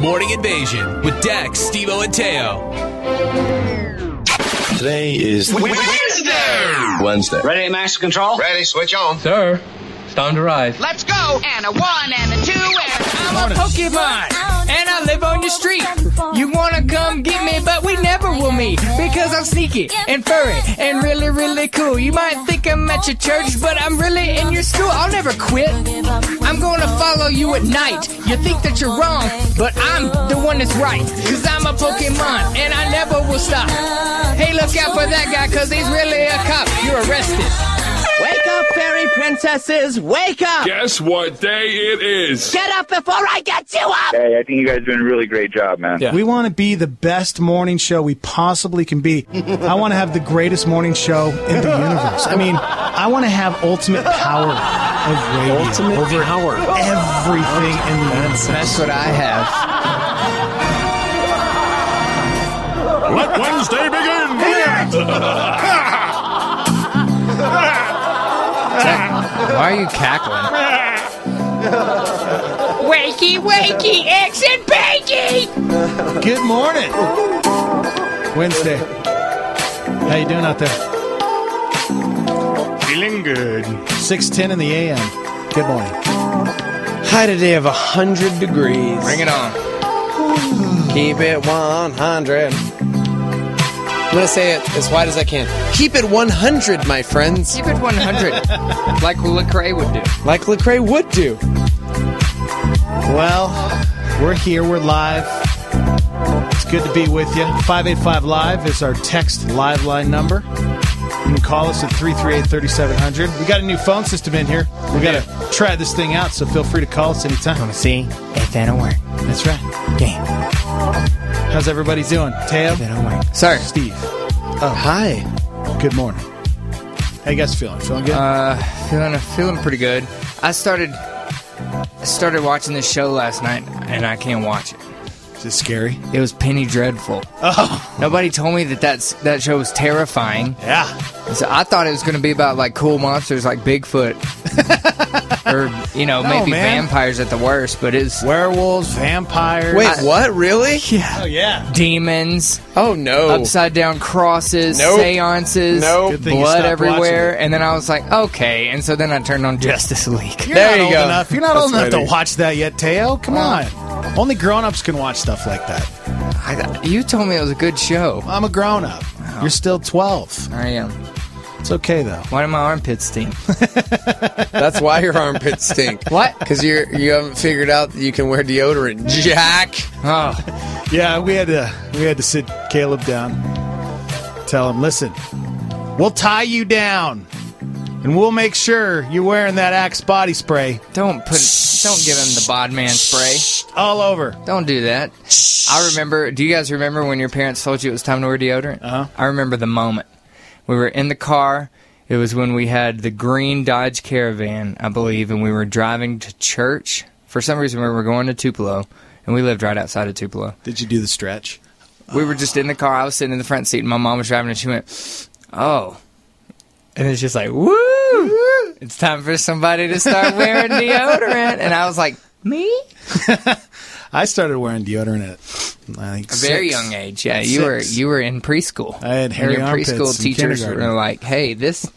Morning Invasion with Dex, Steve-O, and Teo. Today is Wednesday. Ready, master control? Ready, switch on. Sir, it's time to ride. Let's go! And a 1 and a 2 and I'm a Pokemon, and I live on your street. You wanna come get me, but we never will meet, because I'm sneaky and furry and really, really cool. You might think I'm at your church, but I'm really in your school. I'll never quit. I'm gonna follow you at night. You think that you're wrong, but I'm the one that's right, because I'm a Pokemon, and I never will stop. Hey, look out for that guy, because he's really a cop. You're arrested. Wake up, fairy princesses! Wake up! Guess what day it is? Get up before I get you up! Hey, I think you guys are doing a really great job, man. Yeah. We want to be the best morning show we possibly can be. I want to have the greatest morning show in the universe. I mean, I want to have ultimate power of radio. Ultimate over power. Everything in the universe. That's what I have. Let Wednesday begin! Why are you cackling? Wakey, wakey, eggs and bacon! Good morning. Wednesday. How you doing out there? Feeling good. 6:10 in the a.m. Good morning. High today of 100 degrees. Bring it on. Keep it 100. I'm going to say it as wide as I can. Keep it 100, my friends. Keep it 100. Like Lecrae would do. Like Lecrae would do. Well, we're here. We're live. It's good to be with you. 585 Live is our text live line number. You can call us at 338-3700. We got a new phone system in here. We got to try this thing out, so feel free to call us anytime. Want to see if that'll work. That's right. Game. How's everybody doing? Teo? That'll work. Sir. Steve. Oh, hi. Good morning. How you guys feeling? Feeling good? Feeling pretty good. I started watching this show last night, and I can't watch it. Is it scary? It was Penny Dreadful. Oh. Nobody told me that show was terrifying. Yeah. So I thought it was going to be about like cool monsters like Bigfoot. Or, maybe vampires at the worst, but it's... Werewolves, vampires. Wait, what? Really? Yeah. Oh, yeah. Demons. Oh, no. Upside down crosses. Nope. Seances. Nope. Blood everywhere. And then I was like, okay. And so then I turned on Justice League. There you go. You're not old enough to watch that yet, Teo. Come on. Only grown-ups can watch stuff like that. You told me it was a good show. I'm a grown-up. Oh. You're still 12. I am. It's okay, though. Why do my armpits stink? That's why your armpits stink. What? Because you haven't figured out that you can wear deodorant, Jack. Oh. Yeah, we had to sit Caleb down. Tell him, listen, we'll tie you down. And we'll make sure you're wearing that Axe body spray. Don't give him the Bodman spray. All over. Don't do that. I remember, do you guys remember when your parents told you it was time to wear deodorant? Uh-huh. I remember the moment. We were in the car. It was when we had the green Dodge Caravan, I believe, and we were driving to church. For some reason, we were going to Tupelo, and we lived right outside of Tupelo. Did you do the stretch? We were just in the car. I was sitting in the front seat, and my mom was driving, and she went, oh. And it's just like, woo! It's time for somebody to start wearing deodorant. And I was like, me? I started wearing deodorant at, I think, a very young age. Yeah, you were in preschool. I had hairy armpits. Your preschool teachers were like, "Hey,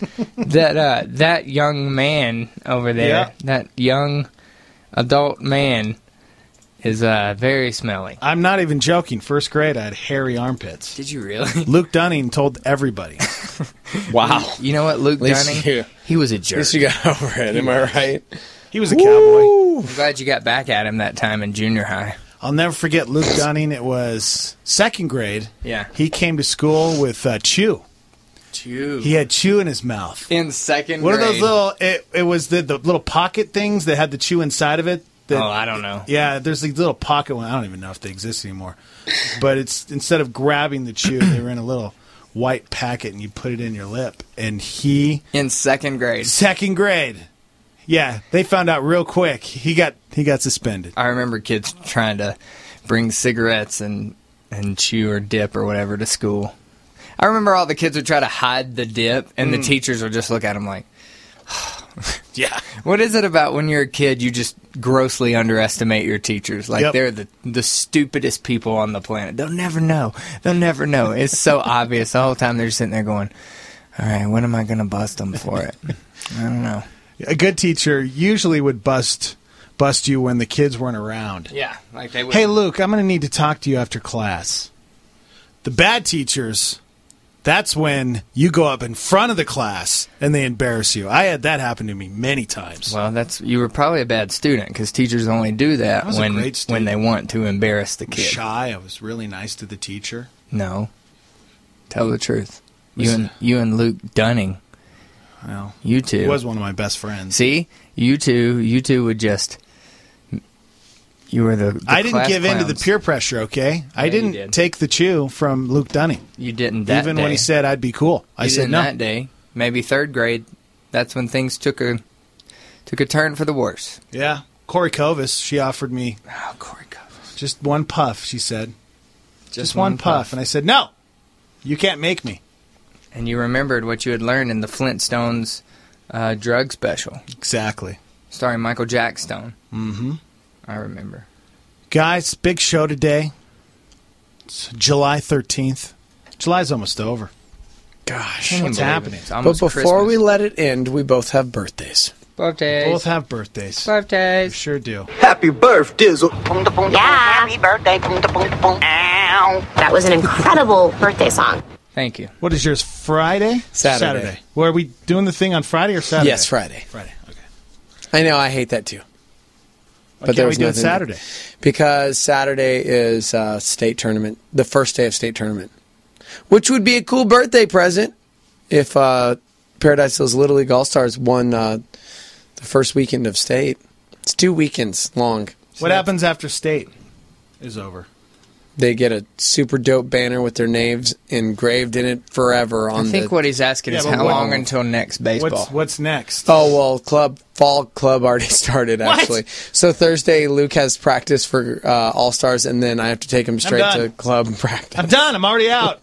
that young man over there, that young adult man, is very smelly." I'm not even joking. First grade, I had hairy armpits. Did you really? Luke Dunning told everybody. Wow. You know what, Luke Dunning? He was a jerk. At least you got over it. Am I right? He was a cowboy. I'm glad you got back at him that time in junior high. I'll never forget Luke Dunning. It was second grade. Yeah. He came to school with chew. Chew. He had chew in his mouth. In second grade. What are those little... It was the little pocket things that had the chew inside of it. I don't know. Yeah, there's these little pocket ones. I don't even know if they exist anymore. But it's instead of grabbing the chew, they were in a little white packet, and you put it in your lip. And he... In second grade. Second grade. Yeah, they found out real quick. He got suspended. I remember kids trying to bring cigarettes and chew or dip or whatever to school. I remember all the kids would try to hide the dip, and the teachers would just look at them like... Yeah. What is it about when you're a kid you just grossly underestimate your teachers? Like, they're the stupidest people on the planet. They'll never know. They'll never know. It's so obvious. The whole time they're sitting there going, all right, when am I going to bust them for it? I don't know. A good teacher usually would bust you when the kids weren't around. Yeah, like they would. Hey, Luke, I'm going to need to talk to you after class. The bad teachers, that's when you go up in front of the class and they embarrass you. I had that happen to me many times. Well, you were probably a bad student because teachers only do that when they want to embarrass the I was kid. shy. I was really nice to the teacher. No. Tell the truth. You and Luke Dunning. Well, you two. He was one of my best friends. See? You two would just... You were the I didn't class give in to clowns. the peer pressure, okay? Yeah, I didn't take the chew from Luke Dunning. You didn't that Even day. when he said I'd be cool. I said no. That day. Maybe third grade. That's when things took a turn for the worse. Yeah. Corey Covis, she offered me... Oh, Corey Covis. Just one puff, she said. Just one puff. And I said, no, you can't make me. And you remembered what you had learned in the Flintstones drug special. Exactly. Starring Michael Jack Stone. Mm-hmm. I remember. Guys, big show today. It's July 13th. July's almost over. Gosh, what's happening? But before we let it end, we both have birthdays. Birthdays. Both have birthdays. Birthdays. We sure do. Happy birthday. Yeah. Happy birthday. Ow. That was an incredible birthday song. Thank you. What is yours, Friday? Saturday. Well, are we doing the thing on Friday or Saturday? Yes, Friday. Friday, okay. I know, I hate that too. Why can't we do it Saturday? Because Saturday is state tournament, the first day of state tournament, which would be a cool birthday present if Paradise Hills Little League All-Stars won the first weekend of state. It's 2 weekends long. What happens after state is over? They get a super dope banner with their names engraved in it forever. I think what he's asking is how long until next baseball. What's next? Oh, well, fall club already started, actually. So Thursday, Luke has practice for All-Stars, and then I have to take him straight to club practice. I'm done. I'm already out.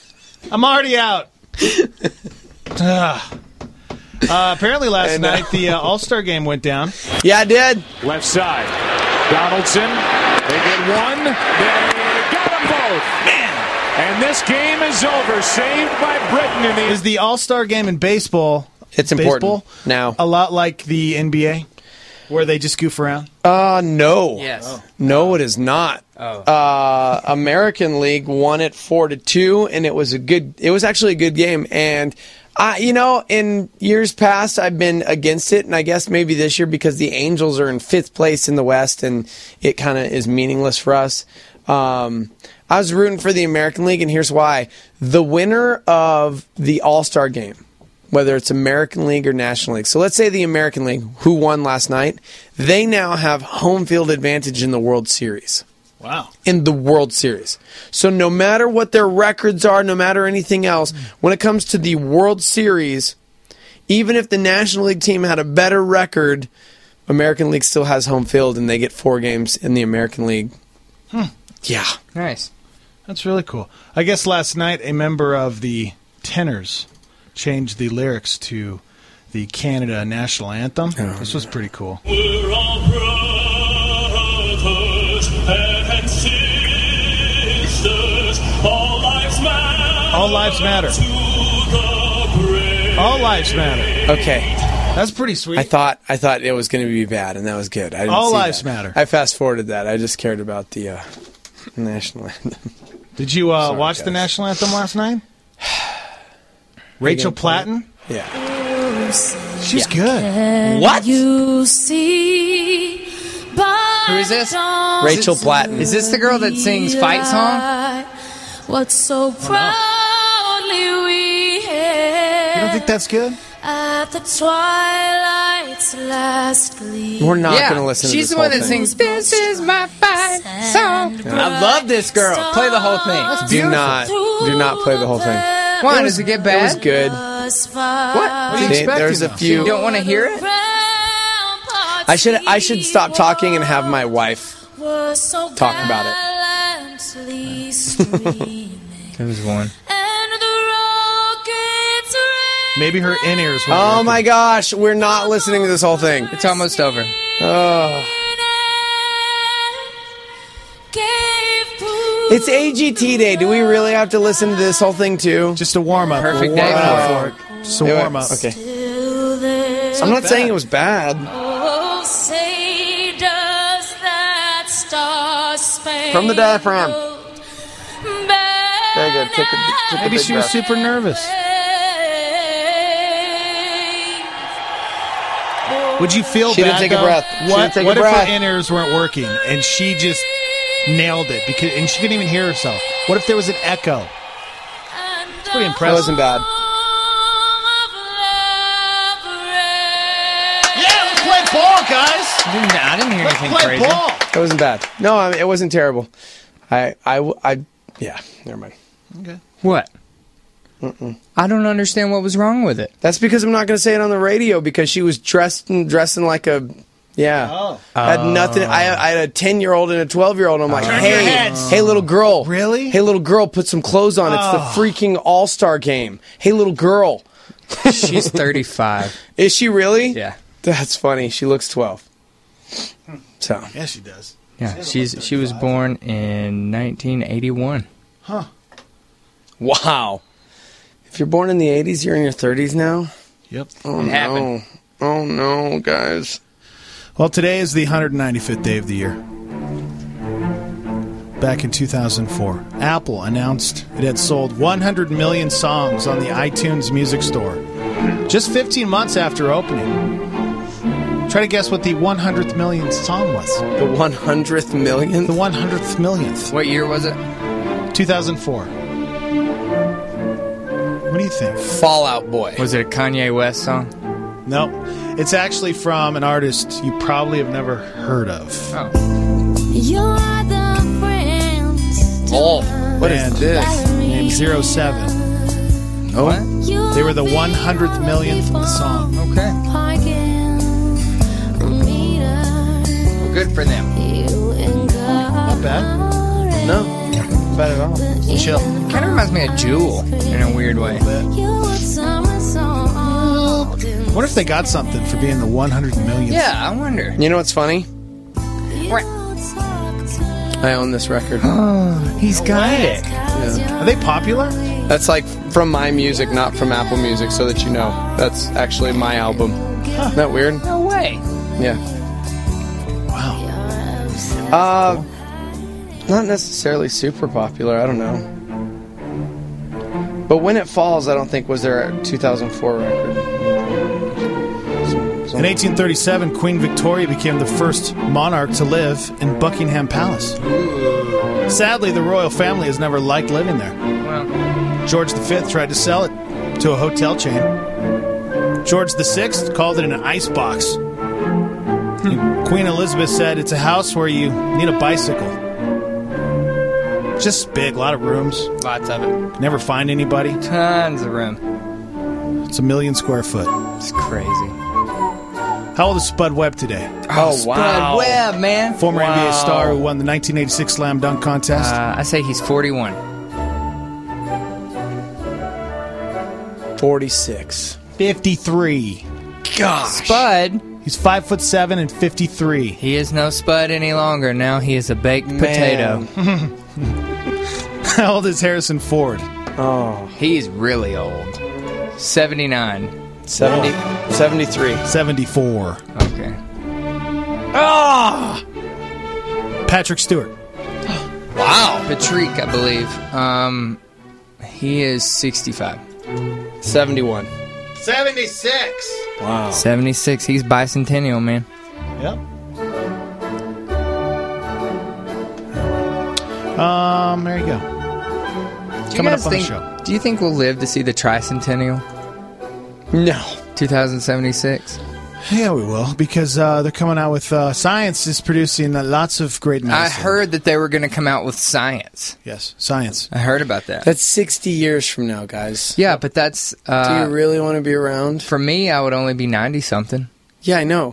Apparently last night the All-Star game went down. Yeah, I did. Left side. Donaldson. They get one. They got them both. Man. And this game is over. Saved by Britain in the... Is the All-Star game in baseball... It's important now. A lot like the NBA, where they just goof around? No. Yes. Oh. No, it is not. Oh. American League won it 4-2, and it was actually a good game. And in years past, I've been against it, and I guess maybe this year because the Angels are in 5th place in the West, and it kind of is meaningless for us. I was rooting for the American League, and here's why. The winner of the All-Star game, whether it's American League or National League. So let's say the American League, who won last night, they now have home field advantage in the World Series. Wow. In the World Series. So no matter what their records are, no matter anything else, when it comes to the World Series, even if the National League team had a better record, American League still has home field, and they get 4 games in the American League. Yeah. Nice. That's really cool. I guess last night a member of the Tenors changed the lyrics to the Canada national anthem. This was pretty cool. We're all brothers and sisters. All lives matter. All lives matter. All lives matter. Okay. That's pretty sweet. I thought it was going to be bad, and that was good. I didn't All see lives that. matter. I fast-forwarded that. I just cared about the national anthem. Did you watch the national anthem last night? Rachel Platten? Yeah. She's good. What? Who is this? Rachel Platten. Is this the girl that sings Fight Song? What so proudly we hailed. You don't think that's good? At the twilight's last gleam. We're not going to listen to this. She's the one that sings, "This is my fight song." I love this girl. Play the whole thing. Do not play the whole thing. Why? Does it get bad? It was good. What do you expect? There's a few. You don't want to hear it? I should stop talking and have my wife talk about it. There was one. And the rockets Maybe her in-ears were Oh working. my gosh, we're not listening to this whole thing. It's almost over. Oh. It's AGT Day. Do we really have to listen to this whole thing too? Just a warm-up. Perfect We'll warm day up for it. Just a warm-up. Okay. I'm not saying it was bad. Oh, say does that star-spangled From the diaphragm. Very good. Take a Maybe big she was breath. super nervous. Would you feel She bad, didn't take a though? breath. She What, didn't take a what if breath. her in-ears weren't working and she just nailed it and she couldn't even hear herself? What if there was an echo? It's pretty That impressive. wasn't bad. Yeah, let's play ball, guys. I didn't hear Let's anything play crazy. ball. It wasn't bad. No, I mean, it wasn't terrible. Yeah, never mind. Okay. What? I don't understand what was wrong with it. That's because I'm not going to say it on the radio because she was dressing like a, had nothing. I had a 10-year-old and a 12-year-old. I'm like, Turn your heads. hey, little girl. Really? Hey, little girl, put some clothes on. It's the freaking All-Star game. Hey, little girl. She's 35. Is she really? Yeah. That's funny. She looks 12. So. Yeah, she does. Yeah, she was born in 1981. Huh. Wow. If you're born in the 80s, you're in your 30s now? Yep. Oh, It no. happened. Oh, no, guys. Well, today is the 195th day of the year. Back in 2004, Apple announced it had sold 100 million songs on the iTunes Music Store. Just 15 months after opening. Try to guess what the 100th millionth song was. The 100th millionth? The 100th millionth. What year was it? 2004. What do you think? Fallout Boy. Was it a Kanye West song? No. It's actually from an artist you probably have never heard of. Oh. You're the friends. Oh, what is Band this? named 07. Oh, What? They were the 100th millionth song. Okay. Well, good for them. Not bad. no. Not bad at all. Chill. Kind of reminds me of Jewel in a weird way. What if they got something for being the 100 millionth? Yeah, I wonder. You know what's funny? I own this record. He's got it. Are they popular? That's like from my music, not from Apple Music, so that you know. That's actually my album. Isn't that weird? No way. Yeah. Wow. Not necessarily super popular. I don't know. But When It Falls, I don't think was their 2004 record. In 1837, Queen Victoria became the first monarch to live in Buckingham Palace. Sadly, the royal family has never liked living there. Well, George V tried to sell it to a hotel chain. George VI called it an icebox. Queen Elizabeth said it's a house where you need a bicycle. Just big, a lot of rooms. lots of it. Never find anybody. Tons of room. It's 1 million square foot. It's crazy. How old is Spud Webb today? Oh, Spud wow. Webb, man. Former NBA star who won the 1986 Slam Dunk Contest. I say he's 41. 46. 53. Gosh. Spud. He's 5'7" and 53. He is no Spud any longer. Now he is a baked potato. How old is Harrison Ford? Oh. He's really old. 79. 73. 74. Okay. Ah! Patrick Stewart. Wow. Patrick, I believe. He is 65. 71. 76. Wow. 76. He's bicentennial, man. Yep. There you go. Coming up on the show. Do you think we'll live to see the tricentennial? No. 2076? Yeah, we will, because they're coming out with science is producing lots of great medicine. I heard that they were going to come out with science. Yes, science. I heard about that. That's 60 years from now, guys. Yeah, but that's... Do you really want to be around? For me, I would only be 90-something. Yeah, I know.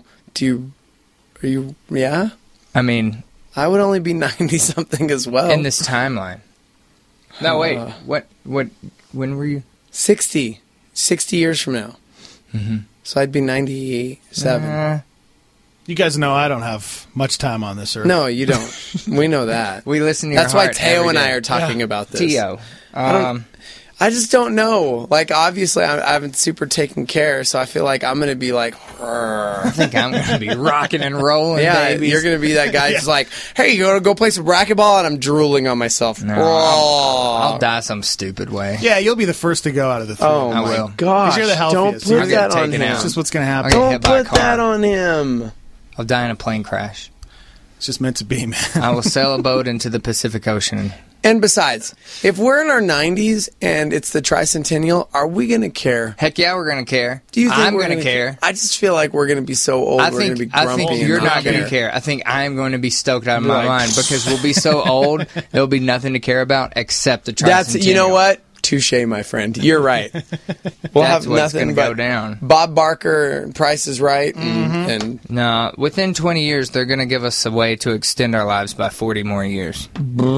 Yeah? I mean... I would only be 90-something as well. In this timeline. No, wait. When were you? 60. 60 years from now. Mm-hmm. So I'd be 97. You guys know I don't have much time on this earth. No, you don't. We know that. We listen to your That's why heart Teo every and I day. are talking about this. Teo. I just don't know. Like, obviously, I haven't super taken care, so I feel like I'm going to be like, I think I'm going to be rocking and rolling, yeah, babies. you're going to be that guy who's like, hey, you want to go play some racquetball? And I'm drooling on myself. No, Oh. I'll die some stupid way. Yeah, you'll be the first to go out of the three. Oh, I my will. gosh. Because you're the healthiest. Don't put You're that gonna on take it him. out. It's just what's going to happen. I'll get Don't hit by a put car. that on him. I'll die in a plane crash. It's just meant to be, man. I will sail a boat into the Pacific Ocean. And besides, if we're in our 90s and it's the tricentennial, are we going to care? Heck yeah, we're going to care. Do you think I'm we're going to gonna care. I just feel like we're going to be so old. I we're going to be think grumpy. and you're not going to care. care. I think I'm going to be stoked out of my Right. mind because we'll be so old, there'll be nothing to care about except the tricentennial. That's, you know what? Touche, my friend. You're right. We'll That's have what's nothing gonna but go down. Bob Barker, Price is Right, and No, within 20 years, they're going to give us a way to extend our lives by 40 more years.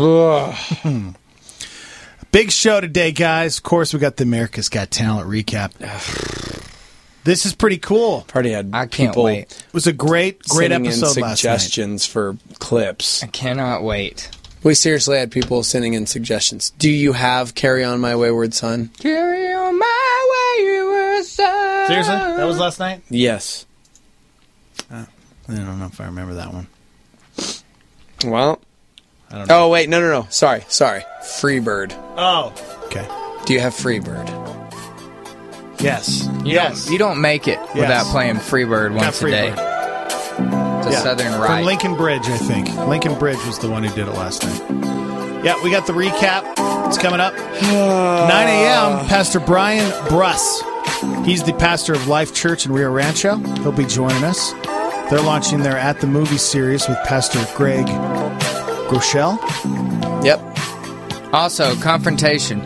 Big show today, guys. Of course, we got the America's Got Talent recap. This is pretty cool. Party had I can't people wait. It was a great sending episode in last night. suggestions for clips. I cannot wait. We seriously had people sending in suggestions. Do you have Carry On My Wayward Son? Carry on my wayward son. Seriously? That was last night? Yes. I don't know if I remember that one. Well, I don't know. oh, wait, no. Sorry. Freebird. Oh. Okay. Do you have Freebird? Yes. You don't make it without playing Freebird Got once a day. Freebird. It's a Southern From Rite. Lincoln Bridge, I think. Lincoln Bridge was the one who did it last night. Yeah, we got the recap. It's coming up. 9 a.m., Pastor Brian Bruss. He's the pastor of Life Church in Rio Rancho. He'll be joining us. They're launching their At the Movie series with Pastor Greg Groeschel. Yep. Also, confrontation.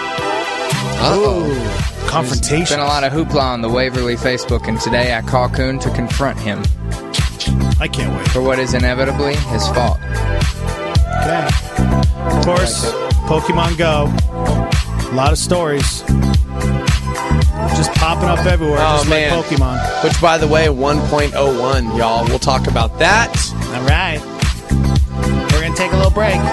Confrontation. Been a lot of hoopla on the Waverly Facebook, and today I call Kuhn to confront him I can't wait. for what is inevitably his fault. Okay. Of course, Pokemon Go. A lot of stories. Just popping up everywhere, just man. like Pokemon. Which, by the way, 1.01, y'all. We'll talk about that. All right. We're going to take a little break.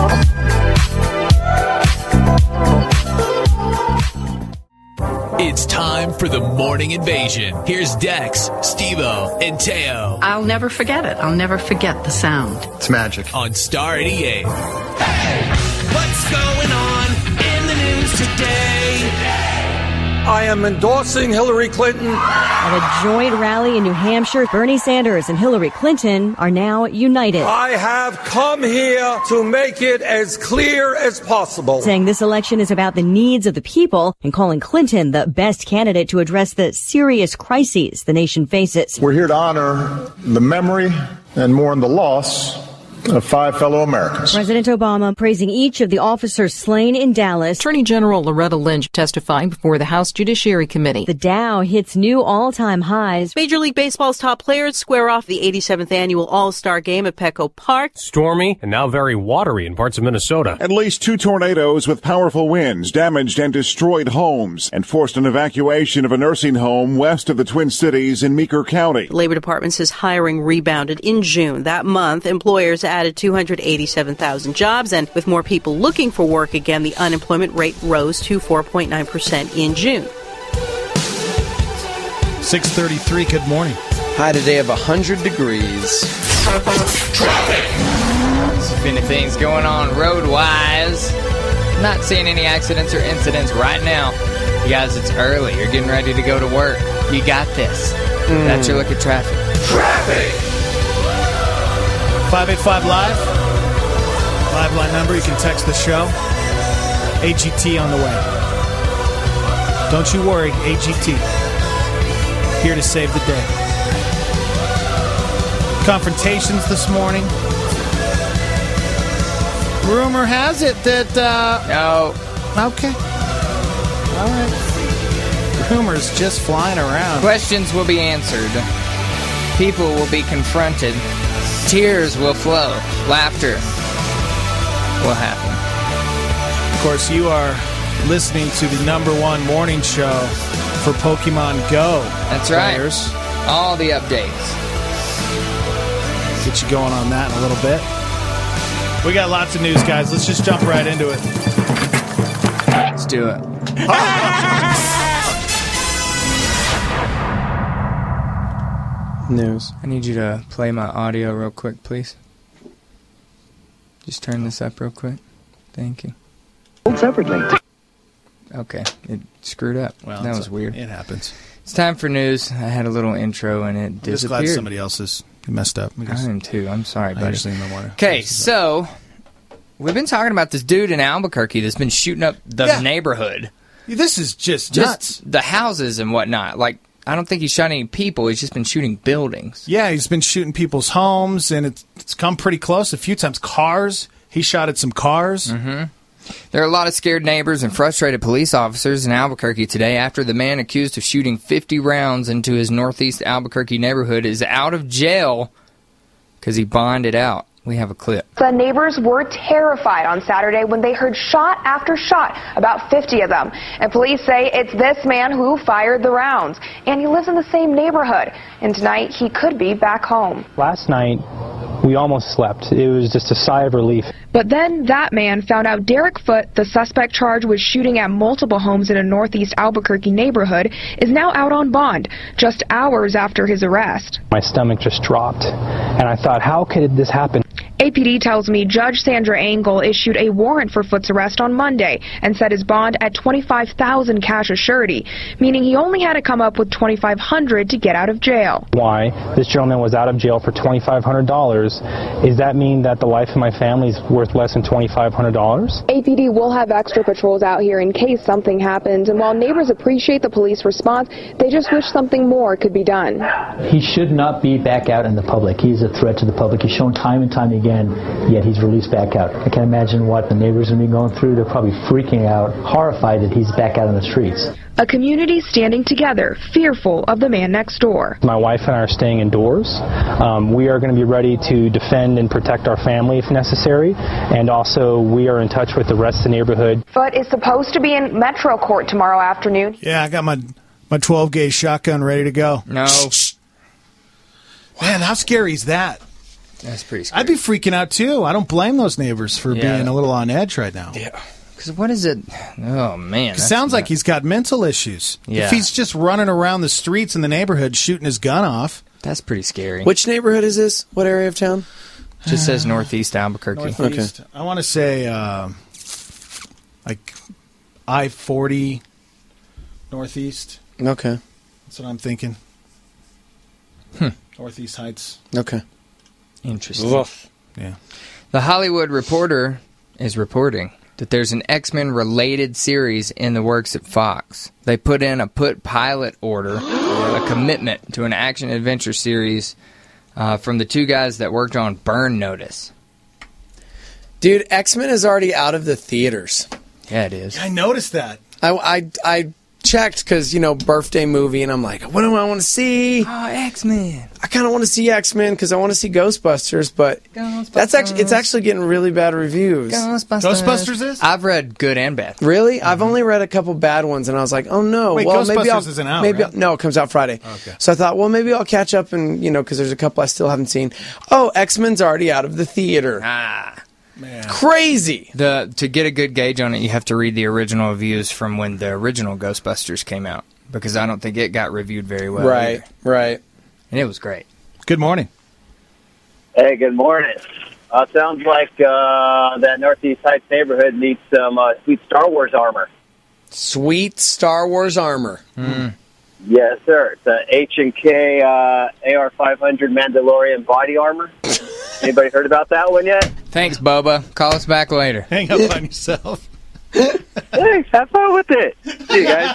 It's time for the morning invasion. Here's Dex, Steve-O, and Teo I'll never forget it. I'll never forget the sound. It's magic. on Star 88. What's going on in the news today? I am endorsing Hillary Clinton. At a joint rally in New Hampshire, Bernie Sanders and Hillary Clinton are now united. I have come here to make it as clear as possible. Saying this election is about the needs of the people and calling Clinton the best candidate to address the serious crises the nation faces. We're here to honor the memory and mourn the loss of 5 fellow Americans. President Obama praising each of the officers slain in Dallas. Attorney General Loretta Lynch testifying before the House Judiciary Committee. The Dow hits new all-time highs. Major League Baseball's top players square off the 87th annual All-Star Game at Petco Park. Stormy and now very watery in parts of Minnesota. At least 2 tornadoes with powerful winds damaged and destroyed homes and forced an evacuation of a nursing home west of the Twin Cities in Meeker County. The Labor Department says hiring rebounded in June. That month, employers added 287,000 jobs, and with more people looking for work again, the unemployment rate rose to 4.9% in June. 6:33, good morning. High today of 100 degrees. There's been things going on road-wise. Not seeing any accidents or incidents right now. You guys, it's early. You're getting ready to go to work. You got this. That's your look at traffic. Traffic! 585 Live. Live line number. You can text the show. AGT on the way. Don't you worry, AGT. Here to save the day. Confrontations this morning. Rumor has it that... No. Okay. All right. Rumors just flying around. Questions will be answered. People will be confronted. Tears will flow. Laughter will happen. Of course, you are listening to the #1 morning show for Pokemon Go. That's players. right. All the updates. Get you going on that in a little bit. We got lots of news, guys. Let's just jump right into it. Let's do it. News. I need you to play my audio real quick, please. Just turn this up real quick. Thank you. Separately. Okay, it screwed up. Well, that was weird. It happens. It's time for news. I had a little intro and it I'm just disappeared. glad somebody else is messed up. I am too. I'm sorry, buddy. Okay, Okay, so we've been talking about this dude in Albuquerque that's been shooting up the neighborhood. This is just nuts. The houses and whatnot. Like, I don't think he's shot any people. He's just been shooting buildings. Yeah, he's been shooting people's homes, and it's come pretty close a few times. Cars. He shot at some cars. Mm-hmm. There are a lot of scared neighbors and frustrated police officers in Albuquerque today after the man accused of shooting 50 rounds into his northeast Albuquerque neighborhood is out of jail because he bonded out. We have a clip. The neighbors were terrified on Saturday when they heard shot after shot, about 50 of them. And police say it's this man who fired the rounds. And he lives in the same neighborhood. And tonight, he could be back home. Last night, we almost slept. It was just a sigh of relief. But then that man found out Derek Foote, the suspect charged with shooting at multiple homes in a northeast Albuquerque neighborhood, is now out on bond, just hours after his arrest. My stomach just dropped. And I thought, how could this happen? APD tells me Judge Sandra Engel issued a warrant for Foote's arrest on Monday and set his bond at $25,000 cash as surety, meaning he only had to come up with $2,500 to get out of jail. Why? This gentleman was out of jail for $2,500. Does that mean that the life of my family is worth less than $2,500? APD will have extra patrols out here in case something happens, and while neighbors appreciate the police response, they just wish something more could be done. He should not be back out in the public. He's a threat to the public. He's shown time and time again, yet he's released back out. I can't imagine what the neighbors are going to be going through. They're probably freaking out, horrified that he's back out on the streets. A community standing together, fearful of the man next door. My wife and I are staying indoors. We are going to be ready to defend and protect our family if necessary, and also we are in touch with the rest of the neighborhood. Foote is supposed to be in Metro Court tomorrow afternoon. Yeah, I got my 12-gauge shotgun ready to go. No. Man, how scary is that? That's pretty scary. I'd be freaking out, too. I don't blame those neighbors for being a little on edge right now. Yeah. Because what is it? Oh, man. It sounds like he's got mental issues. Yeah. If he's just running around the streets in the neighborhood shooting his gun off. That's pretty scary. Which neighborhood is this? What area of town? Just says Northeast Albuquerque. Northeast. Okay. I want to say like I-40 Northeast. Okay. That's what I'm thinking. Northeast Heights. Okay. Interesting. Oof. Yeah. The Hollywood Reporter is reporting that there's an X-Men related series in the works at Fox. They put in a pilot order, a commitment to an action-adventure series from the two guys that worked on Burn Notice. Dude, X-Men is already out of the theaters. Yeah, it is. I noticed that. I checked because, birthday movie, and I'm like, what do I want to see? Oh, X-Men. I kind of want to see X-Men because I want to see Ghostbusters, but it's actually getting really bad reviews. Ghostbusters is? I've read good and bad. Really? Mm-hmm. I've only read a couple bad ones, and I was like, oh no. Wait, well, Ghostbusters isn't out, right? No, it comes out Friday. Okay. So I thought, well, maybe I'll catch up and, because there's a couple I still haven't seen. Oh, X-Men's already out of the theater. Man. Crazy. To get a good gauge on it, you have to read the original reviews from when the original Ghostbusters came out, because I don't think it got reviewed very well. Right. And it was great. Good morning. Hey, good morning. Sounds like that Northeast Heights neighborhood needs some sweet Star Wars armor. Sweet Star Wars armor. Yes, sir. It's a H&K AR-500 Mandalorian body armor. Anybody heard about that one yet? Thanks, Bubba. Call us back later. Hang up on yourself. Thanks. Have fun with it. See you guys.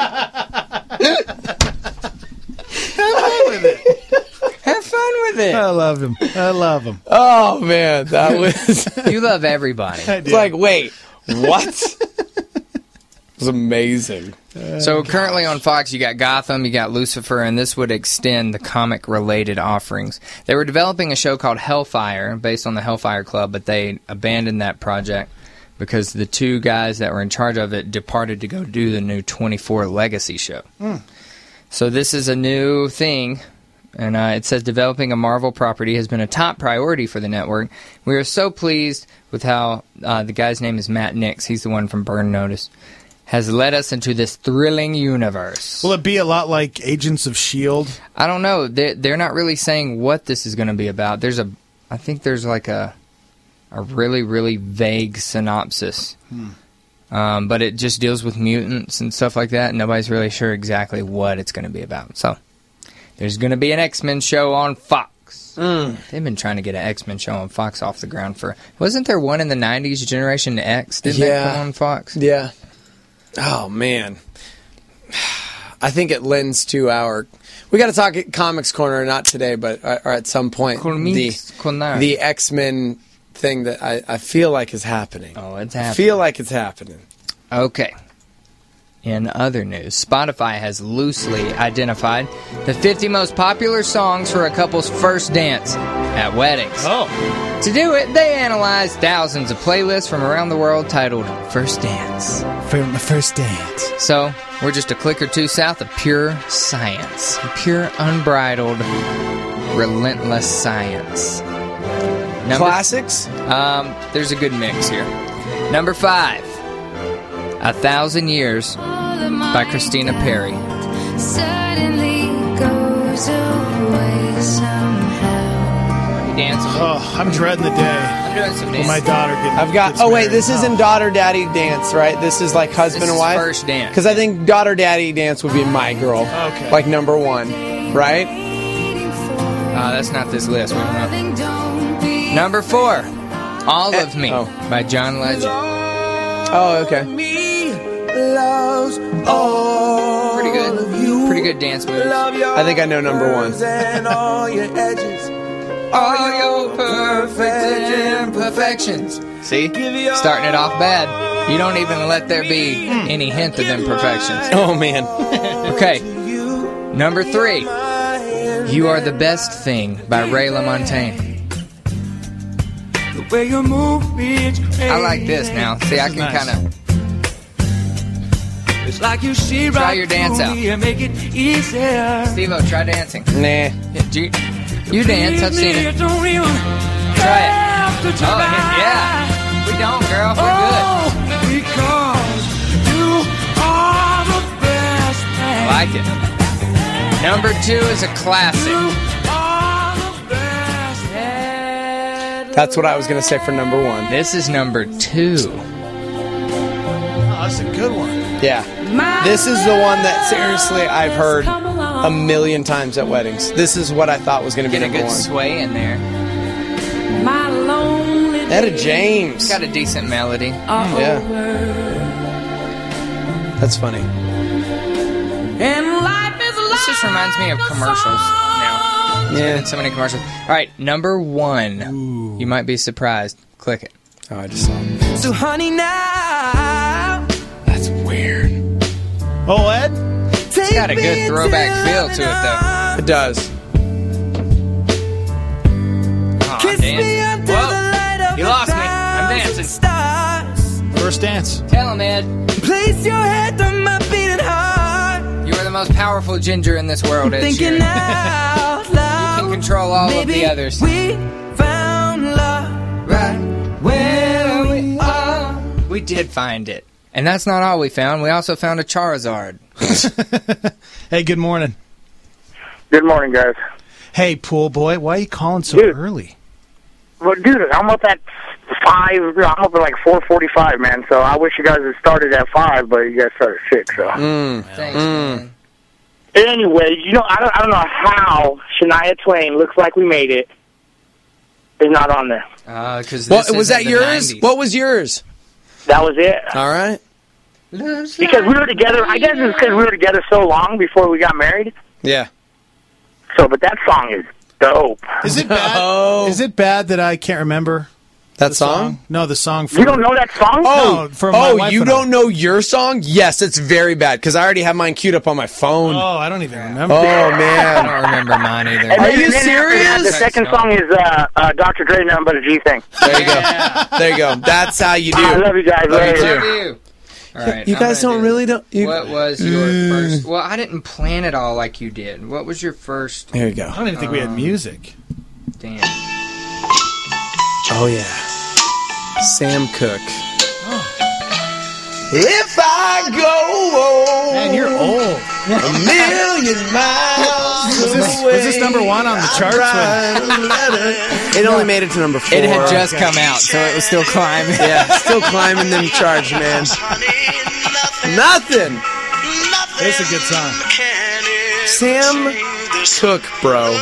Have fun with it. I love him. Oh, man. That was... You love everybody. It's like, wait, what? It was amazing. So currently on Fox, you got Gotham, you got Lucifer, and this would extend the comic-related offerings. They were developing a show called Hellfire, based on the Hellfire Club, but they abandoned that project because the two guys that were in charge of it departed to go do the new 24 Legacy show. So this is a new thing, and it says developing a Marvel property has been a top priority for the network. We are so pleased with how the guy's name is Matt Nix. He's the one from Burn Notice. Has led us into this thrilling universe. Will it be a lot like Agents of S.H.I.E.L.D.? I don't know. They're not really saying what this is going to be about. I think there's like a really, really vague synopsis. But it just deals with mutants and stuff like that. And nobody's really sure exactly what it's going to be about. So there's going to be an X-Men show on Fox. They've been trying to get an X-Men show on Fox off the ground for... Wasn't there one in the 90s, Generation X? Didn't that come on Fox? Yeah. Oh, man. I think it lends to our... We got to talk at Comics Corner, not today, but or at some point. The X-Men thing that I feel like is happening. Oh, it's happening. I feel like it's happening. Okay. In other news, Spotify has loosely identified the 50 most popular songs for a couple's first dance at weddings. To do it, they analyzed thousands of playlists from around the world titled First Dance. First Dance. So, we're just a click or two south of pure science. Pure, unbridled, relentless science. Classics? There's a good mix here. Number 5. 1,000 Years by Christina Perry. Suddenly goes away somehow. You dancing? Oh, I'm dreading the day. I'm doing some dancing. My daughter gets Oh, wait, married. this isn't daughter-daddy dance, right? This is like husband and wife? First dance. Because I think daughter-daddy dance would be My Girl. Okay. Like number 1, right? That's not this list. Wait a minute. Number 4. All of Me by John Legend. Oh, okay. Pretty good. Pretty good dance moves. I think I know number 1. All your perfect imperfections. See? Starting it off bad. You don't even let there be any hint of imperfections. Oh, man. Okay. Number 3. You Are the Best Thing by Ray LaMontagne. I like this now. See, I can kind of... It's like you see try right your dance out. Make it easier. Steve-O, try dancing. Nah. You dance, I've seen it. Try it. Oh, yeah. We don't, girl. We're good. Because you are the best thing. I like it. Number 2 is a classic. That's what I was going to say for number 1. This is number 2. Oh, that's a good one. Yeah. This is the one that, seriously, I've heard a million times at weddings. This is what I thought was going to be Get a number good 1. sway in there. Etta James. It's got a decent melody. Yeah. That's funny. This just reminds me of commercials now. Yeah. So many commercials. All right, number 1. You might be surprised. Click it. Oh, I just saw it. So, honey, now. That's weird. Oh, Ed? It's got a good throwback feel to it, though. It does. Oh, I'm dancing. Whoa. You lost me. I'm dancing. First Dance. Tell him, Ed. Place your head on my beating heart. You are the most powerful ginger in this world, Ed Thinking Sheeran. out loud. You can control all of the others. We found love right where we are. We did find it. And that's not all we found. We also found a Charizard. Hey, good morning. Good morning, guys. Hey, pool boy, why are you calling so early? Well, dude, I'm up at 5. I'm up at like 4:45, man. So I wish you guys had started at 5, but you guys started at 6. So. Thanks, man. Anyway, I don't know how Shania Twain Looks Like We Made It is not on there. Because was that yours? 90s. What was yours? That was it. All right. Because we were together. I guess it's because we were together so long before we got married. Yeah. So, but that song is dope. Is it bad? Is it bad that I can't remember That song? No, the song. You don't know that song? No, for my wife you and I. don't know your song? Yes, it's very bad because I already have mine queued up on my phone. Oh, I don't even remember. Oh, man. I don't remember mine either. And Are then- you and then after that, serious? The second song is Dr. Dre, Nothing But a G Thing. There you go. There you go. That's how you do. I love you guys. Love you Later. too. Love you. All right, You I'm guys gonna don't do it. really don't. What was your first? Well, I didn't plan it all like you did. What was your first? Here you go. I don't even think we had music. Damn. Oh, yeah. Sam Cooke. If I go Man, you're old. a million miles Was this number one on the charts? It only made it to number 4. It had just come out, so it was still climbing. Yeah, still climbing them charts, man. Nothing. It's a good song. Sam Cooke, bro.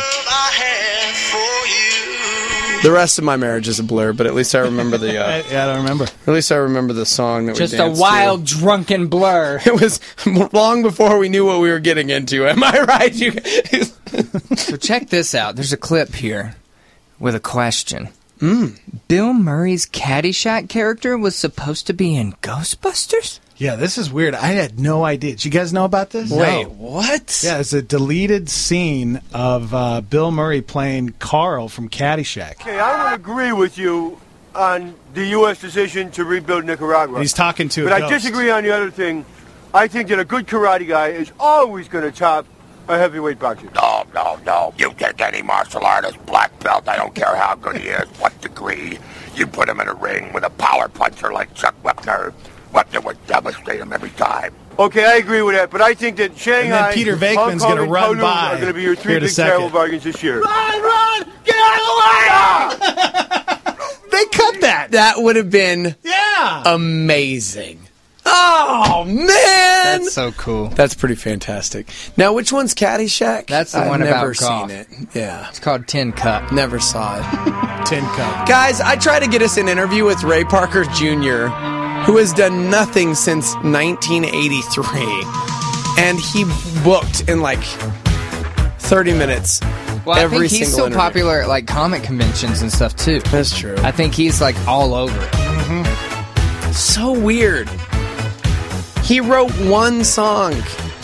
The rest of my marriage is a blur, but at least I remember the. Yeah, I don't remember. At least I rember the song that Just we a danced wild, drunken blur. to. It was long before we knew what we were getting into. Am I right? You guys? So check this out. There's a clip here with a question. Bill Murray's Caddyshack character was supposed to be in Ghostbusters? Yeah, this is weird. I had no idea. Did you guys know about this? Wait, what? Yeah, it's a deleted scene of Bill Murray playing Carl from Caddyshack. Okay, I would agree with you on the U.S. decision to rebuild Nicaragua. He's talking to But a I ghost. disagree on the other thing. I think that a good karate guy is always going to top a heavyweight boxer. No. You take any martial artist, black belt, I don't care how good he is, what degree. You put him in a ring with a power puncher like Chuck Wepner. Wepner would devastate him every time. Okay, I agree with that, but I think that Shanghai, Peter Hong Venkman's Kong, gonna and run Kowloon by are going to be your here three in a big second. terrible bargains this year. Run! Get out of the way! They cut that. That would have been amazing. Oh, man! That's so cool. That's pretty fantastic. Now, which one's Caddyshack? That's the I've one never about golf. seen it. Yeah. It's called Tin Cup. Never saw it. Tin Cup. Guys, I tried to get us an interview with Ray Parker Jr., who has done nothing since 1983. And he booked in like 30 minutes. Well, I every think he's single so interview. popular at like comic conventions and stuff too. That's true. I think he's like all over it. So weird. He wrote one song.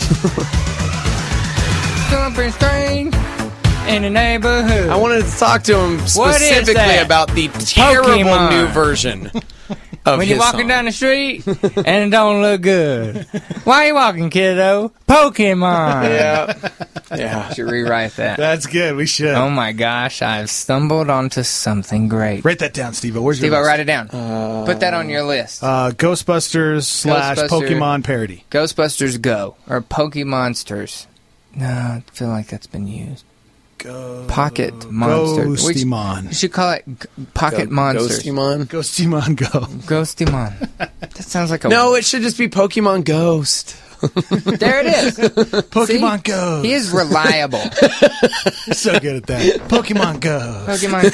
Something strange in the neighborhood. I wanted to talk to him What is specifically that? about the terrible Pokemon. new version of when his you're walking song. down the street and it don't look good. Why are you walking, kiddo? Pokemon. Yeah. Should rewrite that. That's good. We should. Oh my gosh, I've stumbled onto something great. Write that down, Steve-O. Where's your Steve-O, list? write it down. Put that on your list. Ghostbusters / Pokemon parody. Ghostbusters Go. Or Pokemonsters. No, I feel like that's been used. Pocket Monster. Ghostymon. We should call it Pocket Monsters. Ghostymon? Ghostymon Go. Ghostymon. That sounds like a... No, it should just be Pokemon Ghost. There it is. Pokemon See? Go. He is reliable. So good at that. Pokemon Go. Pokemon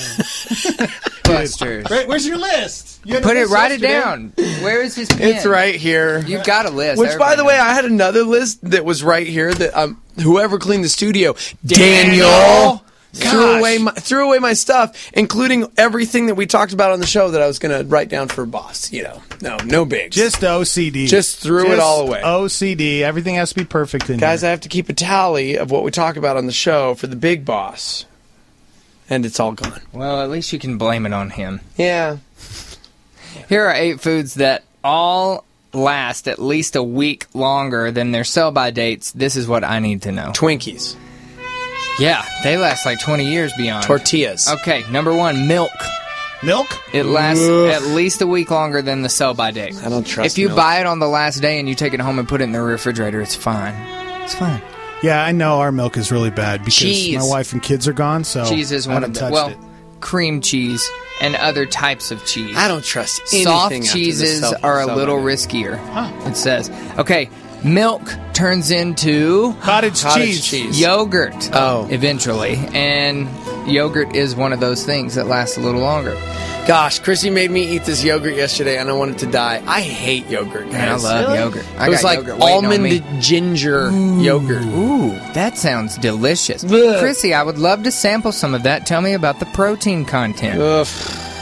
Go. Busters. Where's your list? You had a Put it, list write it yesterday. down. Where is his pen? It's right here. You've got a list. Which, by Everybody the way, knows. I had another list that was right here that whoever cleaned the studio, Daniel! threw away my stuff, including everything that we talked about on the show that I was going to write down for Boss. You know, no bigs. Just OCD. Just threw it all away. OCD. Everything has to be perfect in Guys, here. I have to keep a tally of what we talk about on the show for the big boss. And it's all gone. Well, at least you can blame it on him. Yeah. Here are 8 foods that all last at least a week longer than their sell-by dates. This is what I need to know. Twinkies. Yeah, they last like 20 years beyond. Tortillas. Okay, number 1, milk. Milk? It lasts at least a week longer than the sell-by date. I don't trust If you milk. buy it on the last day and you take it home and put it in the refrigerator, it's fine. It's fine. Yeah, I know our milk is really bad because Cheese. my wife and kids are gone, so Cheese is I one haven't of the... touched Well, it. cream cheese and other types of cheese. I don't trust anything Soft after cheeses this are a sell-by little date. riskier, it says. Okay, milk turns into... Cottage cheese. Yogurt. Oh. Eventually. And yogurt is one of those things that lasts a little longer. Gosh, Chrissy made me eat this yogurt yesterday, and I wanted to die. I hate yogurt, guys. Man, I love yogurt. I It was got like yogurt waiting on me. almond ginger yogurt. Ooh, that sounds delicious. Ugh. Chrissy, I would love to sample some of that. Tell me about the protein content. Ugh.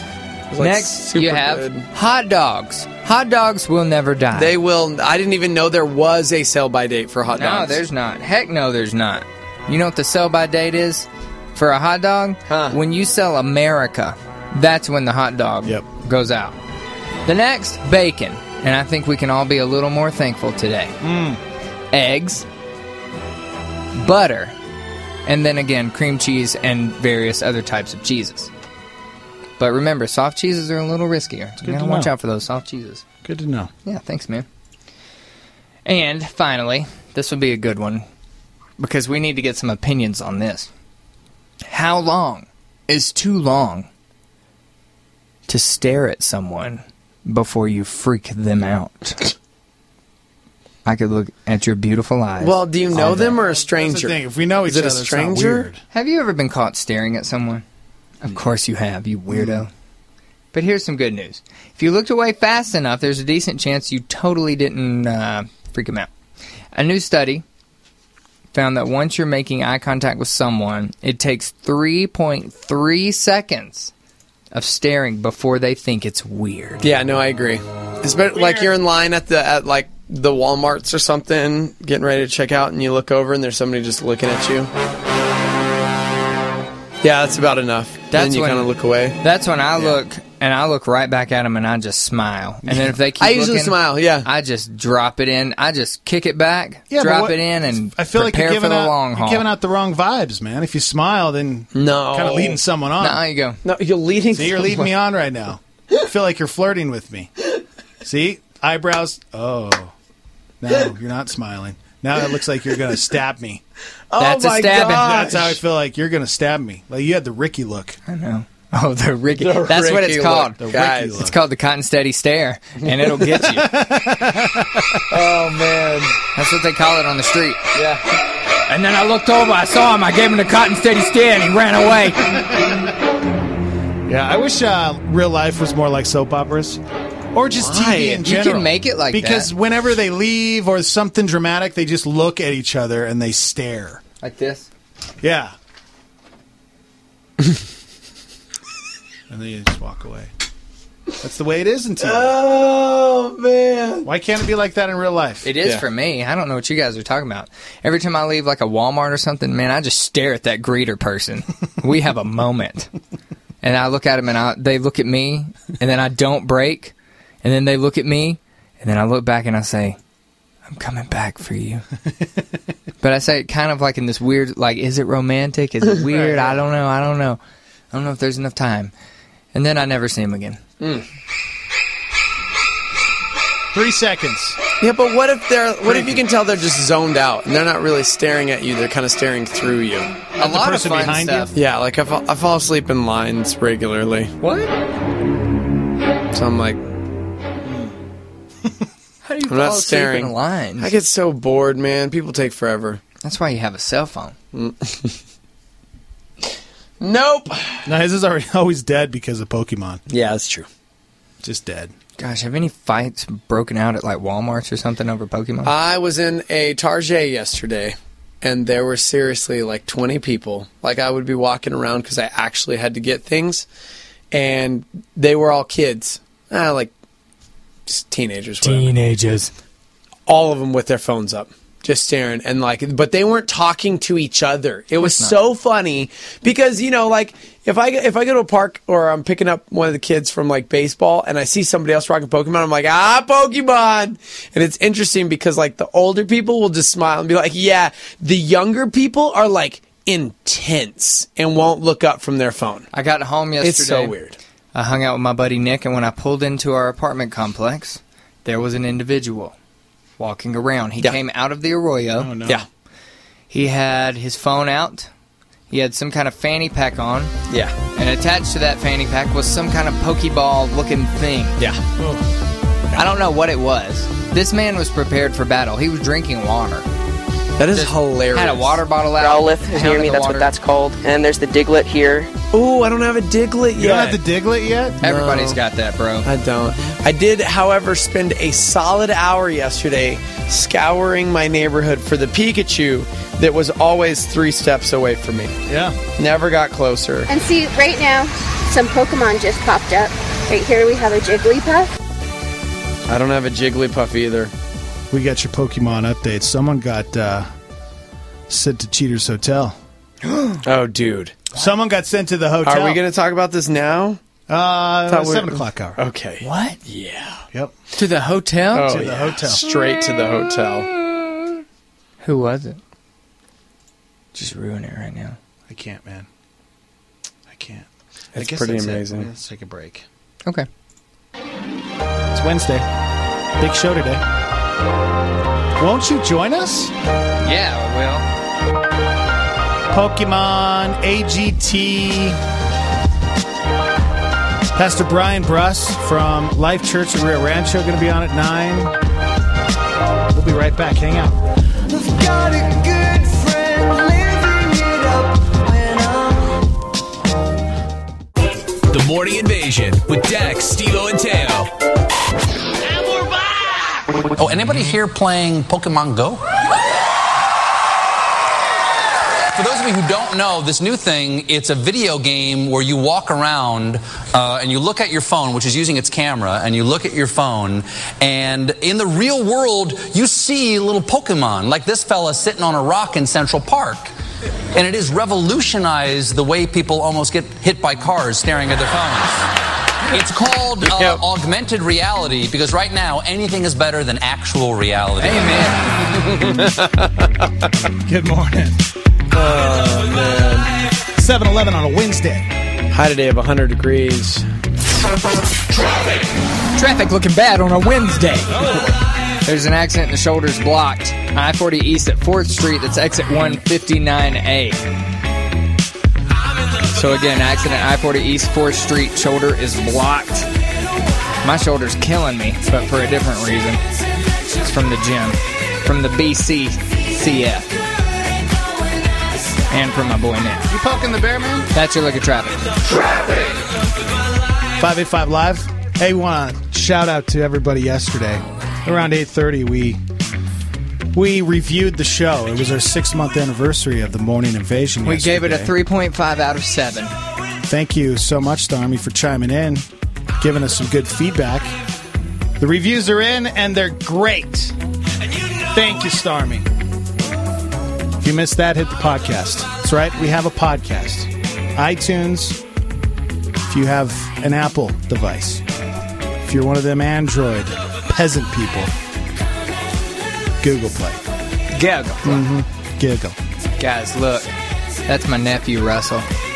like Next, you super have good. hot dogs. Hot dogs will never die. They will. I didn't even know there was a sell-by date for hot No, dogs. there's not. Heck no, there's not. You know what the sell-by date is for a hot dog? When you sell America, that's when the hot dog goes out. The next, bacon. And I think we can all be a little more thankful today. Eggs, butter, and then again, cream cheese and various other types of cheeses. But remember, soft cheeses are a little riskier. You gotta watch out for those soft cheeses. Good to know. Yeah, thanks, man. And finally, this will be a good one because we need to get some opinions on this. How long is too long to stare at someone before you freak them out? I could look at your beautiful eyes. Well, do you know them or a stranger? That's the thing. If we know each Is it other, a it's not stranger? weird. Have you ever been caught staring at someone? Of course you have, you weirdo. But here's some good news. If you looked away fast enough, there's a decent chance you totally didn't freak them out. A new study found that once you're making eye contact with someone, it takes 3.3 seconds of staring before they think it's weird. Yeah, no, I agree. It's better, like you're in line at the Walmarts or something, getting ready to check out, and you look over and there's somebody just looking at you. Yeah, that's about enough. Then you kind of look away. That's when I look, and I look right back at them, and I just smile. And then if they keep I usually looking, smile, yeah. I just drop it in. I just kick it back, Yeah, but drop it in, and I feel like prepare you're for giving the out, long you're haul. giving out the wrong vibes, man. If you smile, then no, kind of leading someone on. No, you go. No, you're leading. See, you're leading me on right now. I feel like you're flirting with me. See, eyebrows. Oh, no, you're not smiling. Now it looks like you're gonna stab me. That's a stabbing. That's how I feel like you're gonna stab me. Like you had the Ricky look. I know. Oh, the Ricky. That's what it's called. The Ricky look. It's called the cotton steady stare, and it'll get you. Oh, man. That's what they call it on the street. Yeah. And then I looked over, I saw him, I gave him the cotton steady stare, and he ran away. Yeah, I wish real life was more like soap operas. Or just Why? TV in You general. can make it like because that. whenever they leave or something dramatic, they just look at each other and they stare. Like this? Yeah. And then you just walk away. That's the way it is in TV. Oh, man. Why can't it be like that in real life? It is for me. I don't know what you guys are talking about. Every time I leave like a Walmart or something, man, I just stare at that greeter person. We have a moment. And I look at them and they look at me, and then I don't break. And then they look at me, and then I look back and I say, I'm coming back for you. But I say it kind of like in this weird, like, is it romantic? Is it weird? I don't know. I don't know if there's enough time. And then I never see him again. 3 seconds. Yeah, but what if you can tell they're just zoned out and they're not really staring at you? They're kind of staring through you. A lot of fun stuff. Yeah, like I fall asleep in lines regularly. What? So I'm like, How do you I'm not fall asleep staring. in lines? I get so bored, man. People take forever. That's why you have a cell phone. Nope. No, his is always dead because of Pokemon. Yeah, that's true. Just dead. Gosh, have any fights broken out at like Walmarts or something over Pokemon? I was in a Target yesterday, and there were seriously like 20 people. Like I would be walking around because I actually had to get things, and they were all kids, like just teenagers. Whatever. Teenagers. All of them with their phones up, just staring, and but they weren't talking to each other. It was so funny because like if I go to a park or I'm picking up one of the kids from like baseball and I see somebody else rocking Pokemon, I'm like, Pokemon, and it's interesting because like the older people will just smile and be like, yeah. The younger people are like intense and won't look up from their phone. I got home yesterday. It's so weird. I hung out with my buddy Nick, and when I pulled into our apartment complex, there was an individual walking around. He came out of the Arroyo. Oh, no. Yeah. He had his phone out. He had some kind of fanny pack on. Yeah. And attached to that fanny pack was some kind of Pokeball-looking thing. Yeah. I don't know what it was. This man was prepared for battle. He was drinking water. That is hilarious. Had a water bottle out. Growlithe is near me. That's what that's called. And there's the Diglett here. Ooh, I don't have a Diglett yet. You don't have the Diglett yet? Everybody's got that, bro. I don't. I did, however, spend a solid hour yesterday scouring my neighborhood for the Pikachu that was always 3 steps away from me. Yeah. Never got closer. And see, right now, some Pokemon just popped up. Right here we have a Jigglypuff. I don't have a Jigglypuff either. We got your Pokemon updates. Someone got sent to Cheater's Hotel. Oh, dude. Someone got sent to the hotel. Are we going to talk about this now? 7 o'clock hour. Okay. What? Yeah. Yep. To the hotel? Oh, to the hotel. Straight to the hotel. Who was it? Just ruin it right now. I can't, man. I can't. It's I guess pretty that's amazing. Let's take a break. Okay. It's Wednesday. Big show today. Won't you join us? Yeah, I will. Pokemon, AGT. Pastor Brian Bruss from Life Church of Rio Rancho going to be on at 9. We'll be right back. Hang out. I've got a good friend living it up when The Morning Invasion with Dex, Steve-O, and Teo. Oh, anybody here playing Pokemon Go? For those of you who don't know, this new thing, it's a video game where you walk around and you look at your phone, which is using its camera, and you look at your phone, and in the real world, you see little Pokemon, like this fella sitting on a rock in Central Park. And it has revolutionized the way people almost get hit by cars staring at their phones. It's called augmented reality, because right now, anything is better than actual reality. Amen. Good morning. Oh, man. 7-Eleven on a Wednesday. High today of 100 degrees. Traffic looking bad on a Wednesday. There's an accident and the shoulder's blocked. I-40 East at 4th Street. That's exit 159A. So again, accident I-40 East 4th Street. Shoulder is blocked. My shoulder's killing me, but for a different reason. It's from the gym. From the BCCF. And from my boy Nick. You poking the bear, man? That's your look at traffic. 585 Live. Hey, we want to shout out to everybody yesterday. Around 8:30, we reviewed the show. It was our 6-month anniversary of the Morning Invasion. We gave it a 3.5 out of 7. Thank you so much, Stormy, for chiming in, giving us some good feedback. The reviews are in, and they're great. Thank you, Stormy. If you missed that, hit the podcast. That's right, we have a podcast. iTunes, if you have an Apple device. If you're one of them Android peasant people, Google Play. Google. Mm-hmm. Google. Guys, look. That's my nephew, Russell.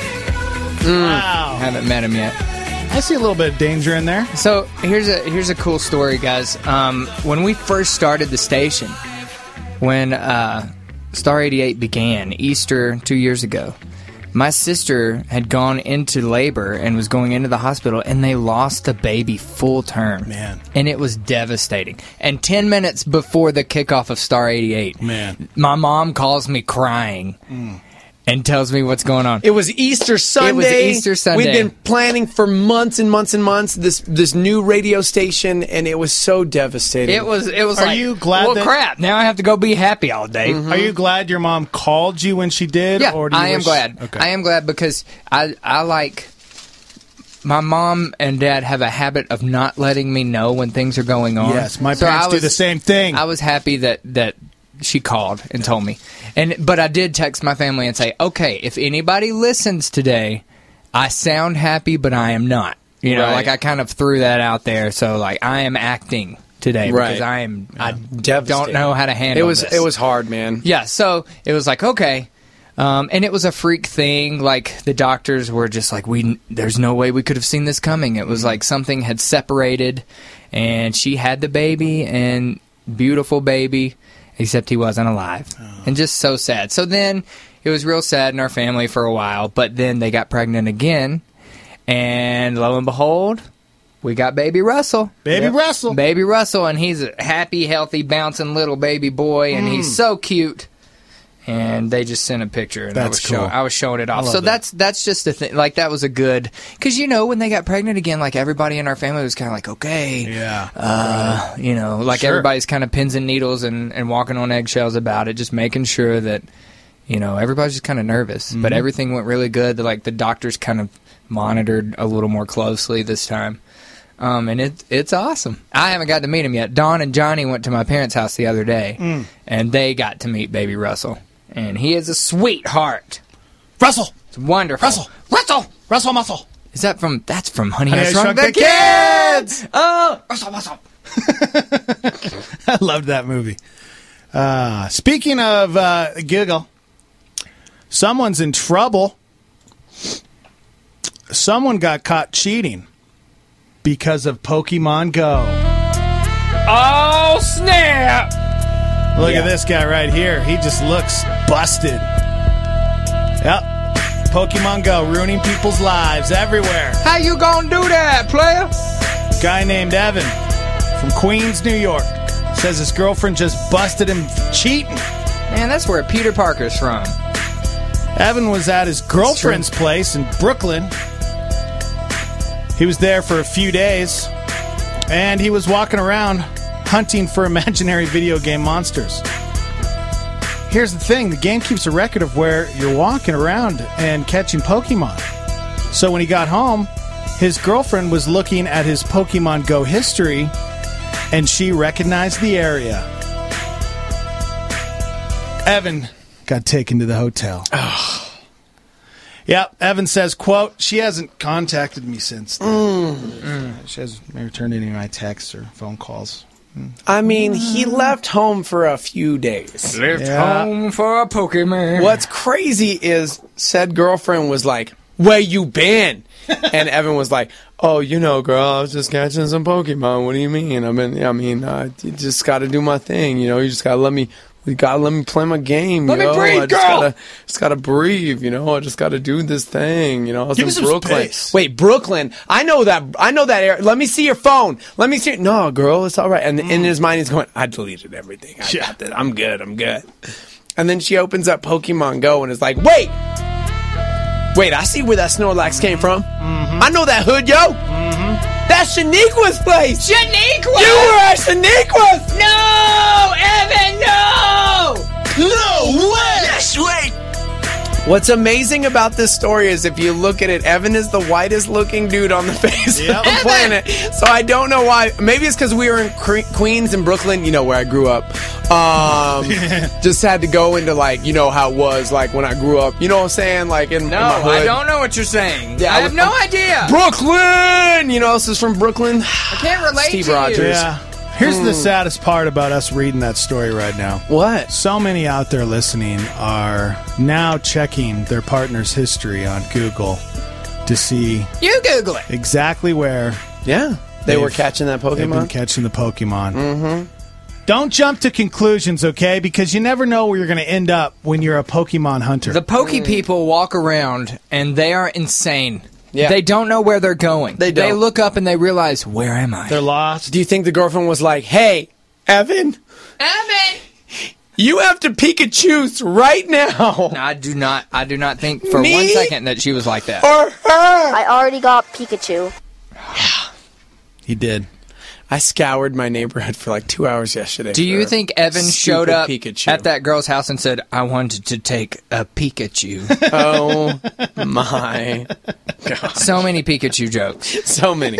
Wow. Haven't met him yet. I see a little bit of danger in there. So, here's a cool story, guys. When we first started the station, when Star 88 began, Easter 2 years ago, my sister had gone into labor and was going into the hospital, and they lost the baby full term. Man. And it was devastating. And 10 minutes before the kickoff of Star 88, man, my mom calls me crying and tells me what's going on. It was Easter Sunday. It was Easter Sunday. We've been planning for months and months and months this new radio station, and it was so devastating. It was Are like, you glad well, that- crap, now I have to go be happy all day. Mm-hmm. Are you glad your mom called you when she did? Yeah, or do you I am wish- glad. Okay. I am glad because I like... My mom and dad have a habit of not letting me know when things are going on. Yes, my parents do the same thing. I was happy that she called and told me. But I did text my family and say, okay, if anybody listens today, I sound happy, but I am not. You know, Right. like I kind of threw that out there. So like I am acting today because I don't know how to handle this. It was hard, man. Yeah, so it was like, okay. And it was a freak thing. Like the doctors were just like, there's no way we could have seen this coming. It was like something had separated, and she had the baby, and beautiful baby, except he wasn't alive. And just so sad. So then it was real sad in our family for a while, but then they got pregnant again, and lo and behold, we got baby Russell. Baby Russell. Baby Russell, and he's a happy, healthy, bouncing little baby boy, and he's so cute. And they just sent a picture, and That's cool. I was showing it off. I So love that. that's just the thing. Like, that was a good, because when they got pregnant again, like, everybody in our family was kind of like, okay, Sure. everybody's kind of pins and needles and walking on eggshells about it, just making sure that everybody's just kind of nervous. But everything went really good. The doctors kind of monitored a little more closely this time. And it's awesome. I haven't got to meet him yet. Dawn and Johnny went to my parents' house the other day, and they got to meet baby Russell. And he is a sweetheart. Russell! It's wonderful. Russell Muscle! That's from Honey, Honey, I Shrunk the Kids! Oh! Russell! I loved that movie. Speaking of Google, someone's in trouble. Someone got caught cheating because of Pokemon Go. Oh, snap! Look at this guy right here. He just looks busted. Yep. Pokemon Go ruining people's lives everywhere. How you gonna do that, player? Guy named Evan from Queens, New York, says his girlfriend just busted him cheating. Man, that's where Peter Parker's from. Evan was at his girlfriend's place in Brooklyn. He was there for a few days, and he was walking around hunting for imaginary video game monsters. Here's the thing. The game keeps a record of where you're walking around and catching Pokemon. So when he got home, his girlfriend was looking at his Pokemon Go history, and she recognized the area. Evan got taken to the hotel. Yep, Evan says, quote, she hasn't contacted me since then. She hasn't returned any of my texts or phone calls. I mean, he left home for a few days. Left home for a Pokemon. What's crazy is said girlfriend was like, where you been? And Evan was like, oh, girl, I was just catching some Pokemon. What do you mean? You just got to do my thing. You just got to let me play my game. Let me breathe, girl. Just gotta breathe. I just gotta do this thing. I was Give in me some Brooklyn. space. Wait, Brooklyn. I know that area. Let me see your phone. Let me see. No, girl, it's all right. And in his mind, he's going, I deleted everything. I got this. I'm good. And then she opens up Pokemon Go and is like, wait, I see where that Snorlax came from. I know that hood, yo. That's Shaniqua's place. Shaniqua! You were at Shaniqua's. No! Evan, no! No way! Yes, wait! What's amazing about this story is if you look at it, Evan is the whitest looking dude on the face of the planet. So I don't know why. Maybe it's because we were in Queens and Brooklyn, where I grew up. Just had to go into how it was when I grew up. You know what I'm saying? In my hood. I don't know what you're saying. Yeah, I have no idea. Brooklyn! You know else is from Brooklyn? I can't relate Steve to you. Rogers. Yeah. Here's the saddest part about us reading that story right now. What? So many out there listening are now checking their partner's history on Google to see You Google it. exactly where They were catching that they've been Pokemon? catching the Pokemon. Don't jump to conclusions, okay? Because you never know where you're going to end up when you're a Pokemon hunter. The Poke people walk around, and they are insane. Yeah. They don't know where they're going. They don't. They look up and they realize, where am I? They're lost. Do you think the girlfriend was like, hey, Evan, you have to Pikachu's right now? No, I do not think for Me? 1 second that she was like that. Or her? I already got Pikachu. He did. I scoured my neighborhood for 2 hours yesterday. Do you think Evan showed up Pikachu. at that girl's house and said, I wanted to take a Pikachu? Oh, my God. So many Pikachu jokes. So many.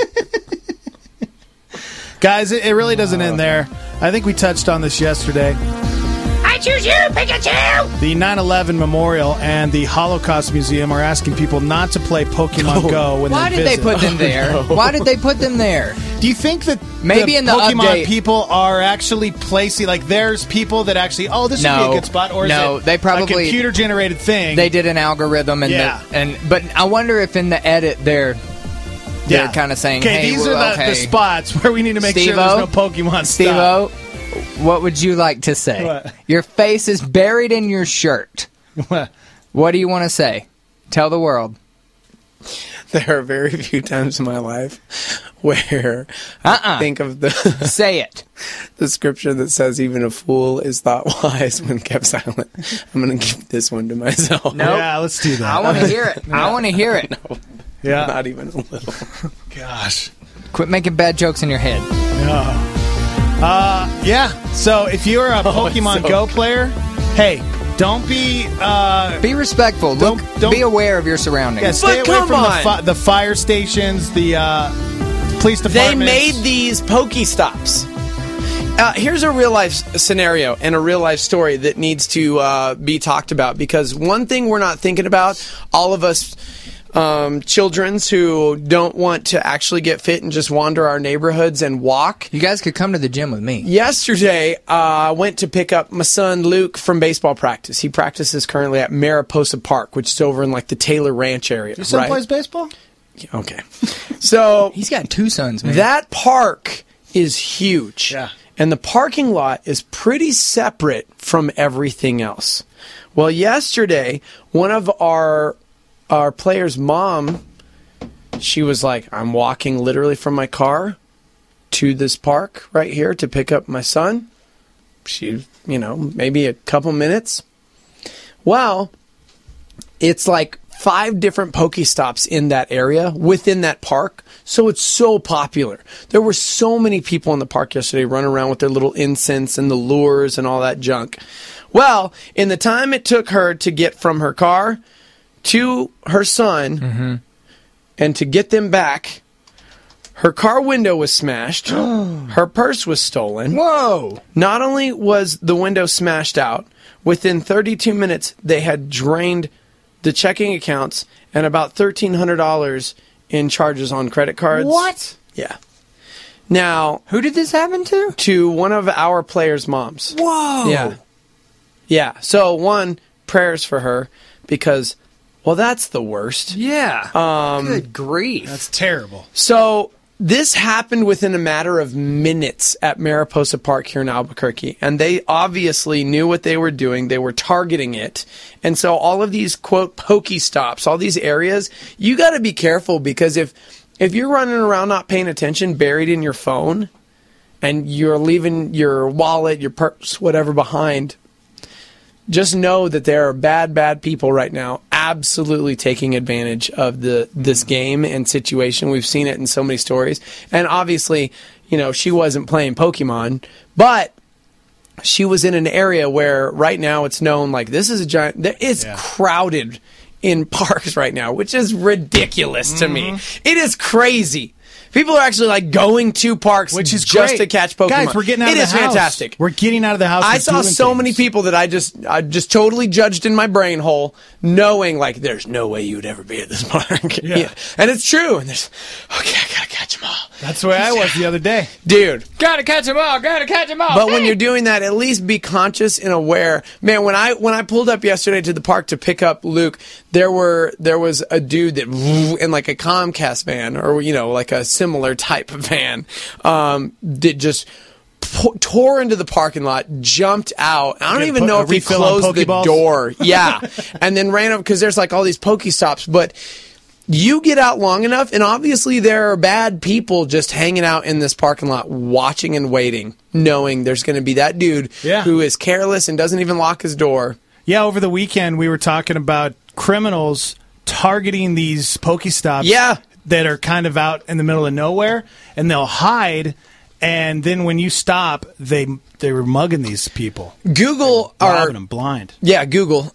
Guys, it really doesn't end there. I think we touched on this yesterday. I choose you, Pikachu! The 9/11 Memorial and the Holocaust Museum are asking people not to play Pokemon Go when Why they did visit. they put them there? Why did they put them there? Do you think that Maybe in the Pokemon update- people are actually placing, there's people that actually, this would be a good spot, or is it they probably a computer-generated thing? They did an algorithm, but I wonder if in the edit they're kind of saying, okay, hey, these are the spots where we need to make sure there's no Pokemon Steve-O, stuff. what would you like to say? What? Your face is buried in your shirt. What do you want to say? Tell the world. There are very few times in my life where I think of the say it. The scripture that says even a fool is thought wise when kept silent. I'm going to keep this one to myself. Nope. Yeah, let's do that. I want to hear it. I want to hear it. No, Yeah. not even a little. Gosh. Quit making bad jokes in your head. Yeah. So if you're a Pokemon so Go player, hey, don't be Be respectful. Don't- Be aware of your surroundings. yeah, stay But away come from on. the fire stations, the police They departments. made these Pokestops. Here's a real life scenario and a real life story that needs to be talked about, because one thing we're not thinking about, all of us childrens who don't want to actually get fit and just wander our neighborhoods and walk. You guys could come to the gym with me. Yesterday, I went to pick up my son Luke from baseball practice. He practices currently at Mariposa Park, which is over in like the Taylor Ranch area. Your son right? plays baseball? Okay. So He's got two sons, man. that park is huge. Yeah. And the parking lot is pretty separate from everything else. Well, yesterday, one of our player's mom, she was like, I'm walking literally from my car to this park right here to pick up my son. She, maybe a couple minutes. Well, it's like 5 different Pokestops in that area within that park. So it's so popular. There were so many people in the park yesterday running around with their little incense and the lures and all that junk. Well, in the time it took her to get from her car to her son and to get them back, her car window was smashed. Her purse was stolen. Whoa! Not only was the window smashed out, within 32 minutes they had drained the checking accounts and about $1,300 in charges on credit cards. What? Yeah. Now, who did this happen to? To one of our players' moms. Whoa! Yeah. Yeah. So, one, prayers for her, because, well, that's the worst. Yeah. Good grief. That's terrible. So, this happened within a matter of minutes at Mariposa Park here in Albuquerque, and they obviously knew what they were doing. They were targeting it. And so all of these, quote, Pokestops, all these areas, you got to be careful, because if you're running around not paying attention, buried in your phone, and you're leaving your wallet, your purse, whatever behind, just know that there are bad people right now absolutely taking advantage of this game and situation. We've seen it in so many stories. And obviously, she wasn't playing Pokemon, but she was in an area where right now it's known like this is a giant... It's crowded in parks right now, which is ridiculous to me. It is crazy. People are actually like going to parks, which is just great. to catch Pokemon. Guys, we're getting out of the house. It is fantastic. We're getting out of the house. I and saw doing so things. many people that I just totally judged in my brain hole, knowing like there's no way you would ever be at this park. Yeah. And it's true. And there's I gotta catch them all. That's the way I was the other day, dude. Gotta catch them all. Gotta catch them all. But when you're doing that, at least be conscious and aware. Man, when I pulled up yesterday to the park to pick up Luke, there was a dude that in like a Comcast van or like a similar type of van that just tore into the parking lot, jumped out. I don't even know if he closed the door. Yeah. And then ran up because there's like all these Pokestops, but you get out long enough, and obviously there are bad people just hanging out in this parking lot, watching and waiting, knowing there's going to be that dude who is careless and doesn't even lock his door. Yeah, over the weekend we were talking about criminals targeting these Pokestops that are kind of out in the middle of nowhere, and they'll hide, and then when you stop, they were mugging these people. Google robbing them blind. Yeah, Google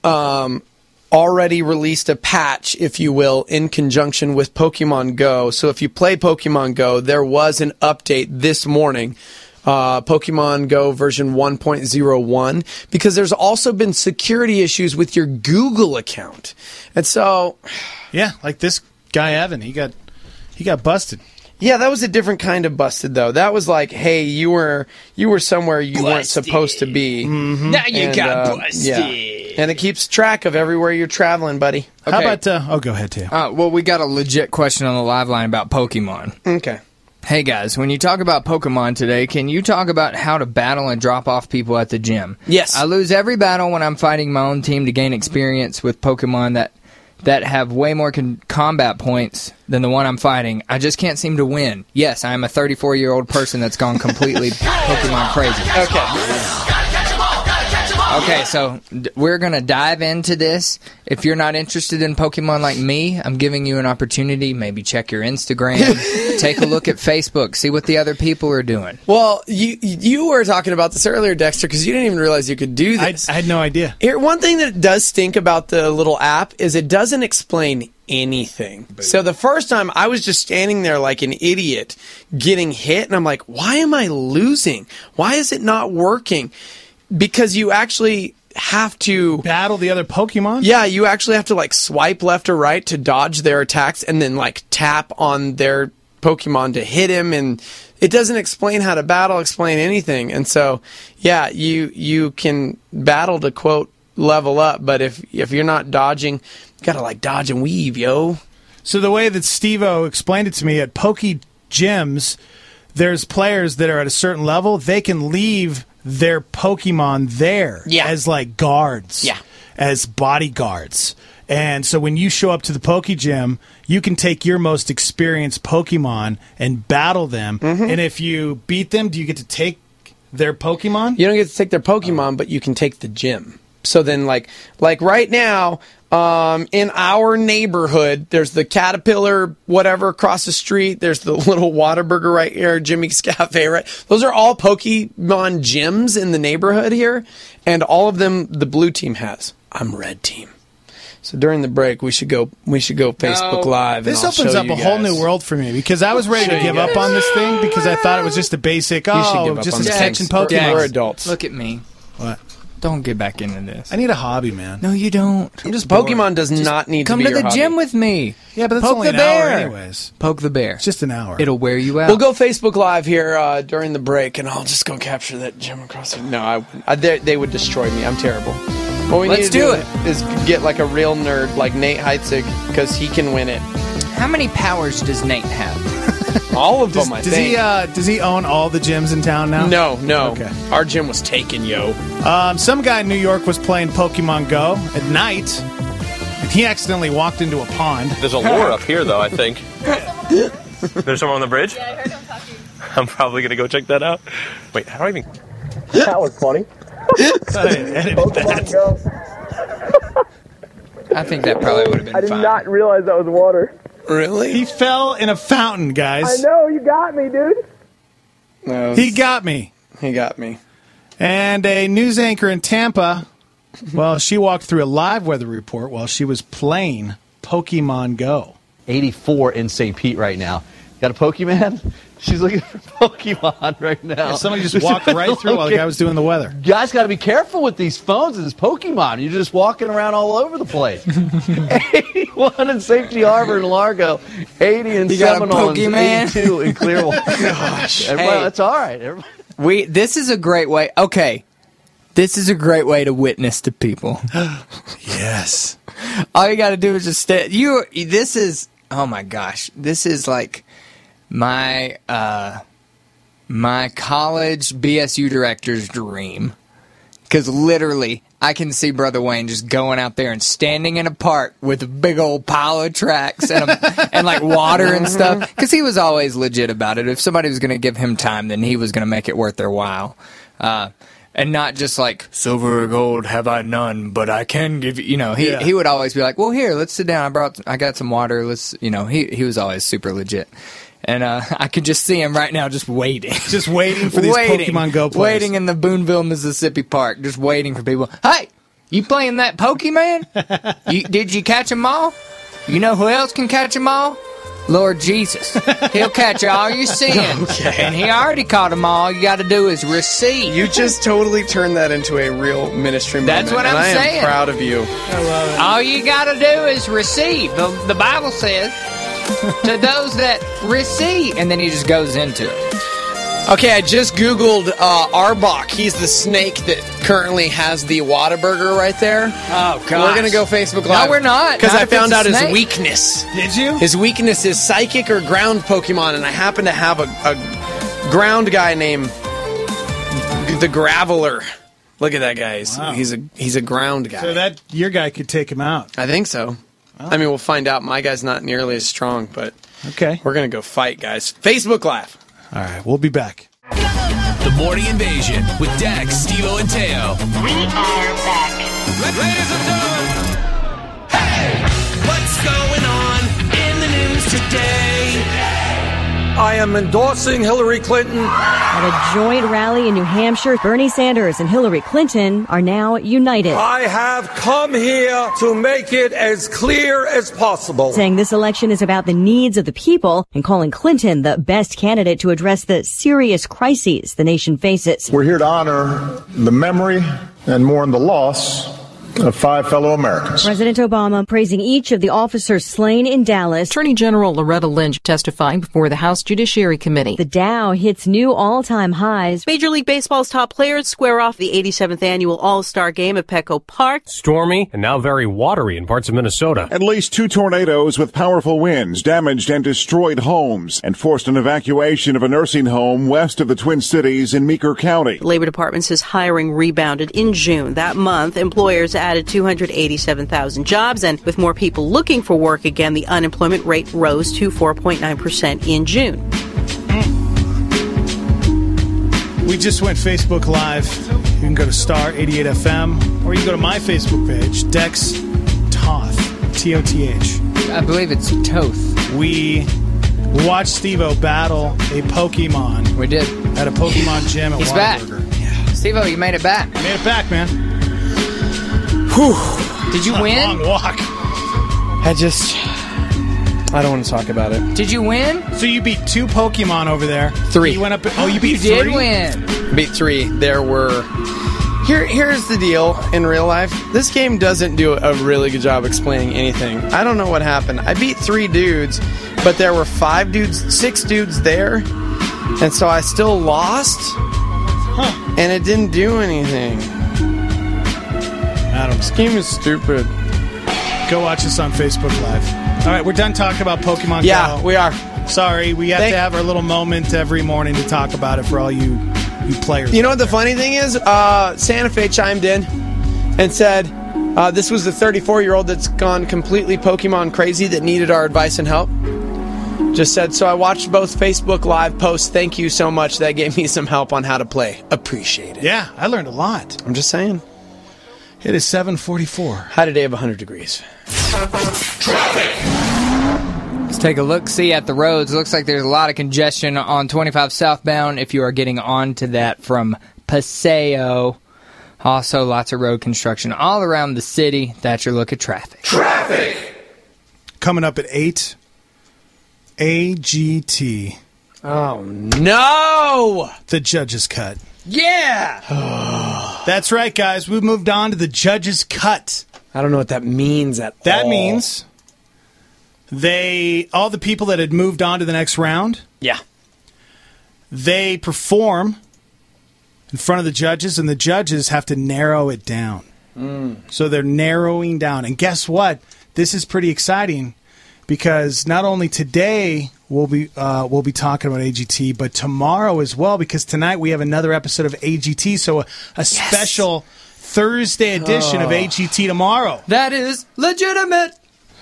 already released a patch, if you will, in conjunction with Pokemon Go. So if you play Pokemon Go, there was an update this morning, Pokemon Go version 1.01, because there's also been security issues with your Google account. And so... Yeah, like this guy Evan, he got busted. Yeah, that was a different kind of busted, though. That was like, hey, you were somewhere you weren't supposed to be. Mm-hmm. Now you got busted. Yeah. And it keeps track of everywhere you're traveling, buddy. Okay. How about... go ahead, Teo. Well, we got a legit question on the live line about Pokemon. Okay. Hey, guys, when you talk about Pokemon today, can you talk about how to battle and drop off people at the gym? Yes. I lose every battle when I'm fighting my own team to gain experience with Pokemon that that have way more combat points than the one I'm fighting. I just can't seem to win. Yes, I am a 34-year-old person that's gone completely Pokemon crazy. Okay, so we're going to dive into this. If you're not interested in Pokemon like me, I'm giving you an opportunity. Maybe check your Instagram. Take a look at Facebook. See what the other people are doing. Well, you were talking about this earlier, Dexter, because you didn't even realize you could do this. I had no idea. Here, one thing that does stink about the little app is it doesn't explain anything. So the first time I was just standing there like an idiot getting hit, and I'm like, why am I losing? Why is it not working? Because you actually have to battle the other Pokemon? Yeah, you actually have to like swipe left or right to dodge their attacks and then like tap on their Pokemon to hit him, and it doesn't explain how to battle, explain anything. And so, yeah, you can battle to quote level up, but if you're not dodging, you gotta like dodge and weave, yo. So the way that Steve-O explained it to me, at Poke Gyms, there's players that are at a certain level, they can leave their Pokemon there as like guards, as bodyguards. And so when you show up to the Poke Gym, you can take your most experienced Pokemon and battle them. And if you beat them, do you get to take their Pokemon? You don't get to take their Pokemon, but you can take the gym. So then like right now, in our neighborhood, there's the Caterpillar, whatever, across the street. There's the little Whataburger right here, Jimmy's Cafe, right? Those are all Pokemon gyms in the neighborhood here, and all of them the blue team has. I'm red team. So during the break, we should go Facebook Live. This and opens up a whole new world for me, because I was ready to give up on this thing because I thought it was just a basic, just catching Pokemon. We're adults. Look at me. What? Don't get back into this. I need a hobby, man. No, you don't. I'm just Pokemon does not need to be your hobby. Come to the gym with me. Yeah, but that's Poke only the an hour bear. anyways. Poke the bear. It's just an hour. It'll wear you out. We'll go Facebook Live here during the break, and I'll just go capture that gym across the... No, they would destroy me. I'm terrible. What we need to do is get like a real nerd like Nate Heitzig, because he can win it. How many powers does Nate have? All of them, I think. Does he own all the gyms in town now? No. Okay. Our gym was taken, yo. Some guy in New York was playing Pokemon Go at night, and he accidentally walked into a pond. There's a lure up here, though, I think. There's someone on the bridge? Yeah, I heard him talking. I'm probably going to go check that out. Wait, how do I even... That was funny. Pokemon Go. I think that probably would have been I did fine. not realize that was water. Really? He fell in a fountain, guys. I know, you got me, dude. No, He got me. He got me. And a news anchor in Tampa, well, she walked through a live weather report while she was playing Pokemon Go. 84 in St. Pete right now. Got a Pokemon? She's looking for Pokemon right now. Yeah, somebody just walked right through while the guy was doing the weather. You guys got to be careful with these phones and this Pokemon. You're just walking around all over the place. 81 in Safety Harbor in Largo. 80 in Seminole. And 82 in Clearwater. Gosh. Everybody, that's all right. Everybody. This is a great way. Okay. This is a great way to witness to people. Yes. All you got to do is just stay. This is, oh my gosh. This is like my college BSU director's dream, because literally I can see Brother Wayne just going out there and standing in a park with a big old pile of tracks and like water and stuff, because he was always legit about it. If somebody was going to give him time, then he was going to make it worth their while, and not just like silver or gold have I none, but I can give you. He would always be like, well, here, let's sit down. I got some water. Let's he was always super legit. And I could just see him right now just waiting. Just waiting for these Pokemon Go players. Waiting in the Boonville, Mississippi park. Just waiting for people. Hey, you playing that Pokemon? Did you catch them all? You know who else can catch them all? Lord Jesus. He'll catch all your sins. Okay. And he already caught them all. You got to do is receive. You just totally turned that into a real ministry moment. That's what I'm saying. I am proud of you. I love it. All you got to do is receive. The Bible says... to those that receive, and then he just goes into it. Okay, I just Googled Arbok. He's the snake that currently has the Whataburger right there. Oh, God. We're going to go Facebook Live. No, we're not. Because I found out his snake. weakness. Did you? His weakness is psychic or ground Pokemon, and I happen to have a ground guy named the Graveler. Look at that guy. He's a ground guy. So your guy could take him out. I think so. I mean, we'll find out. My guy's not nearly as strong, but okay, we're going to go fight, guys. Facebook Live. All right, we'll be back. The Morning Invasion with Dax, Steve-O, and Teo. We are back. Ladies and gentlemen. Hey, what's going on in the news today? I am endorsing Hillary Clinton. At a joint rally in New Hampshire, Bernie Sanders and Hillary Clinton are now united. I have come here to make it as clear as possible. Saying this election is about the needs of the people and calling Clinton the best candidate to address the serious crises the nation faces. We're here to honor the memory and mourn the loss of 5 fellow Americans. President Obama praising each of the officers slain in Dallas. Attorney General Loretta Lynch testifying before the House Judiciary Committee. The Dow hits new all-time highs. Major League Baseball's top players square off the 87th annual All-Star Game at Petco Park. Stormy and now very watery in parts of Minnesota. At least 2 tornadoes with powerful winds damaged and destroyed homes and forced an evacuation of a nursing home west of the Twin Cities in Meeker County. The Labor Department says hiring rebounded in June. That month, employers added 287,000 jobs, and with more people looking for work again, the unemployment rate rose to 4.9% in June. We just went Facebook Live. You can go to Star 88 FM, or you can go to my Facebook page, Dex Toth, T-O-T-H. I believe it's Toth. We watched Steve-O battle a Pokemon. We did. At a Pokemon gym at He's Whataburger. back. Yeah. Steve-O, you made it back. You made it back, man. Whew. Did you win? Long walk. I don't want to talk about it. Did you win? So you beat 2 Pokemon over there. 3. You went up. You beat 3? You did win. Beat 3. There were. Here's the deal in real life. This game doesn't do a really good job explaining anything. I don't know what happened. I beat 3 dudes, but there were 6 dudes there, and so I still lost. Huh. And it didn't do anything. I don't know. This game is stupid. Go watch us on Facebook Live. All right, we're done talking about Pokemon Go. Yeah, we are. Sorry, we have to have our little moment every morning to talk about it for all you players. You know what the funny thing is? Santa Fe chimed in and said this was the 34-year-old that's gone completely Pokemon crazy that needed our advice and help. Just said, so I watched both Facebook Live posts. Thank you so much. That gave me some help on how to play. Appreciate it. Yeah, I learned a lot. I'm just saying. It is 7:44. Had a day of 100 degrees. Let's take a look-see at the roads. Looks like there's a lot of congestion on 25 southbound if you are getting onto that from Paseo. Also, lots of road construction all around the city. That's your look at traffic. Coming up at 8, AGT. Oh, no! The Judge's Cut. Yeah! That's right, guys. We moved on to the Judge's Cut. I don't know what that means at all. That means all the people that had moved on to the next round, yeah, they perform in front of the judges, and the judges have to narrow it down. So they're narrowing down. And guess what? This is pretty exciting because not only today we'll be talking about AGT, but tomorrow as well, because tonight we have another episode of AGT, so a special Thursday edition of AGT tomorrow. That is legitimate.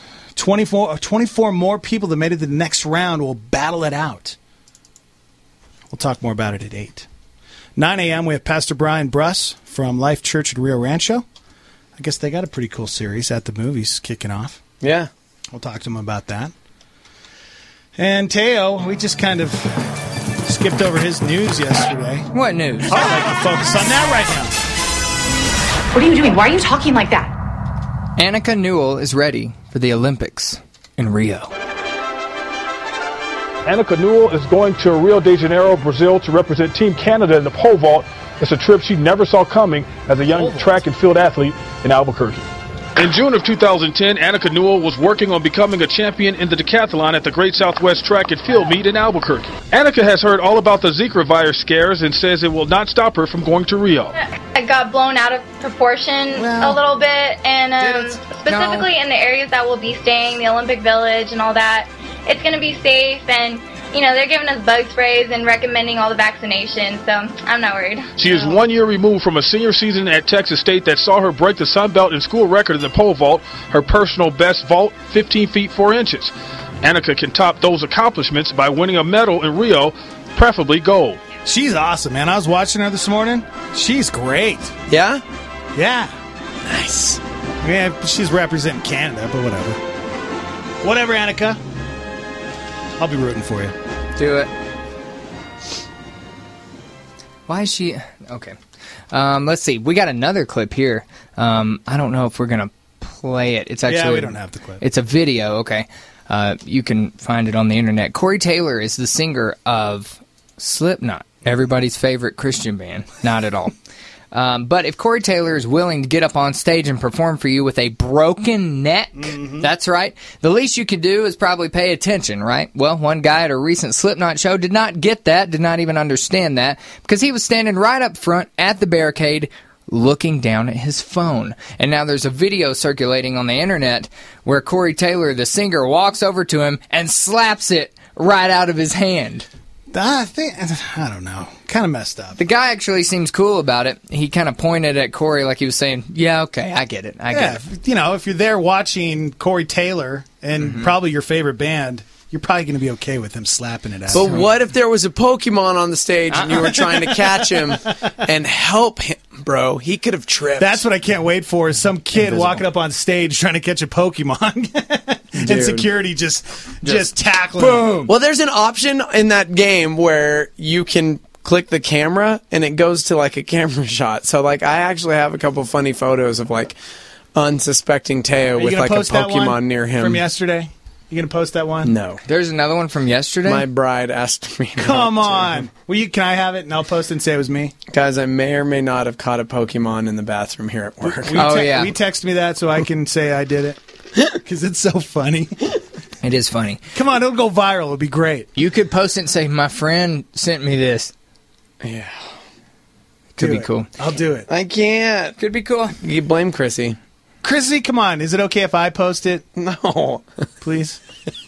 24 more people that made it to the next round will battle it out. We'll talk more about it at 8. 9 a.m., we have Pastor Brian Bruss from Life Church in Rio Rancho. I guess they got a pretty cool series at the movies kicking off. Yeah. We'll talk to him about that. And Teo, we just kind of skipped over his news yesterday. What news? I'd like to focus on that right now. What are you doing? Why are you talking like that? Annika Newell is ready for the Olympics in Rio. Annika Newell is going to Rio de Janeiro, Brazil to represent Team Canada in the pole vault. It's a trip she never saw coming as a young track and field athlete in Albuquerque. In June of 2010, Annika Newell was working on becoming a champion in the decathlon at the Great Southwest Track and Field Meet in Albuquerque. Annika has heard all about the Zika virus scares and says it will not stop her from going to Rio. I got blown out of proportion a little bit, and specifically in the areas that we'll be staying, the Olympic Village and all that. It's going to be safe, and they're giving us bug sprays and recommending all the vaccinations, so I'm not worried. She is 1 year removed from a senior season at Texas State that saw her break the Sun Belt and school record in the pole vault, her personal best vault, 15 feet 4 inches. Annika can top those accomplishments by winning a medal in Rio, preferably gold. She's awesome, man. I was watching her this morning. She's great. Yeah? Yeah. Nice. Yeah, she's representing Canada, but whatever. Whatever, Annika. I'll be rooting for you. Do it. Why is she... Okay. Let's see. We got another clip here. I don't know if we're going to play it. It's actually... Yeah, we don't have the clip. It's a video, okay. You can find it on the internet. Corey Taylor is the singer of Slipknot, everybody's favorite Christian band. Not at all. But if Corey Taylor is willing to get up on stage and perform for you with a broken neck, that's right, the least you could do is probably pay attention, right? Well, one guy at a recent Slipknot show did not get that, did not even understand that, because he was standing right up front at the barricade looking down at his phone. And now there's a video circulating on the internet where Corey Taylor, the singer, walks over to him and slaps it right out of his hand. I don't know. Kind of messed up. The guy actually seems cool about it. He kind of pointed at Corey like he was saying, yeah, okay, I get it. I get it. If you're there watching Corey Taylor and probably your favorite band, you're probably going to be okay with him slapping it out. But what if there was a Pokemon on the stage and you were trying to catch him and help him, bro? He could have tripped. That's what I can't wait for, is some kid walking up on stage trying to catch a Pokemon. And security just tackling him. Well, there's an option in that game where you can click the camera and it goes to like a camera shot. So like I actually have a couple funny photos of like unsuspecting Teo with like a Pokemon near him. From yesterday? You going to post that one? No. There's another one from yesterday? My bride asked me Come on. Can I have it and I'll post it and say it was me? Guys, I may or may not have caught a Pokemon in the bathroom here at work. We text me that so I can say I did it. Because it's so funny. It is funny. Come on, it'll go viral. It'll be great. You could post it and say, my friend sent me this. Yeah. Could be cool. I'll do it. I can't. Could be cool. You blame Chrissy. Chrissy, come on. Is it okay if I post it? No. Please?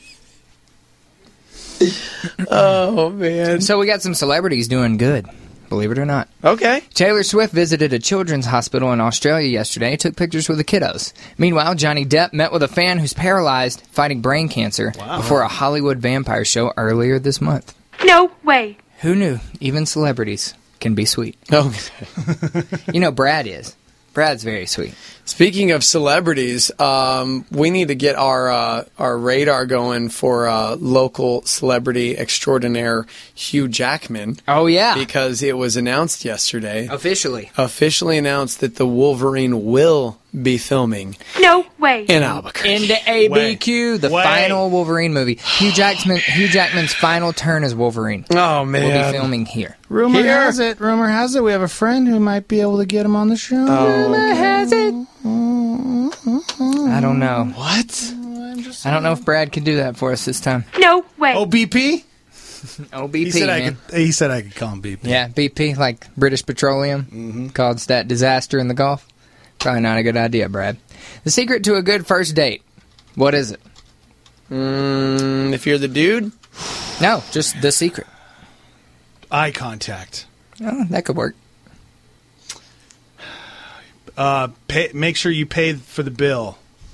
Oh, man. So we got some celebrities doing good. Believe it or not. Okay. Taylor Swift visited a children's hospital in Australia yesterday, took pictures with the kiddos. Meanwhile, Johnny Depp met with a fan who's paralyzed, fighting brain cancer, before a Hollywood vampire show earlier this month. No way. Who knew even celebrities can be sweet? Oh. Brad is. Brad's very sweet. Speaking of celebrities, we need to get our radar going for local celebrity extraordinaire Hugh Jackman. Oh, yeah. Because it was announced yesterday. Officially announced that the Wolverine will be filming. No way. In Albuquerque. Into ABQ, the final Wolverine movie. Hugh Jackman's final turn as Wolverine. Oh, man. Will be filming here. Rumor has it we have a friend who might be able to get him on the show. Rumor has it. I don't know. What? I don't know if Brad could do that for us this time. No way. OBP? OBP, he said I could call him BP. Yeah, BP, like British Petroleum, caused that disaster in the Gulf. Probably not a good idea, Brad. The secret to a good first date. What is it? If you're the dude? No, just the secret. Eye contact. Oh, that could work. Make sure you pay for the bill.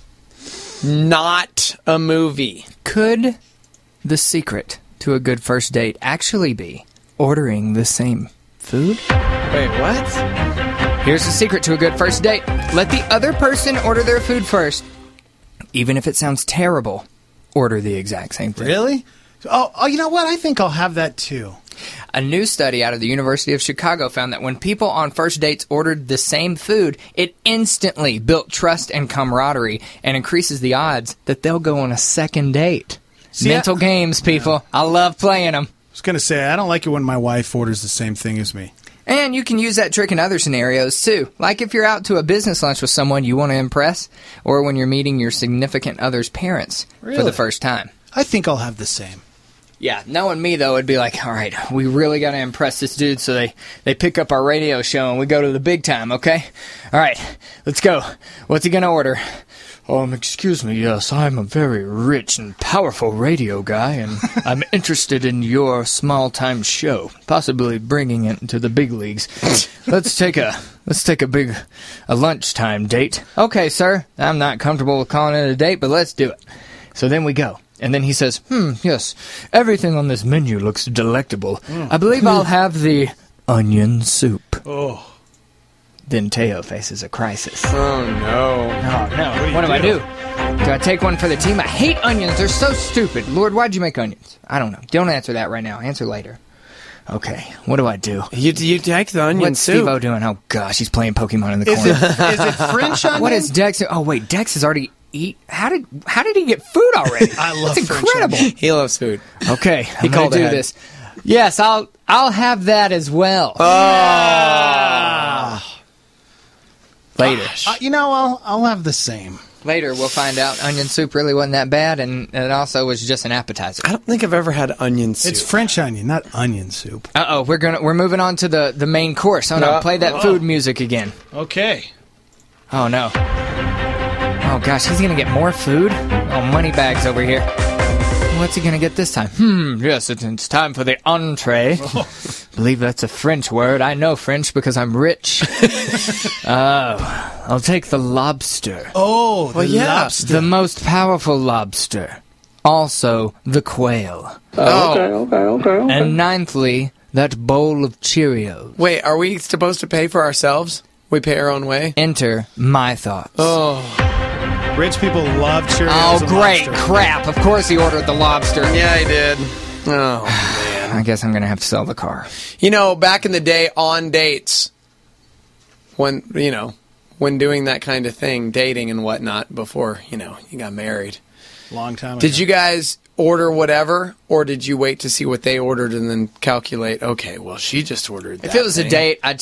Not a movie. Could the secret to a good first date actually be ordering the same food? Wait, what? Here's the secret to a good first date. Let the other person order their food first. Even if it sounds terrible, order the exact same thing. Really? Oh, you know what? I think I'll have that too. A new study out of the University of Chicago found that when people on first dates ordered the same food, it instantly built trust and camaraderie and increases the odds that they'll go on a second date. Mental games, people. I love playing them. I was going to say, I don't like it when my wife orders the same thing as me. And you can use that trick in other scenarios, too. Like if you're out to a business lunch with someone you want to impress, or when you're meeting your significant other's parents for the first time. I think I'll have the same. Yeah, knowing me, though, it'd be like, all right, we really got to impress this dude, so they pick up our radio show and we go to the big time, okay? All right, let's go. What's he going to order? Excuse me, yes, I'm a very rich and powerful radio guy, and I'm interested in your small-time show, possibly bringing it to the big leagues. Let's take a lunchtime date. Okay, sir, I'm not comfortable with calling it a date, but let's do it. So then we go. And then he says, yes, everything on this menu looks delectable. I believe I'll have the onion soup. Oh. Then Teo faces a crisis. Oh, no. Oh, no. What do I do? Do I take one for the team? I hate onions. They're so stupid. Lord, why'd you make onions? I don't know. Don't answer that right now. Answer later. Okay, what do I do? You take the onion What's soup. Steve-O doing? Oh, gosh, he's playing Pokemon in the corner. Is it French onion? What is Dex? Oh, wait, Dex has already eat. How did he get food already? I love That's French incredible. onion. He loves food. Okay, He called do ahead. this. Yes, I'll have that as well. Later. I'll have the same. Later, we'll find out onion soup really wasn't that bad, and it also was just an appetizer. I don't think I've ever had onion soup. It's French onion, not onion soup. We're moving on to the main course. Oh no, play that food music again. Okay. Oh no. Oh gosh, he's gonna get more food? Oh, money bags over here. What's he gonna get this time? Yes, it's time for the entree. Believe that's a French word. I know French because I'm rich. I'll take the lobster. Oh, lobster. The most powerful lobster. Also, the quail. Okay. And ninthly, that bowl of Cheerios. Wait, are we supposed to pay for ourselves? We pay our own way? Enter my thoughts. Oh. Rich people love Cheerios. Oh, and great lobster. crap. Of course he ordered the lobster. Yeah, he did. Oh, man. I guess I'm going to have to sell the car. You know, back in the day on dates, when doing that kind of thing, dating and whatnot, before, you got married. Long time ago. Did you guys order whatever, or did you wait to see what they ordered and then calculate, okay, well, she just ordered that If it was thing. a date, I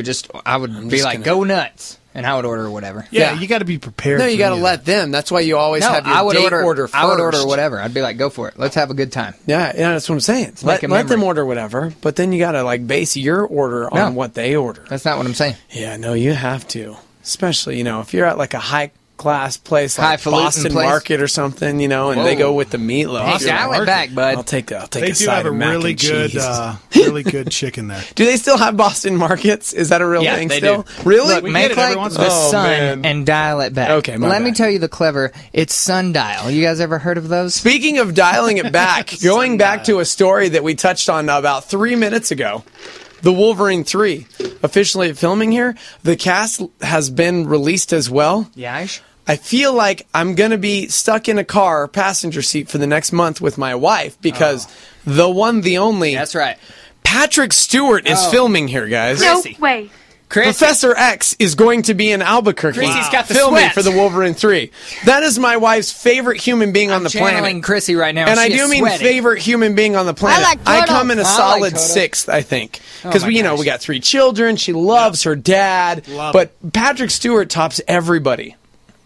would be like, go nuts. And I would order whatever. Yeah, you got to be prepared. No, you got to to let them. That's why you always have your date order first. I would order whatever. I'd be like, go for it. Let's have a good time. Yeah, that's what I'm saying. Let them order whatever, but then you got to base your order on what they order. That's not what I'm saying. Yeah, no, you have to. Especially, if you're at like a high-class place like Highfalutin Boston place. Market or something, and they go with the meatloaf. Hey, dial it back, bud. I'll take They a do side have a of mac really and good, cheese. really good chicken there. Do they still have Boston Markets? Is that a real thing they still? do. Really? Look, We make get it every like once the in a while. sun man. and dial it back. Okay, my Let me bad. tell you the clever. It's sundial. You guys ever heard of those? Speaking of dialing it back, going back to a story that we touched on about 3 minutes ago, the Wolverine 3, officially filming here. The cast has been released as well. Yeah. I feel like I'm going to be stuck in a car passenger seat for the next month with my wife because the one, the only. That's right. Patrick Stewart is filming here, guys. No way. Professor X is going to be in Albuquerque Chrissy's got the filming sweats. for the Wolverine 3. That is my wife's favorite human being on the channeling planet. Chrissy right now. And I She do is mean sweating. favorite human being on the planet. like I Toto. come in a I like solid Toto. sixth, I think. Because, my we gosh. got 3 children. She loves her dad. But Patrick Stewart tops everybody.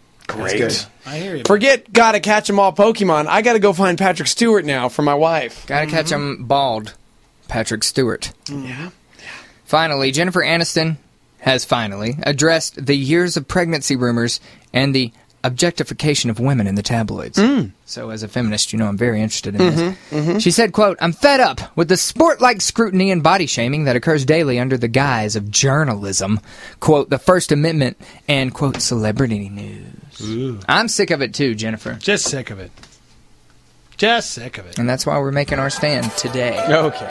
Great. I hear you. Forget gotta catch 'em all Pokemon. I gotta go find Patrick Stewart now for my wife. Gotta catch him bald. Patrick Stewart. Yeah. Finally, Jennifer Aniston has finally addressed the years of pregnancy rumors and the objectification of women in the tabloids. So as a feminist, I'm very interested in this. She said, quote, "I'm fed up with the sport-like scrutiny and body shaming that occurs daily under the guise of journalism, quote, the First Amendment, and, quote, celebrity news." Ooh. I'm sick of it too, Jennifer. Just sick of it. Just sick of it. And that's why we're making our stand today. Okay.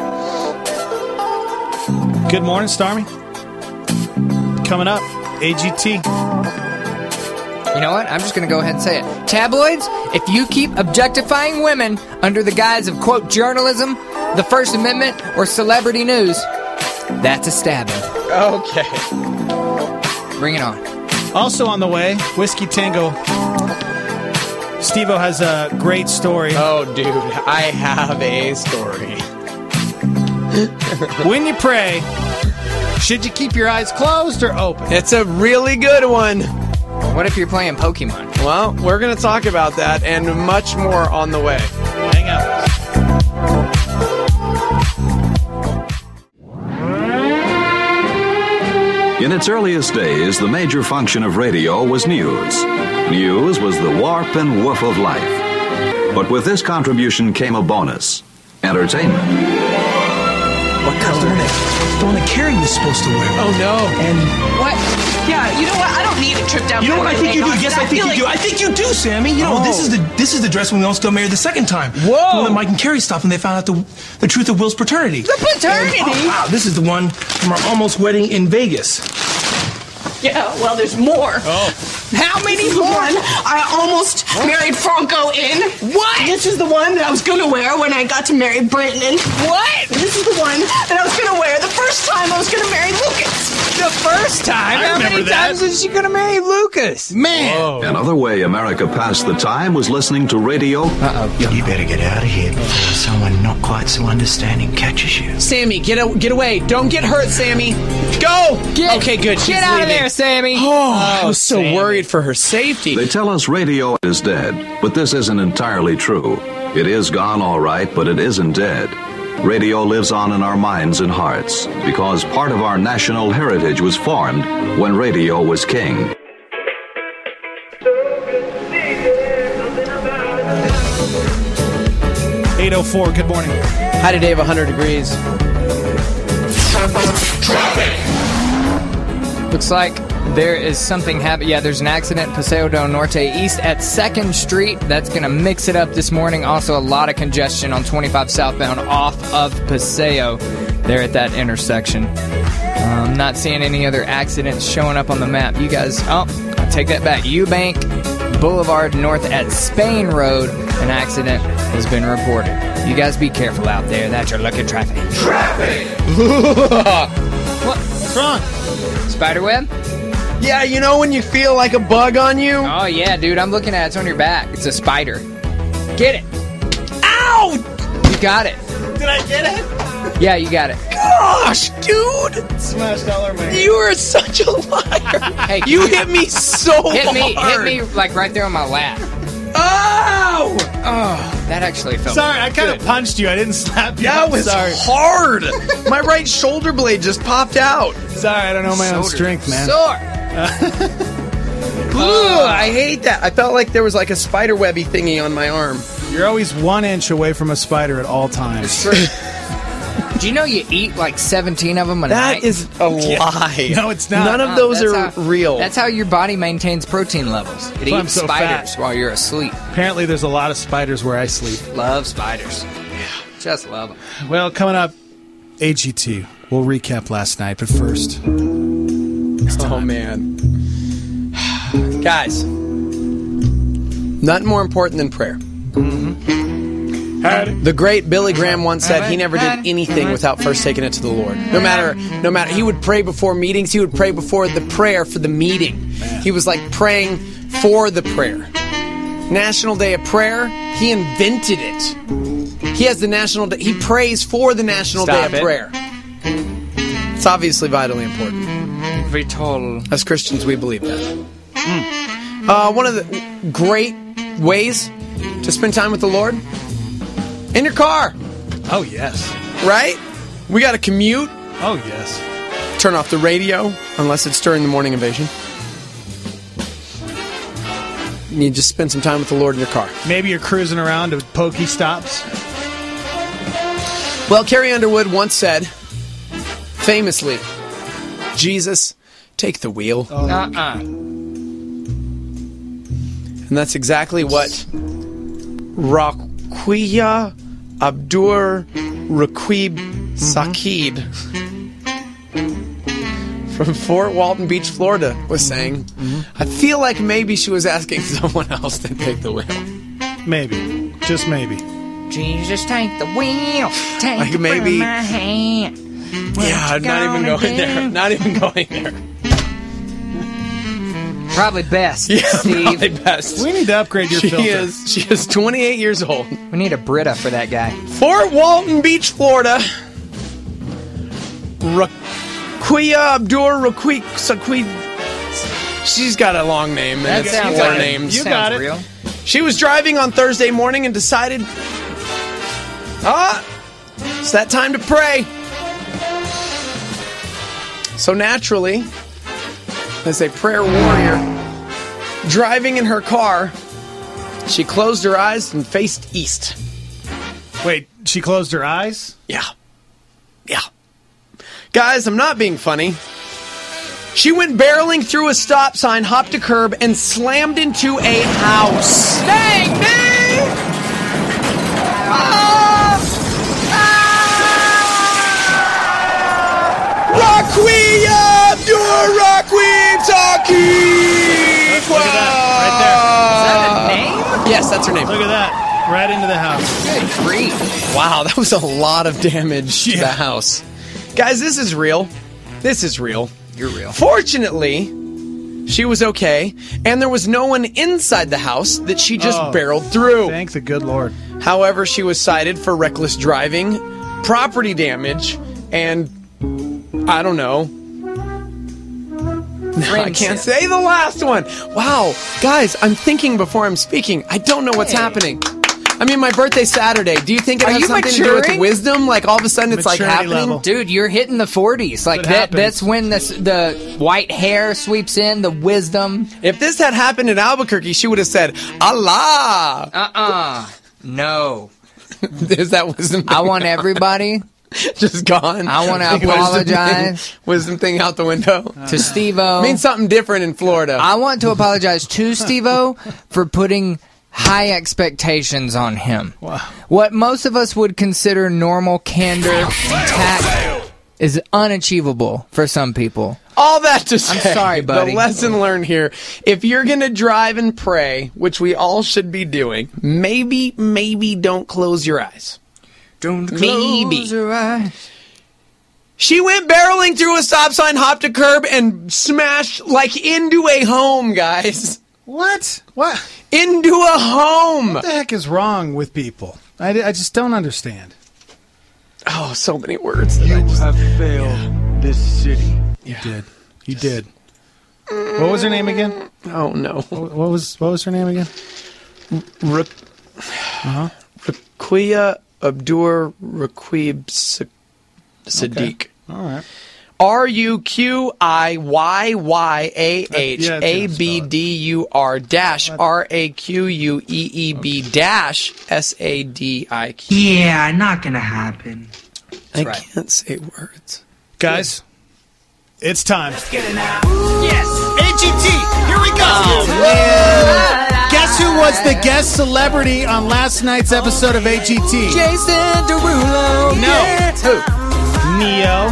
Good morning, Stormy. Coming up, AGT. You know what? I'm just going to go ahead and say it. Tabloids, if you keep objectifying women under the guise of, quote, journalism, the First Amendment, or celebrity news, that's a stabbing. Okay. Bring it on. Also on the way, Whiskey Tango. Steve-O has a great story. Oh, dude, I have a story. When you pray, should you keep your eyes closed or open? It's a really good one. What if you're playing Pokemon? Well, we're going to talk about that and much more on the way. Hang out. In its earliest days, the major function of radio was news. News was the warp and woof of life. But with this contribution came a bonus: entertainment. What color is it? The one that Carrie was supposed to wear. Oh, no. And What? Yeah, you know what? I don't need a trip down. you know what I think you do? Hang on, Yes, I think you do. I think you do, Sammy. You know, Oh. this is the dress when we almost got married the second time. Whoa! The one that Mike and Carrie stopped and they found out the truth of Will's paternity. The paternity? And, oh, wow, this is the one from our almost wedding in Vegas. Yeah, well, there's more. Oh. How many more? One I almost married Franco in. What? This is the one that I was gonna wear when I got to marry Brenton. What? This is the one that I was gonna wear the first time I was gonna marry Lucas. The first time? I How many remember that. times is she gonna marry Lucas? Man! Another way America passed the time was listening to radio. You better get out of here before someone not quite so understanding catches you. Sammy, get away. Don't get hurt, Sammy. Go! Okay, good. She's Get out of leaving. there, Sammy. Oh, I was so worried for her safety. They tell us radio is dead, but this isn't entirely true. It is gone, all right, but it isn't dead. Radio lives on in our minds and hearts because part of our national heritage was formed when radio was king. $8:04. Good morning. High today of 100 degrees. Looks like there is something happening. Yeah, there's an accident Paseo del Norte East at 2nd Street. That's going to mix it up this morning. Also, a lot of congestion on 25 southbound off of Paseo there at that intersection. Not seeing any other accidents showing up on the map. You guys, I take that back. Eubank Boulevard North at Spain Road, an accident has been reported. You guys be careful out there. That's your lucky traffic. What? What's wrong? Spiderweb? Yeah, you know when you feel like a bug on you? Oh, yeah, dude. I'm looking at it. It's on your back. It's a spider. Get it. Ow! You got it. Did I get it? Yeah, you got it. Gosh, dude! Smash dollar man. You are such a liar. Hey, you hit me so hit hard. me like right there on my lap. Oh! Oh, that actually felt Sorry, I kind of punched you. I didn't slap you. That was sorry. hard. My right shoulder blade just popped out. Sorry, I don't know my own strength, man. Sore. Ugh, I hate that. I felt like there was like a spider webby thingy on my arm. You're always 1 inch away from a spider at all times. Do you know you eat like 17 of them a night? That is a lie. No, it's not. None of those are how, real. That's how your body maintains protein levels. It why I'm eats so spiders fat. while you're asleep. Apparently, there's a lot of spiders where I sleep. Love spiders. Yeah, just love them. Well, coming up, AGT. We'll recap last night, but first. Oh, man. Guys, nothing more important than prayer. The great Billy Graham once said he never did anything without first taking it to the Lord. No matter, he would pray before meetings. He would pray before the prayer for the meeting. He was like praying for the prayer. National Day of Prayer, he invented it. He has the National Day. He prays for the National Day of Prayer. It's obviously vitally important. Vital. As Christians, we believe that. One of the great ways to spend time with the Lord, in your car. Oh, yes. Right? We got to commute. Oh, yes. Turn off the radio, unless it's during the morning invasion. You just spend some time with the Lord in your car. Maybe you're cruising around to Pokey stops. Well, Carrie Underwood once said, famously, Jesus, take the wheel. And that's exactly what Raquia Abdur Raqib Saqib from Fort Walton Beach, Florida was saying. I feel like maybe she was asking someone else to take the wheel. Maybe. Just maybe. Jesus, take the wheel. Take Like it maybe- from my hand. Yeah, What you not even gonna going there. do? Not even going there. Probably best, Yeah, Steve. probably best. We need to upgrade your filter. She is 28 years old. We need a Brita for that guy. Fort Walton Beach, Florida. Raquia Abdur Raqib Saqib. She's got a long name. And That it's sounds four like- names. You got Sounds it. real. She was driving on Thursday morning and decided, it's that time to pray. So naturally, as a prayer warrior. Driving in her car, she closed her eyes and faced east. Wait, she closed her eyes? Yeah. Guys, I'm not being funny. She went barreling through a stop sign, hopped a curb, and slammed into a house. Dang, man! Requiem, your Requiem Taki! Look at that, right there. Is that a name? Yes, that's her name. Look at that, right into the house. Good grief. Wow, that was a lot of damage to the house. Guys, this is real. You're real. Fortunately, she was okay, and there was no one inside the house that she just barreled through. Thank the good Lord. However, she was cited for reckless driving, property damage, and I don't know. I can't say the last one. Wow. Guys, I'm thinking before I'm speaking. I don't know what's happening. I mean, my birthday's Saturday. Do you think it has something to do with wisdom? Like, all of a sudden it's like happening? Level. Dude, you're hitting the 40s. Like, that's when the white hair sweeps in, the wisdom. If this had happened in Albuquerque, she would have said, Allah. No. Is that wisdom? I want everybody just gone. I want to apologize. Wisdom thing out the window. To Steve-O. Means something different in Florida. I want to apologize to Steve-O for putting high expectations on him. Wow. What most of us would consider normal candor and tact is unachievable for some people. All that to say, I'm sorry, buddy. The lesson learned here, if you're going to drive and pray, which we all should be doing, maybe don't close your eyes. Don't close your eyes. She went barreling through a stop sign, hopped a curb, and smashed into a home, guys. What? Into a home. What the heck is wrong with people? I just don't understand. Oh, so many words. You have failed this city. You did. What was her name again? Oh no. What was her name again? Requia Abdur Requib Sadiq. Okay. All right. RUQIYYAHABDUR dash RAQUEEB dash SADIQ. Yeah, not gonna happen. I can't say words. Guys, it's time. Let's get it now. Yes. AGT, here we go. Oh, man. Guess who was the guest celebrity on last night's episode of AGT? Jason Derulo. No. Yeah. Who? Neo.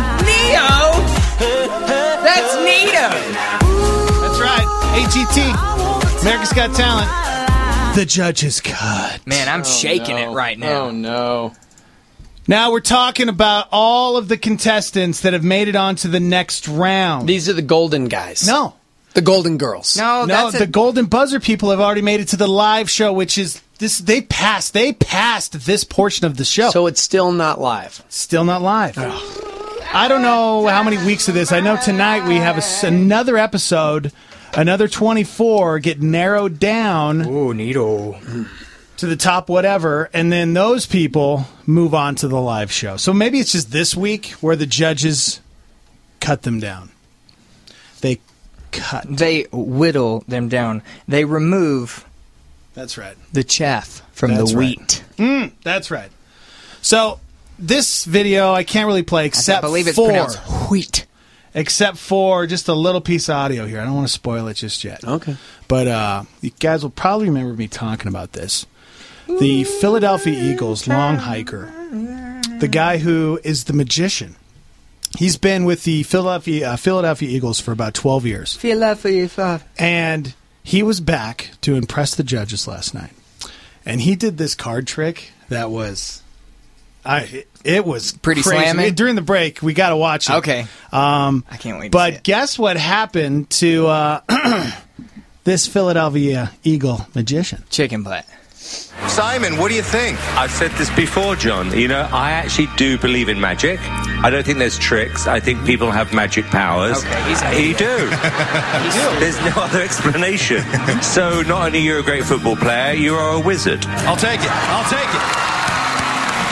That's Neo. That's right. AGT. America's Got Talent. The Judge's Cut. Man, I'm shaking it right now. Oh, no. Now we're talking about all of the contestants that have made it on to the next round. These are the golden guys. No. The golden girls. No, that's the golden buzzer people have already made it to the live show, which is this. They passed this portion of the show. So it's still not live. Still not live. I don't know how many weeks of this. I know tonight we have another episode, another 24 get narrowed down. Oh, neato. To the top whatever, and then those people move on to the live show. So maybe it's just this week where the judges cut them down. They whittle them down. They remove That's right. the chaff from the wheat. Right. That's right. So this video I can't really play except I believe it's for pronounced wheat. Except for just a little piece of audio here. I don't want to spoil it just yet. Okay. But you guys will probably remember me talking about this. The Philadelphia Eagles long hiker, the guy who is the magician. He's been with the Philadelphia Eagles for about 12 years. And he was back to impress the judges last night. And he did this card trick that was... it was pretty crazy. slamming. During the break, we got to watch it. Okay. I can't wait to see But it. guess what happened to this Philadelphia Eagle magician? Chicken butt. Simon, what do you think? I've said this before, John. You know, I actually do believe in magic. I don't think there's tricks. I think people have magic powers. Okay, you do. There's no other explanation. So not only you're a great football player, you are a wizard. I'll take it.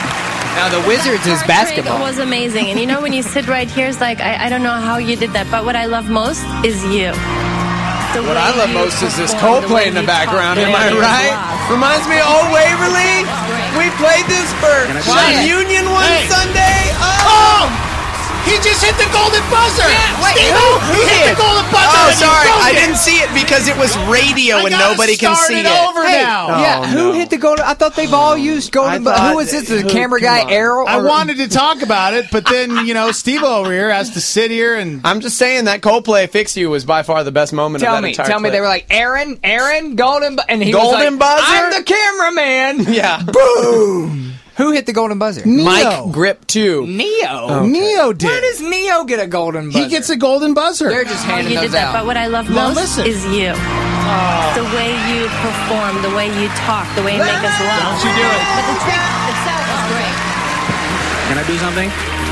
Now the Wizards is Trick basketball. was amazing. And you know, when you sit right here, it's like, I don't know how you did that, but what I love most is you. What I love most is this Coldplay in the background. Am I right? Reminds me of Old Waverly. We played this for Union one Sunday. Oh! He just hit the golden buzzer! Wait, Steve-O, he hit the golden buzzer! Oh, and you sorry. broke I it. didn't see it because it was radio and nobody can see it. Over now. Yeah, who hit the golden? I thought they've all used golden. But who was this? The camera guy, Errol? I wanted to talk about it, but then, Steve over here has to sit here and... I'm just saying that Coldplay Fix You was by far the best moment of that entire Tell me, clip. they were like, Aaron, golden, and he Golden was like, buzzer? I'm the cameraman. Yeah. Boom. Who hit the golden buzzer? Neo. Mike Grip 2. Neo. Okay. Neo did. Where does Neo get a golden buzzer? He gets a golden buzzer. They're just How handing you did those that, out. but what I love Now most listen. is you. The way you perform, the way you talk, the way you make us laugh. Don't you do it. But the trick itself is great. Can I do something?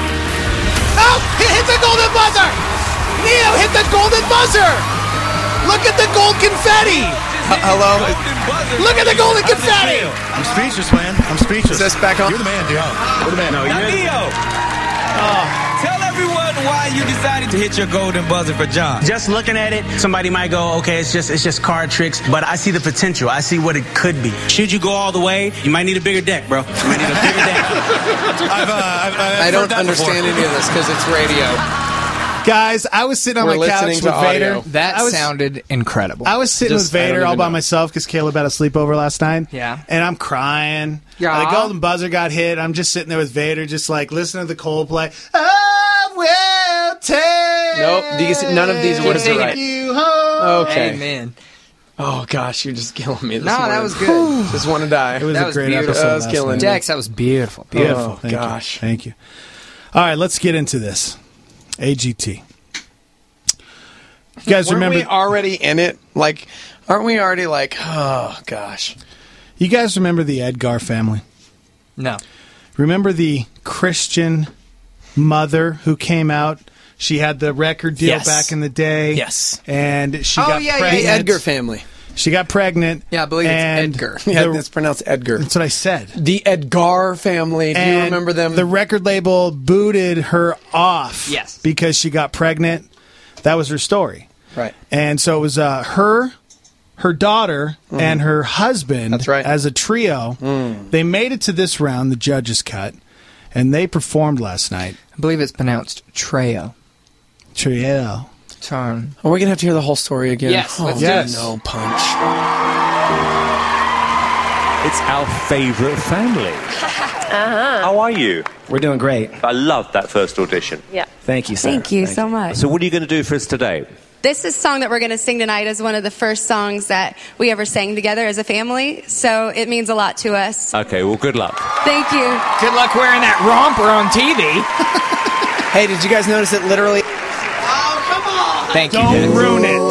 Oh, he hit the golden buzzer! Neo hit the golden buzzer! Look at the gold confetti! Hello? Look at the golden confetti! I'm speechless, man. I'm speechless. Is this back on? You're the man, Dion. You're the man. No, Now, Neo, tell everyone why you decided to hit your golden buzzer for John. Just looking at it, somebody might go, okay, it's just card tricks, but I see the potential. I see what it could be. Should you go all the way, you might need a bigger deck, bro. You might need a bigger deck. I don't understand any of this because it's radio. Guys, I was sitting on We're my couch listening with to Vader. audio. That sounded incredible. I was sitting Just- with I don't Vader all even by know. myself because Caleb had a sleepover last night. Yeah. And I'm crying. Yeah. The golden buzzer got hit. I'm just sitting there with Vader, just like listening to the Coldplay. I will take Nope, none of these words are right. you home. Okay. Amen. Oh, gosh, you're just killing me this No, morning. that was good. Just want to die. It was That a was great beautiful. episode. That was last killing night. me. Dex, that was beautiful. Beautiful. Oh, Thank gosh. you. Thank you. All right, let's get into this. AGT. You guys Weren't remember? we already in it? Like, aren't we already like, oh, gosh. You guys remember the Edgar family? No. Remember the Christian mother who came out? She had the record deal Yes. back in the day. Yes. And she Oh, got yeah, yeah, pregnant. The Edgar family. She got pregnant. Yeah, I believe it's and Edgar. Yeah, the- it's pronounced Edgar. That's what I said. The Edgar family. Do you And remember them? The record label booted her off. Yes. Because she got pregnant. That was her story. Right. And so it was her daughter, and her husband. That's right. As a trio. They made it to this round, the judges cut, and they performed last night. I believe it's pronounced Trio. Trio. Turn. Are we going to have to hear the whole story again? Yes, let's do it. No punch. It's our favourite family. How are you? We're doing great. I loved that first audition. Yeah. Thank you, sir. Thank you so much. So what are you going to do for us today? This is song that we're going to sing tonight is one of the first songs that we ever sang together as a family, so it means a lot to us. Okay, well, good luck. Thank you. Good luck wearing that romper on TV. Hey, did you guys notice it literally? Thank you. Don't ruin it.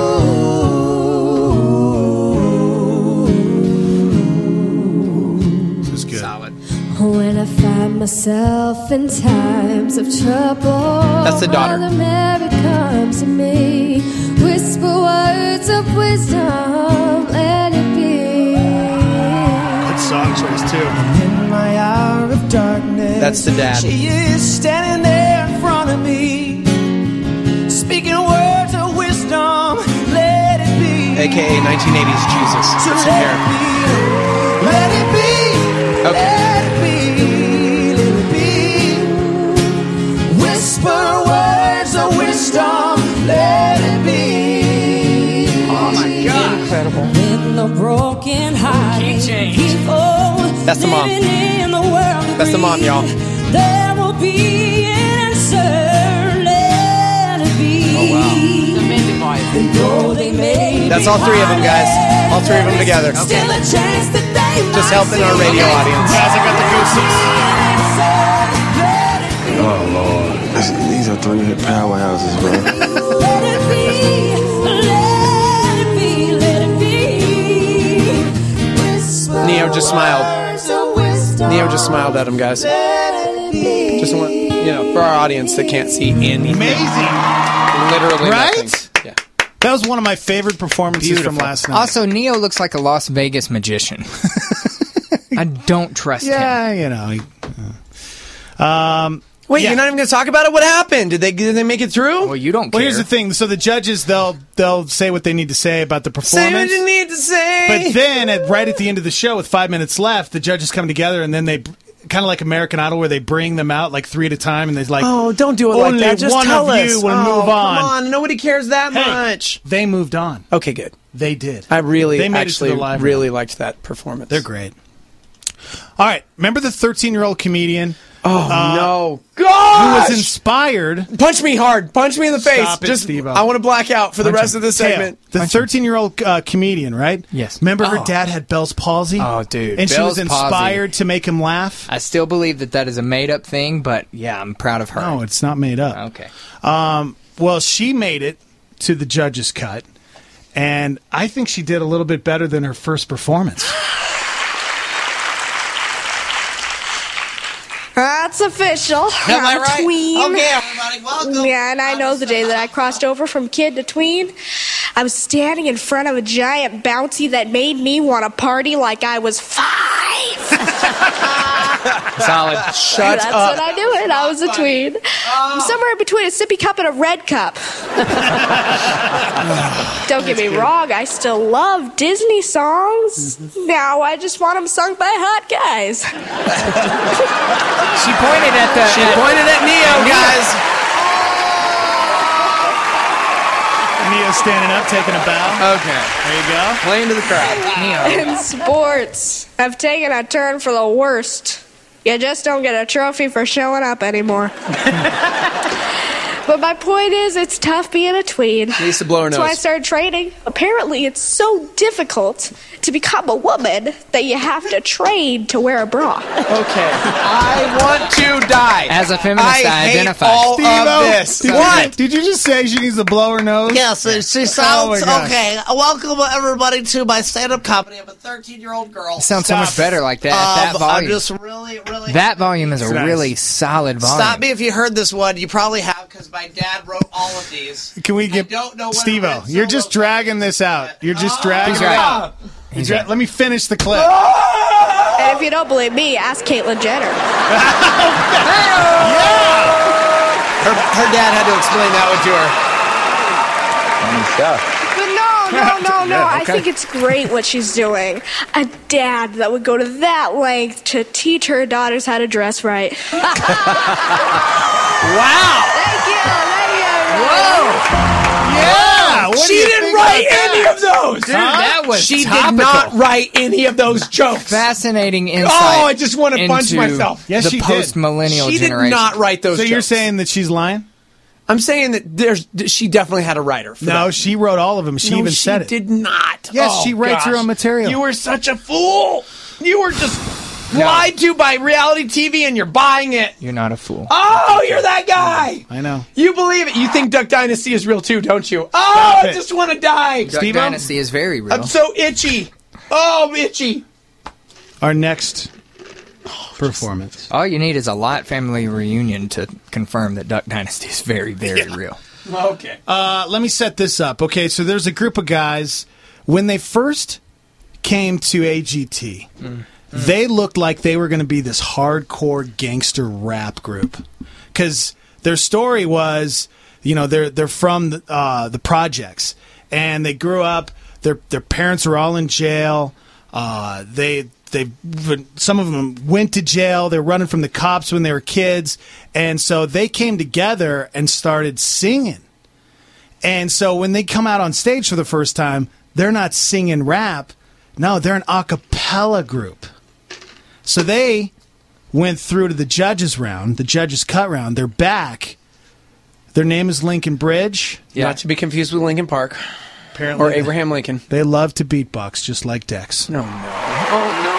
This is good. Solid. When I find myself in times of trouble, That's the daughter. Mother Mary comes to me, whisper words of wisdom, let it be. Good song choice, too. In my hour of darkness, That's the dad. she is standing there in front of me, speaking words of wisdom, let it be. AKA 1980s Jesus. So That's let hair. it be, let it be, Okay. let it be, let it be. Whisper words of wisdom, let it be. Oh my God. Incredible. In the broken heart, Key change. That's the mom. That's the mom, y'all. There will be an answer, let it be. Oh, wow. Amazing voice. Though they may That's be all three of them, guys. All three of them together. Still a chance that they Just might helping our see radio an audience. Guys, I got the goosies. answer, Oh, Lord. These are three-hit powerhouses, bro. let it be, let it be, let it be. Whisper Neo just smiled. words of wisdom, Neo just smiled at him, guys. let it be. Just want, for our audience that can't see anything. Amazing. Literally Right? nothing. Yeah. That was one of my favorite performances from last night. Also, Neo looks like a Las Vegas magician. I don't trust him. Yeah, you know. Wait, you're not even going to talk about it? What happened? Did they make it through? Well, you don't Well, here's the thing. So the judges, they'll say what they need to say about the performance. Say what you need to say. But then, right at the end of the show, with 5 minutes left, the judges come together, and then they, kind of like American Idol, where they bring them out like 3 at a time, and they're like, oh, don't do it only like that. Just one tell of us. you will move on. Come on, nobody cares that Hey, much. They moved on. Okay, good. They did. I really, They made actually, it to the live really liked that performance. They're great. All right, remember the 13-year-old comedian? Oh, no. Who Gosh! was inspired. Punch me hard. Punch me in the face. Stop it, Just, Steve-O. I want to black out for the rest of this segment. The 13-year-old comedian, right? Yes. Remember her dad had Bell's palsy? Oh, dude. And she was Bell's palsy. inspired to make him laugh? I still believe that is a made-up thing, but yeah, I'm proud of her. No, it's not made up. Okay. Well, she made it to the judges' cut, and I think she did a little bit better than her first performance. That's official. Am I I'm a right? tween. Okay, everybody, welcome. Yeah, and I know the day that I crossed over from kid to tween. I was standing in front of a giant bouncy that made me want to party like I was 5. Solid. Shut That's up. What I do it. I was a tween. I'm somewhere in between a sippy cup and a red cup. Don't get me wrong, I still love Disney songs. Now I just want them sung by hot guys. She pointed at Neo, guys. Neo's standing up, taking a bow. Okay. There you go. Playing to the crowd. In sports, I've taken a turn for the worst. You just don't get a trophy for showing up anymore. But my point is, it's tough being a tween. Needs to blow her nose. That's why I started training. Apparently, it's so difficult to become a woman that you have to train to wear a bra. Okay. I want to die. As a feminist, I identify. all of this. What? Did you just say she needs to blow her nose? Yes, she sounds my gosh. okay. Welcome, everybody, to my stand-up comedy. I'm a 13-year-old girl. It sounds so much better like that. That volume. I'm just really that volume is a really solid volume. Stop me if you heard this one. You probably have, because my dad wrote all of these. Can we get Steve-O? You're just dragging this out. You're just dragging it out. Let me finish the clip. And if you don't believe me, ask Caitlyn Jenner. Her dad had to explain that one to her. But no. I think it's great what she's doing. A dad that would go to that length to teach her daughters how to dress right. Wow. Thank you. Whoa. Yeah. What She didn't write any of those. Dude, that was She topical. did not write any of those jokes. Fascinating insight. Oh, I just want to punch into myself. Yes, the she did. post-millennial She did generation. not write those So jokes. you're saying that she's lying? I'm saying that she definitely had a writer for No, that. she wrote all of them. She even said it. She did not. Yes, Oh, she writes her gosh. own material. You were such a fool. You were just lied to by reality TV, and you're buying it. You're not a fool. Oh, you're that guy. I know. You believe it. You think Duck Dynasty is real too, don't you? Oh, Stop I it. just want to die. Duck Dynasty is very real. I'm so itchy. Oh, I'm itchy. Our next performance. All you need is a Lot family reunion to confirm that Duck Dynasty is very, very real. Okay. Let me set this up. Okay, so there's a group of guys. When they first came to AGT, they looked like they were going to be this hardcore gangster rap group. Because their story was, they're from the projects. And they grew up, their parents were all in jail. Some of them went to jail. They're running from the cops when they were kids. And so they came together and started singing. And so when they come out on stage for the first time, they're not singing rap. No, they're an a cappella group. So they went through to the judges round, the judges cut round. They're back. Their name is Lincoln Bridge. Not to be confused with Lincoln Park. Apparently, or Abraham Lincoln. They love to beatbox, just like Dex. No. Oh, no.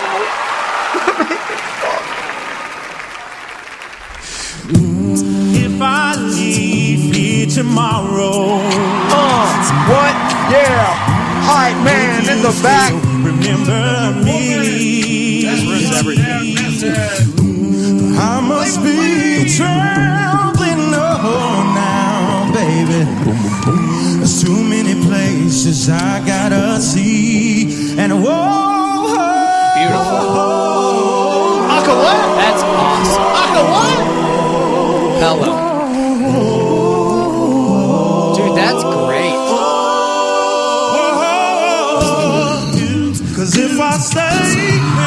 If I leave here tomorrow. What? Yeah. Hype man in the back. Remember me. That's everything. I must be traveling now, baby. There's too many places I gotta see. And whoa. Beautiful. Aka what? That's awesome. Aka what? acapella. Dude, that's great. Cause if I stay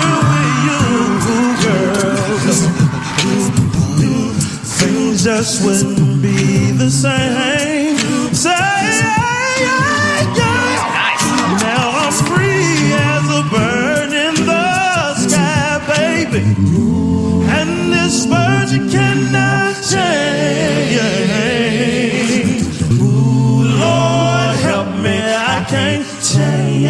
here with you, girl, things just wouldn't be the same. Now I'm free as a bird in the sky, baby. And this bird you cannot change. Ooh, Lord help me, I can't change.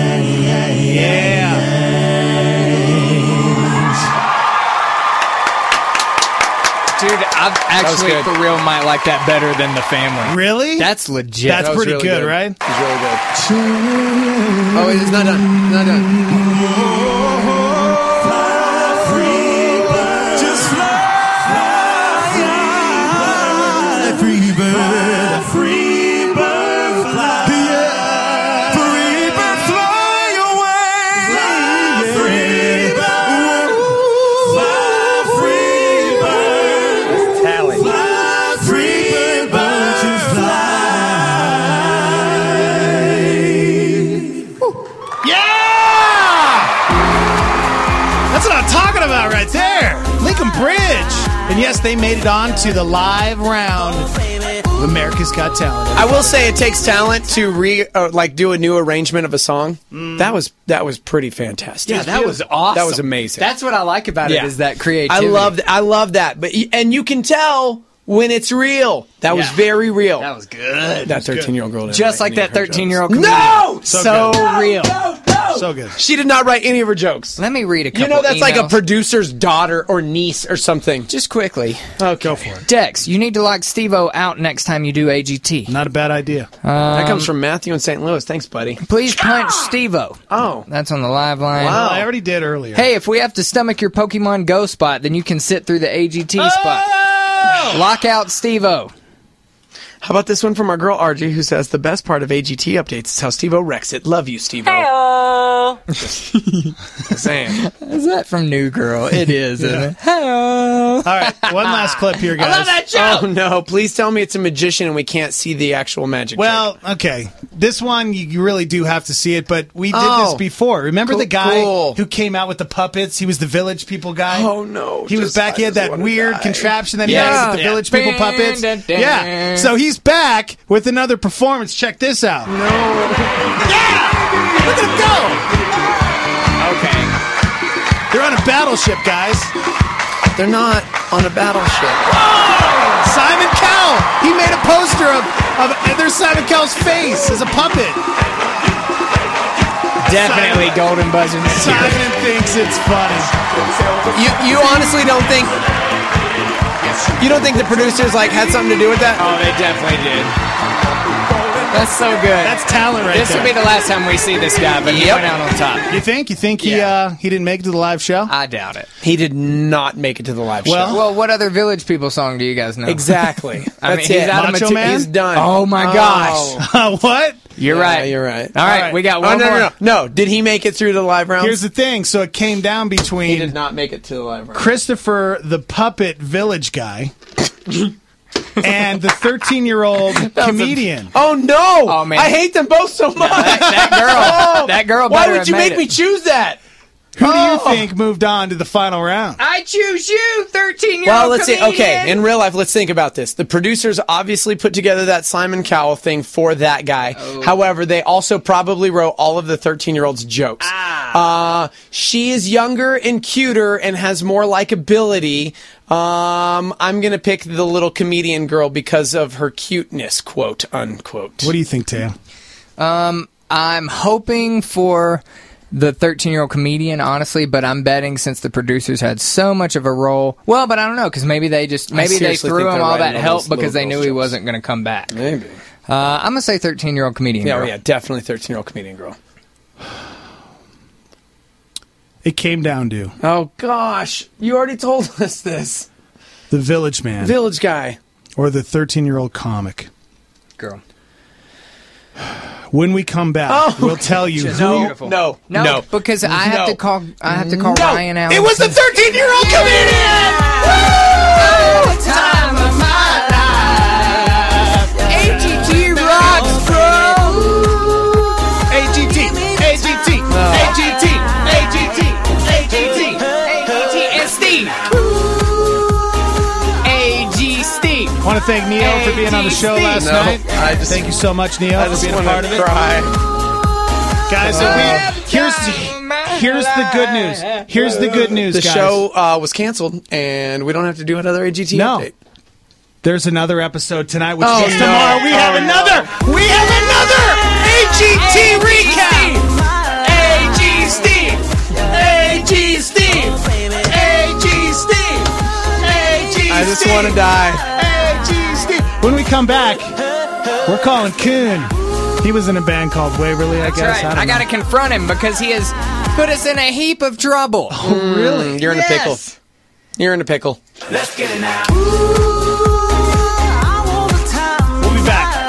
Dude, I actually, for real, might like that better than The Family. Really? That's legit. That's pretty really good, right? It's really good. Oh, it's not done. Not done. Right there, Lincoln Bridge, and yes, they made it on to the live round of America's Got Talent. I will say it takes talent to do a new arrangement of a song. That was pretty fantastic. Yeah, that was awesome. That was amazing. That's what I like about it, is that creativity. I love that. And you can tell when it's real. That was very real. That was good. That 13-year-old girl. Just like that 13-year-old comedian. No! So real. No! So good. She did not write any of her jokes. Let me read a couple. You know that's emails. like a producer's daughter or niece or something. Just quickly. Okay. Go for it. Dex, you need to lock Steve-O out next time you do AGT. Not a bad idea. That comes from Matthew in St. Louis. Thanks, buddy. Please punch Steve-O. Oh. That's on the live line. Wow. I already did earlier. Hey, if we have to stomach your Pokemon Go spot, then you can sit through the AGT spot. Lock out Steve-O. How about this one from our girl RG, who says the best part of AGT updates is how Steve-O wrecks it. Love you, Steve-O. Hello. Saying. Is that from New Girl? It is, isn't it? Hello. All right, one last clip here, guys. I love that joke. Oh, no. Please tell me it's a magician and we can't see the actual magic trick. Okay. This one, you really do have to see it, but we did this before. Remember the guy who came out with the puppets? He was the Village People guy? Oh, no. He was back. He had that weird contraption that he had with the Village People puppets. Yeah. So he's back with another performance. Check this out. No. Yeah! Look at him go! Okay. They're on a battleship, guys. They're not on a battleship. Whoa! Simon Cowell! He made a poster of there's Simon Cowell's face as a puppet. Definitely golden buzzing. Simon thinks it's funny. You honestly don't think... You don't think the producers had something to do with that? Oh, they definitely did. That's so good. That's talent right there. This will be the last time we see this guy, but he went out on top. You think? You think he didn't make it to the live show? I doubt it. He did not make it to the live show. Well, what other Village People song do you guys know? Exactly. He's it. out Macho of Man? He's done. Oh my gosh. What? You're right. You're right. All right, we got one more. No. Did he make it through the live round? Here's the thing. So it came down He between did not make it to the live round. Christopher, the puppet Village guy, and the 13-year-old comedian. Oh, no. Oh, man. I hate them both so much. That girl Why better would have you made make it. me choose that? Who do you think moved on to the final round? I choose you, 13-year-old Well, let's see. comedian. Okay, in real life, let's think about this. The producers obviously put together that Simon Cowell thing for that guy. However, they also probably wrote all of the 13-year-old's jokes. She is younger and cuter and has more likability. I'm going to pick the little comedian girl because of her cuteness, quote, unquote. What do you think, Teo? I'm hoping for the 13-year-old comedian, honestly, but I'm betting since the producers had so much of a role. Well, but I don't know, because maybe they threw him all that help because they knew he wasn't going to come back. Maybe. I'm going to say 13-year-old comedian girl. Yeah, definitely 13-year-old comedian girl. It came down to Oh, gosh. You already told us this. the Village Man Village guy. or the 13-year-old comic. Girl. When we come back, we'll tell you who. No, because I have to call Ryan out. It was the 13-year-old comedian! Time of my thank Neo for being on the show last night. Thank you so much, Neo, for being a part of it. Guys, here's the good news. Here's the good news, the guys. show was canceled, and we don't have to do another AGT update. There's another episode tonight, which goes tomorrow. We have another AGT recap. AG Steve. AG Steve. AG Steve. AG I just want to die. AG Steve. When we come back, we're calling Kuhn. He was in a band called Waverly, I guess. That's right. I got to confront him because he has put us in a heap of trouble. Oh, really? You're in a pickle. You're in a pickle. Let's get it now. We'll be back.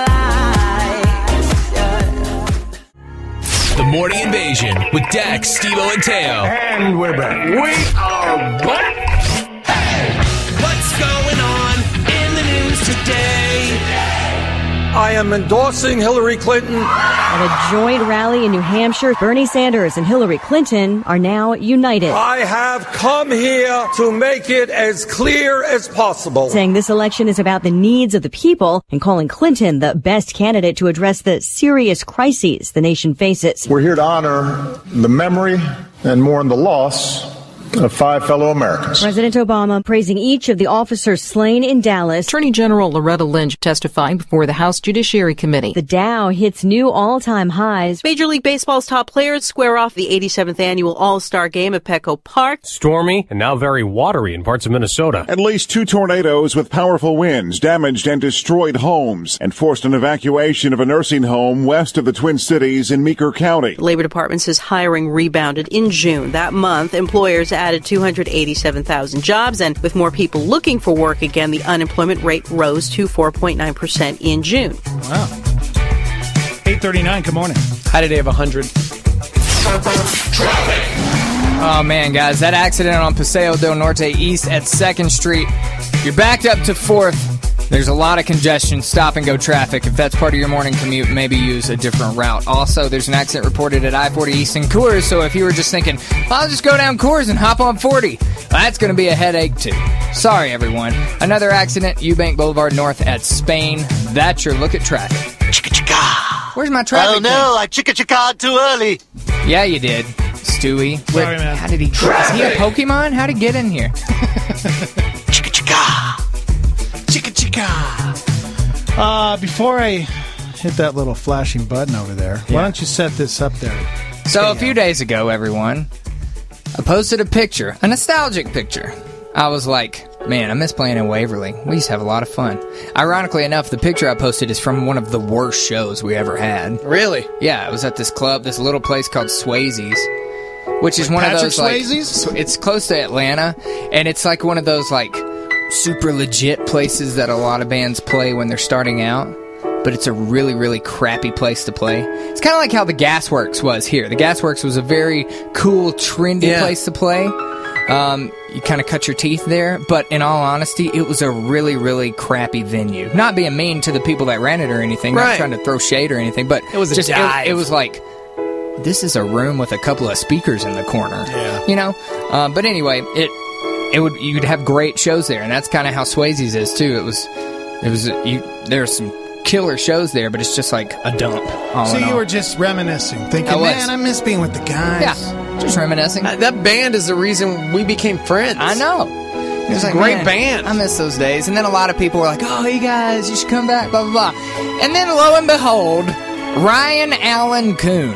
The Morning Invasion with Dax, Steve-O, and Teo. And we're back. We are back. Hey, what's going on in the news today? I am endorsing Hillary Clinton. At a joint rally in New Hampshire, Bernie Sanders and Hillary Clinton are now united. I have come here to make it as clear as possible. Saying this election is about the needs of the people and calling Clinton the best candidate to address the serious crises the nation faces. We're here to honor the memory and mourn the loss of 5 fellow Americans. President Obama praising each of the officers slain in Dallas. Attorney General Loretta Lynch testifying before the House Judiciary Committee. The Dow hits new all-time highs. Major League Baseball's top players square off the 87th annual All-Star Game at Petco Park. Stormy and now very watery in parts of Minnesota. At least 2 tornadoes with powerful winds damaged and destroyed homes and forced an evacuation of a nursing home west of the Twin Cities in Meeker County. The Labor Department says hiring rebounded in June. That month, employers added 287,000 jobs, and with more people looking for work again, the unemployment rate rose to 4.9% in June. Wow. 8:39, good morning. High today of 100. Oh, man, guys, that accident on Paseo del Norte East at 2nd Street. You're backed up to 4th. There's a lot of congestion, stop-and-go traffic. If that's part of your morning commute, maybe use a different route. Also, there's an accident reported at I-40 East in Coors, so if you were just thinking, I'll just go down Coors and hop on 40, that's going to be a headache, too. Sorry, everyone. Another accident, Eubank Boulevard North at Spain. That's your look at traffic. Chicka-chicka. Where's my traffic? Oh, no, I chicka-chicka'd too early. Yeah, you did, Stewie. Sorry, man. How did he... Is he a Pokemon? How'd he get in here? Chicka-chicka. Before I hit that little flashing button over there, why don't you set this up there? So a few days ago, everyone, I posted a picture, a nostalgic picture. I was like, man, I miss playing in Waverly. We used to have a lot of fun. Ironically enough, the picture I posted is from one of the worst shows we ever had. Really? Yeah, it was at this club, this little place called Swayze's, which is one of those, like, it's close to Atlanta, and it's like one of those, like, super legit places that a lot of bands play when they're starting out, but it's a really, really crappy place to play. It's kind of like how the Gasworks was here. The Gasworks was a very cool, trendy place to play. You kind of cut your teeth there, but in all honesty, it was a really, really crappy venue. Not being mean to the people that ran it or anything, not trying to throw shade or anything, but it was just a dive. It was like, this is a room with a couple of speakers in the corner. Yeah. You know? But anyway, you'd have great shows there, and that's kind of how Swayze's is too. There's some killer shows there, but it's just like a dump. So you were just reminiscing, thinking, man, I miss being with the guys. Yeah, just reminiscing. That band is the reason we became friends. I know. It was a great band. I miss those days. And then a lot of people were like, oh, hey guys, you should come back, blah, blah, blah. And then lo and behold, Ryan Allen Kuhn.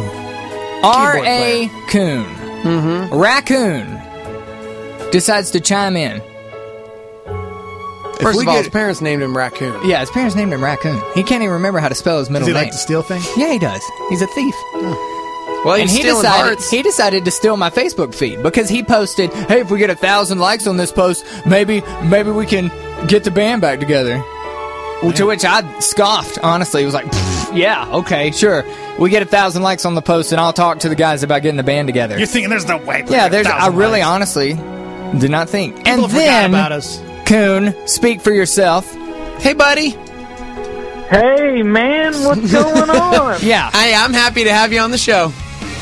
R.A. Kuhn. Mm-hmm. Raccoon. Decides to chime in. First of all, his parents named him Raccoon. Yeah, his parents named him Raccoon. He can't even remember how to spell his middle name. Does he like to steal things? Yeah, he does. He's a thief. Well, he's stealing hearts. He decided to steal my Facebook feed because he posted, hey, if we get 1,000 likes on this post, maybe we can get the band back together. Yeah. To which I scoffed, honestly. It was like, yeah, okay, sure. We get 1,000 likes on the post, and I'll talk to the guys about getting the band together. You're thinking there's no way. Yeah, I really, honestly, did not think. People and then, forgot about us. Kuhn, speak for yourself. Hey, buddy. Hey, man, what's going on? Yeah. Hey, I'm happy to have you on the show.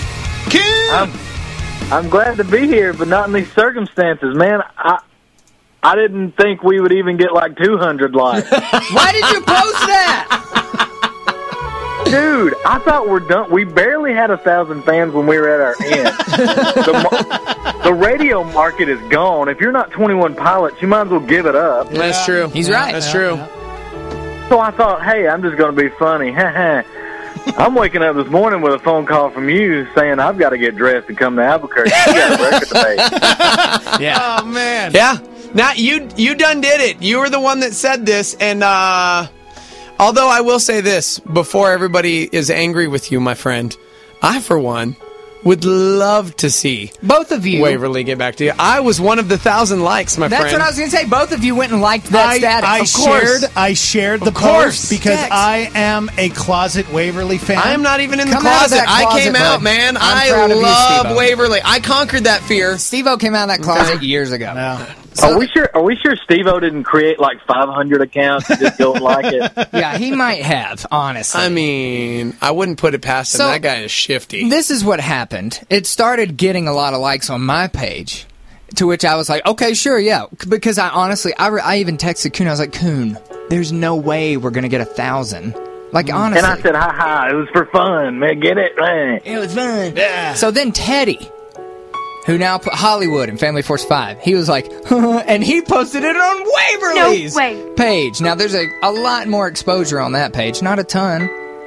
I'm glad to be here, but not in these circumstances, man. I didn't think we would even get like 200 likes. Why did you post that? Dude, I thought we're done. We barely had 1,000 fans when we were at our end. The radio market is gone. If you're not 21 Pilots, you might as well give it up. That's true. He's right. That's true. So I thought, hey, I'm just going to be funny. I'm waking up this morning with a phone call from you saying I've got to get dressed and come to Albuquerque. You got a record to make. Yeah. Oh, man. Yeah. Now, you done did it. You were the one that said this, and although I will say this, before everybody is angry with you, my friend, I, for one, would love to see both of you Waverly get back to you. I was one of the 1,000 likes, my friend. That's what I was going to say. Both of you went and liked that status. I shared the post because I am a closet Waverly fan. I am not even in the closet. I came out, man. I love Waverly. I conquered that fear. Steve-O came out of that closet years ago. No. Are we sure Steve-O didn't create like 500 accounts and just don't like it? Yeah, he might have, honestly. I mean, I wouldn't put it past him. So, that guy is shifty. This is what happened. It started getting a lot of likes on my page, to which I was like, okay, sure, yeah. Because I honestly, I even texted Coon. I was like, Coon, there's no way we're going to get 1,000. Like, honestly. And I said, ha, it was for fun, man. Get it? Man. It was fun. Yeah. So then Teddy, who now put Hollywood and Family Force 5, he was like, and he posted it on Waverly's page. Now, there's a lot more exposure on that page. Not a ton.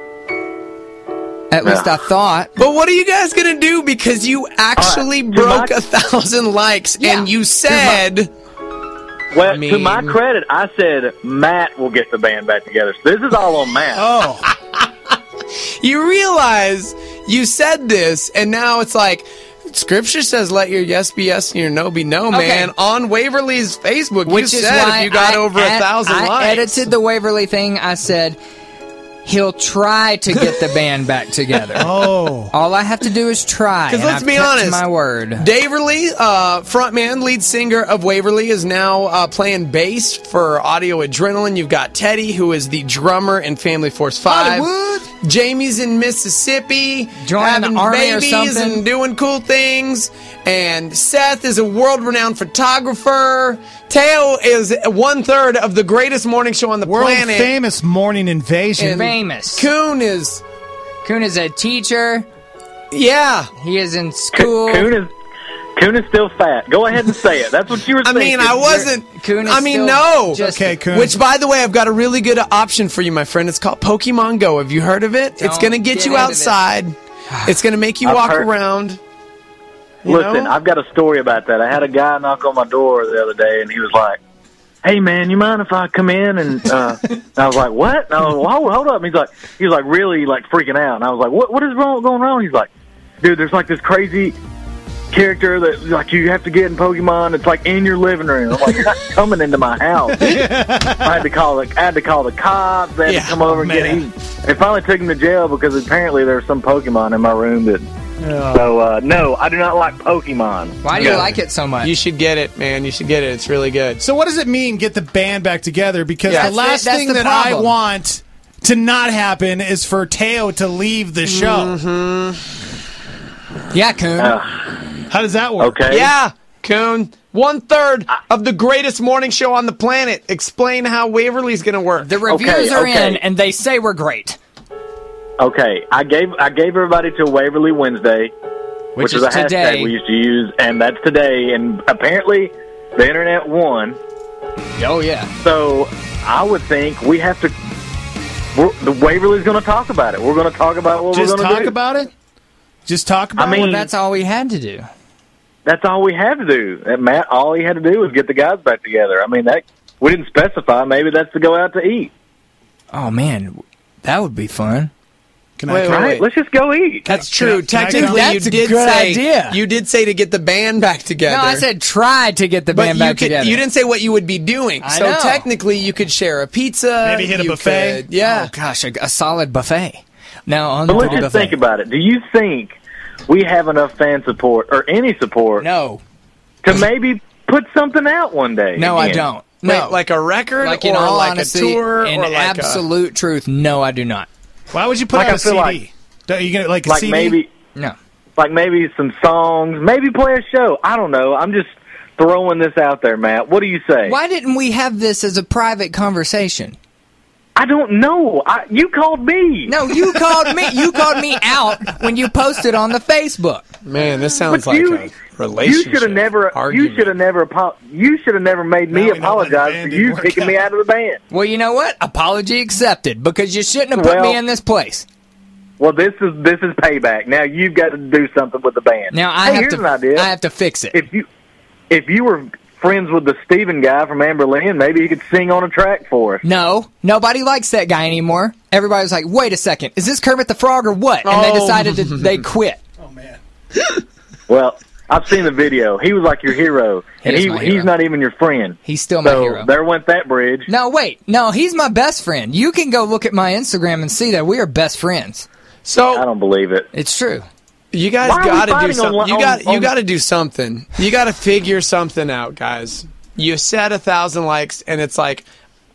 At least I thought. But what are you guys going to do? Because you actually broke 1,000 likes, and you said... Well, to my credit, I said Matt will get the band back together. So this is all on Matt. Oh. You realize you said this, and now it's like... Scripture says, let your yes be yes and your no be no, man. On Waverly's Facebook, which you is said why if you got over 1,000 likes. I edited the Waverly thing. I said, he'll try to get the band back together. Oh. All I have to do is try. Because let's be honest, my word. Daverly, frontman, lead singer of Waverly, is now playing bass for Audio Adrenaline. You've got Teddy, who is the drummer in Family Force 5. Hollywood. Jamie's in Mississippi, joining having the army babies or something, and doing cool things. And Seth is a world-renowned photographer. Teo is 1/3 of the greatest morning show on the planet. World-famous Morning Invasion. Famous. Coon is a teacher. Yeah. He is in school. Coon is still fat. Go ahead and say it. That's what you were thinking. I mean, I wasn't. Coon is no. Okay, Coon. Which, by the way, I've got a really good option for you, my friend. It's called Pokemon Go. Have you heard of it? It's going to get you outside. It's going to make you walk around. Listen, I've got a story about that. I had a guy knock on my door the other day, and he was like, hey, man, you mind if I come in? And I was like, what? And I was like, hold up. And he was like really like freaking out. And I was like, what is going on? He's like, dude, there's like this crazy character that like you have to get in Pokemon. It's like in your living room. I'm like, you're not coming into my house. I had to call the cops. They had to come over and get him. They finally took him to jail because apparently there was some Pokemon in my room that. So, no, I do not like Pokemon. Why do you like it so much? You should get it, man. You should get it. It's really good. So what does it mean, get the band back together? Because the last thing that I want to not happen is for Teo to leave the show. Mm-hmm. Yeah, Coon. How does that work? Okay. Yeah, Coon. 1/3 of the greatest morning show on the planet. Explain how Waverly's going to work. The reviews are in, and they say we're great. Okay, I gave everybody till Waverly Wednesday, which is a hashtag we used to use, and that's today. And apparently, the internet won. Oh yeah. So I would think we have to. The Waverly's going to talk about it. We're going to talk about what we're going to do. Just talk about it. Just talk about it. Well, that's all we had to do. That's all we had to do. And Matt, all he had to do was get the guys back together. I mean, that we didn't specify. Maybe that's to go out to eat. Oh man, that would be fun. Wait. Let's just go eat. That's true. Technically, you did say to get the band back together. No, I said try to get the band back together. You didn't say what you would be doing. I know. Technically, you could share a pizza. Maybe hit a buffet. Oh, gosh, a solid buffet. Now, on but let's just think about it. Do you think we have enough fan support or any support? No. To maybe put something out one day? No, again? I don't. No. Like a record like or in all like honesty, a tour? In or like absolute truth, no, I do not. Why would you put out a CD? Are you gonna CD? Maybe no. Like maybe some songs, maybe play a show. I don't know. I'm just throwing this out there, Matt. What do you say? Why didn't we have this as a private conversation? I don't know. You called me. No, you called me. You called me out when you posted on the Facebook. Man, this sounds But like you- a relationship. You should have never. argument. You should have never. You should have never made me apologize for you kicking me out of the band. Well, you know what? Apology accepted, because you shouldn't have put me in this place. Well, this is payback. Now you've got to do something with the band. Now I have here's to. an idea. I have to fix it. If you were friends with the Steven guy from Amber Lynn, maybe he could sing on a track for us. No, nobody likes that guy anymore. Everybody was like, "Wait a second, is this Kermit the Frog or what?" And they decided they quit. Well, I've seen the video. He was like your hero, and He is my hero. he's not even your friend. He's still my hero. There went that bridge. No, wait. No, he's my best friend. You can go look at my Instagram and see that we are best friends. So I don't believe it. It's true. You guys Why are we got to do fighting something. on- You got to do something. You got to figure something out, guys. You said 1,000 likes, and it's like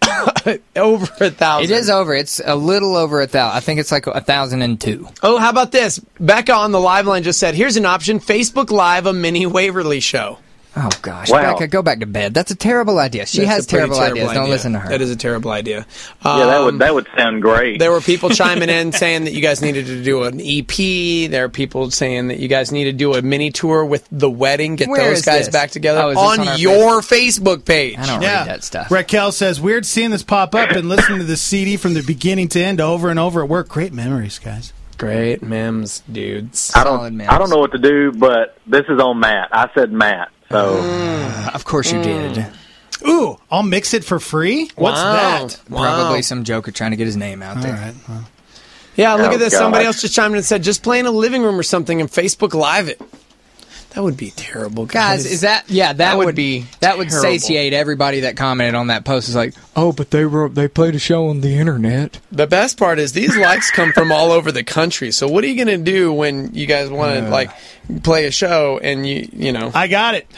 over 1,000. It is over. It's a little over 1,000. I think it's like 1,002. Oh, how about this? Becca on the live line just said, "Here's an option: Facebook Live, a mini Waverly show." Oh gosh, Wow. Becca, go back to bed. That's a terrible idea. She That's has a pretty terrible ideas. Don't idea. listen to her. That is a terrible idea. Yeah, that would sound great. There were people chiming in saying that you guys needed to do an EP. There are people saying that you guys need to do a mini tour with The Wedding. Get Where those is guys this? back together Oh, is this on on our your Facebook page. I don't read that stuff. Raquel says, weird seeing this pop up and listening to the CD from the beginning to end over and over at work. Great memories, guys. Great memes, dudes. I don't know what to do, but this is on Matt. I said Matt, so Of course you did. Ooh, I'll mix it for free? What's that? Probably some joker trying to get his name out there. All right, well. Yeah, look Oh, at this. God. Somebody else just chimed in and said, just play in a living room or something and Facebook Live it. That would be terrible, guys. Guys, is that that would be that would terrible. satiate everybody that commented on that post. Is like, oh, but they played a show on the internet. The best part is these likes come from all over the country. So what are you going to do when you guys want to like play a show and you know? I got it.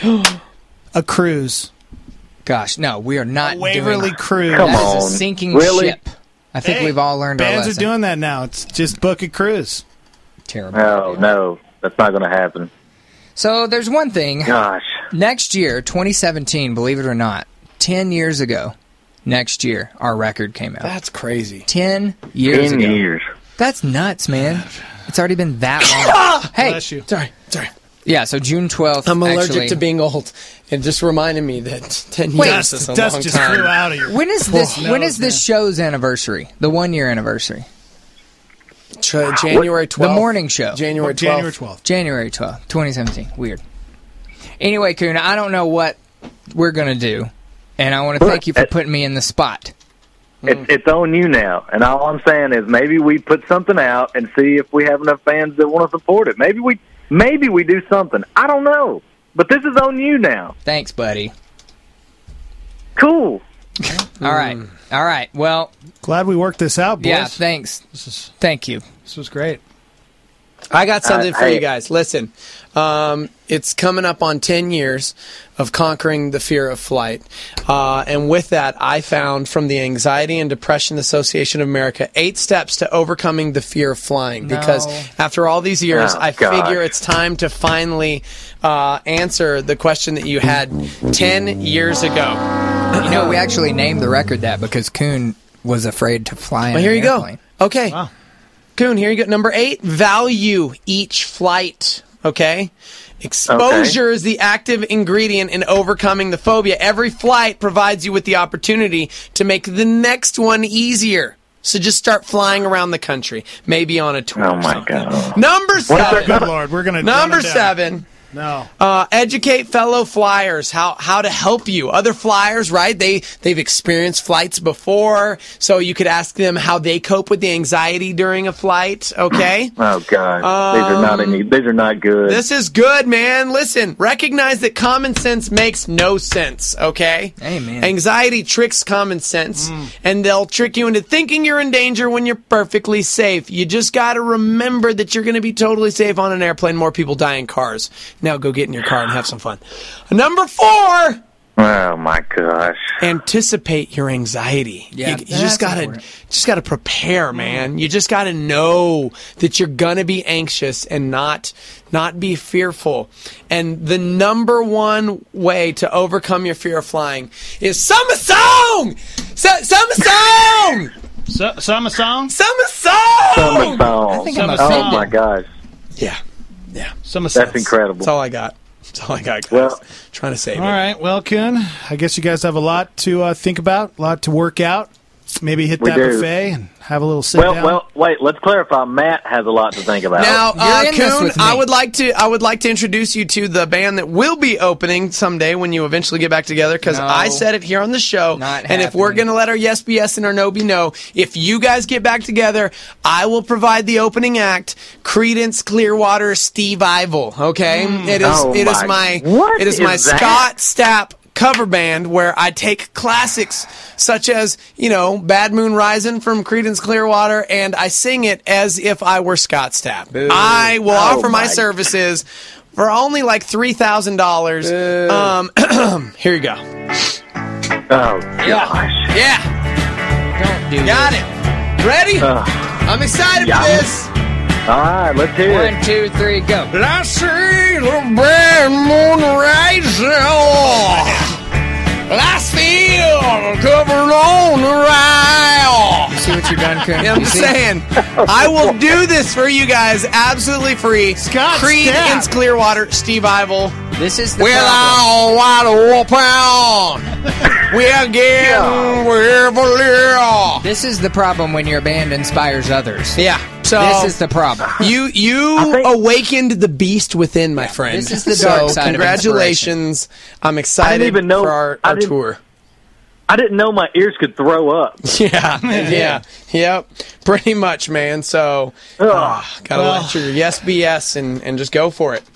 A cruise. Gosh, no, we are not Waverly doing cruise. Come That is on. a sinking Really? ship. I think Hey, we've all learned our bands lesson. are doing that now. It's just book a cruise. Terrible. Oh no, that's not going to happen. So there's one thing. Gosh, Next year, 2017, believe it or not, 10 years ago, next year, our record came out. That's crazy. 10 years 10 ago. years. That's nuts, man. It's already been that long. Hey, Bless you. Sorry. yeah, so June 12th. I'm allergic actually, to being old. It just reminded me that 10 Wait, years is a Dust long just time. flew out of your... When is this? Oh, when no, is this show's anniversary? The 1 year anniversary. January 12th. The morning show. January 12th. January 12th. January 12th, 2017. Weird. Anyway, Kuhn, I don't know what we're going to do, and I want to thank you for putting me in the spot. It's on you now, and all I'm saying is maybe we put something out and see if we have enough fans that want to support it. Maybe we do something. I don't know, but this is on you now. Thanks, buddy. Cool. All right. Well, Glad we worked this out, boys. yeah, thanks. Thank you. This was great. I got something for hey. you guys. Listen, it's coming up on 10 years of conquering the fear of flight. And with that, I found from the Anxiety and Depression Association of America 8 steps to overcoming the fear of flying. Because after all these years, Oh, I gosh. figure it's time to finally answer the question that you had 10 years ago. You know, we actually named the record that because Kuhn was afraid to fly in Well, here an you go. airplane. Okay. Kuhn, here you go. Number 8, value each flight. Okay? Exposure is the active ingredient in overcoming the phobia. Every flight provides you with the opportunity to make the next one easier. So just start flying around the country, maybe on a tour. Oh or my something. God. Number 7. Good Lord, we're going to... Number 7. No. Educate fellow flyers how to help you. Other flyers, right? They've experienced flights before, so you could ask them how they cope with the anxiety during a flight. Okay. Oh God, these are not good. This is good, man. Listen, recognize that common sense makes no sense. Okay. Amen. Anxiety tricks common sense, and they'll trick you into thinking you're in danger when you're perfectly safe. You just got to remember that you're going to be totally safe on an airplane. More people die in cars. Now go get in your car and have some fun. Number 4. Oh my gosh! Anticipate your anxiety. Yeah, you just gotta prepare, man. You just gotta know that you're gonna be anxious and not be fearful. And the number one way to overcome your fear of flying is summer song. Summer song. Summer song. Summer song. I think I'm Oh offended. my gosh! Yeah. Summer That's incredible. That's all I got. Guys. Well, trying to save All it. right, well, Kuhn, I guess you guys have a lot to think about, a lot to work out. Maybe hit We that do. buffet and have a little sit down. Well, wait. Let's clarify. Matt has a lot to think about. Now, You're in this Kuhn, with me. I would like to introduce you to the band that will be opening someday when you eventually get back together. Because No. I said it here on the show, Not and if we're happening. going to let our yes be yes and our no be no, if you guys get back together, I will provide the opening act. Creedence Clearwater Steve Ivel. Okay, it is my Scott Stapp cover band where I take classics such as, Bad Moon Rising from Creedence Clearwater, and I sing it as if I were Scott Stapp. I will offer my services for only like $3,000. Here you go. Oh gosh! Yeah. Don't do Got this. it. Ready? I'm excited for this. All right, let's hear it. 1, 2, 3, go. I see the bad moon rising. Last field covered on the rail. You see what you've done, Kuhn? I'm You see? saying, I will do this for you guys absolutely free. Scott Creedence Stapp. Clearwater, Steve Ivel. This is the We're problem. all wide open. We're getting wherever we're. This is the problem when your band inspires others. Yeah. So This is the problem. You awakened the beast within, my friend. This is the dark so side of congratulations. I'm I excited didn't even know for our tour. I didn't know my ears could throw up. Yeah. Yep. Pretty much, man. So gotta let your yes be yes and just go for it.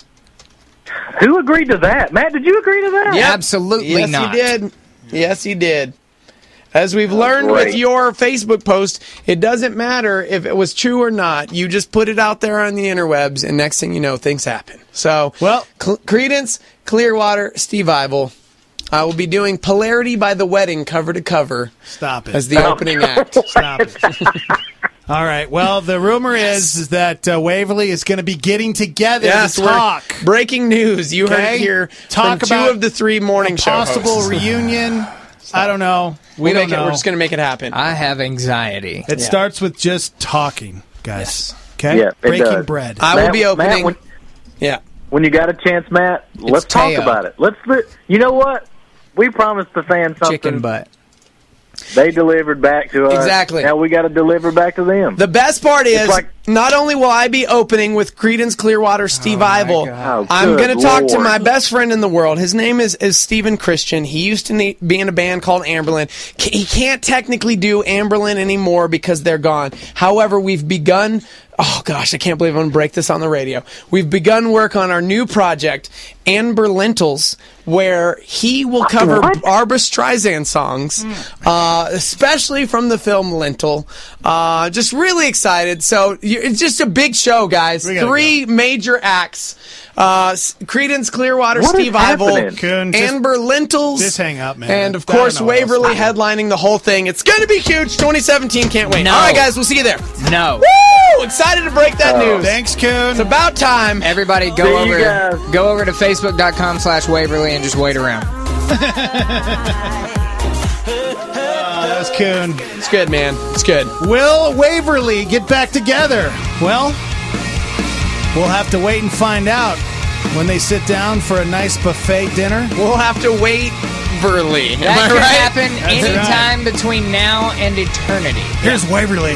Who agreed to that? Matt, did you agree to that? Yep. Absolutely yes, not. He did. Yes, he did. As we've learned with your Facebook post, it doesn't matter if it was true or not. You just put it out there on the interwebs, and next thing you know, things happen. So, Creedence Clearwater, Steve Ivel. I will be doing Polarity by The Wedding cover to cover. Stop it. As the opening act. Stop it. All right. Well, the rumor is that Waverly is going to be getting together to talk. Breaking news. You heard it here Talk from two about of the three morning show possible hosts. reunion. I don't know. We don't know. We're just going to make it happen. I have anxiety. It starts with just talking, guys. Okay? Yeah, it Breaking does. bread. I will be opening. Matt, when you got a chance, Matt, let's talk Teo. about it. You know what? We promised the fans something. Chicken butt. They delivered back to us. Exactly. Now we got to deliver back to them. The best part is, It's like- not only will I be opening with Creedence Clearwater Steve Ivel, God. I'm Oh, going to good talk to Lord. my best friend in the world. His name is Stephen Christian. He used to be in a band called Amberlin. He can't technically do Amberlin anymore because they're gone. However, we've begun... Oh, gosh, I can't believe I'm going to break this on the radio. We've begun work on our new project, Amber Lentils, where he will cover Barbra Streisand songs, especially from the film Lentil. Just really excited. So it's just a big show, guys. Three major acts. Creedence Clearwater, What is Steve Ivel, happening? Kuhn, just- Amber Lentils. Just hang up, man. And, of I don't course, know what else Waverly to do. headlining the whole thing. It's going to be huge. 2017. Can't wait. No. All right, guys. We'll see you there. No. Woo! Excited to break that news. Thanks, Kuhn. It's about time. Everybody See go you over guys. go over to facebook.com/Waverly and just wait around. That's Kuhn. It's good, man. It's good. Will Waverly get back together? Well, we'll have to wait and find out when they sit down for a nice buffet dinner. We'll have to wait Verly. Am That I could right? happen That's anytime between now and eternity. Here's Waverly.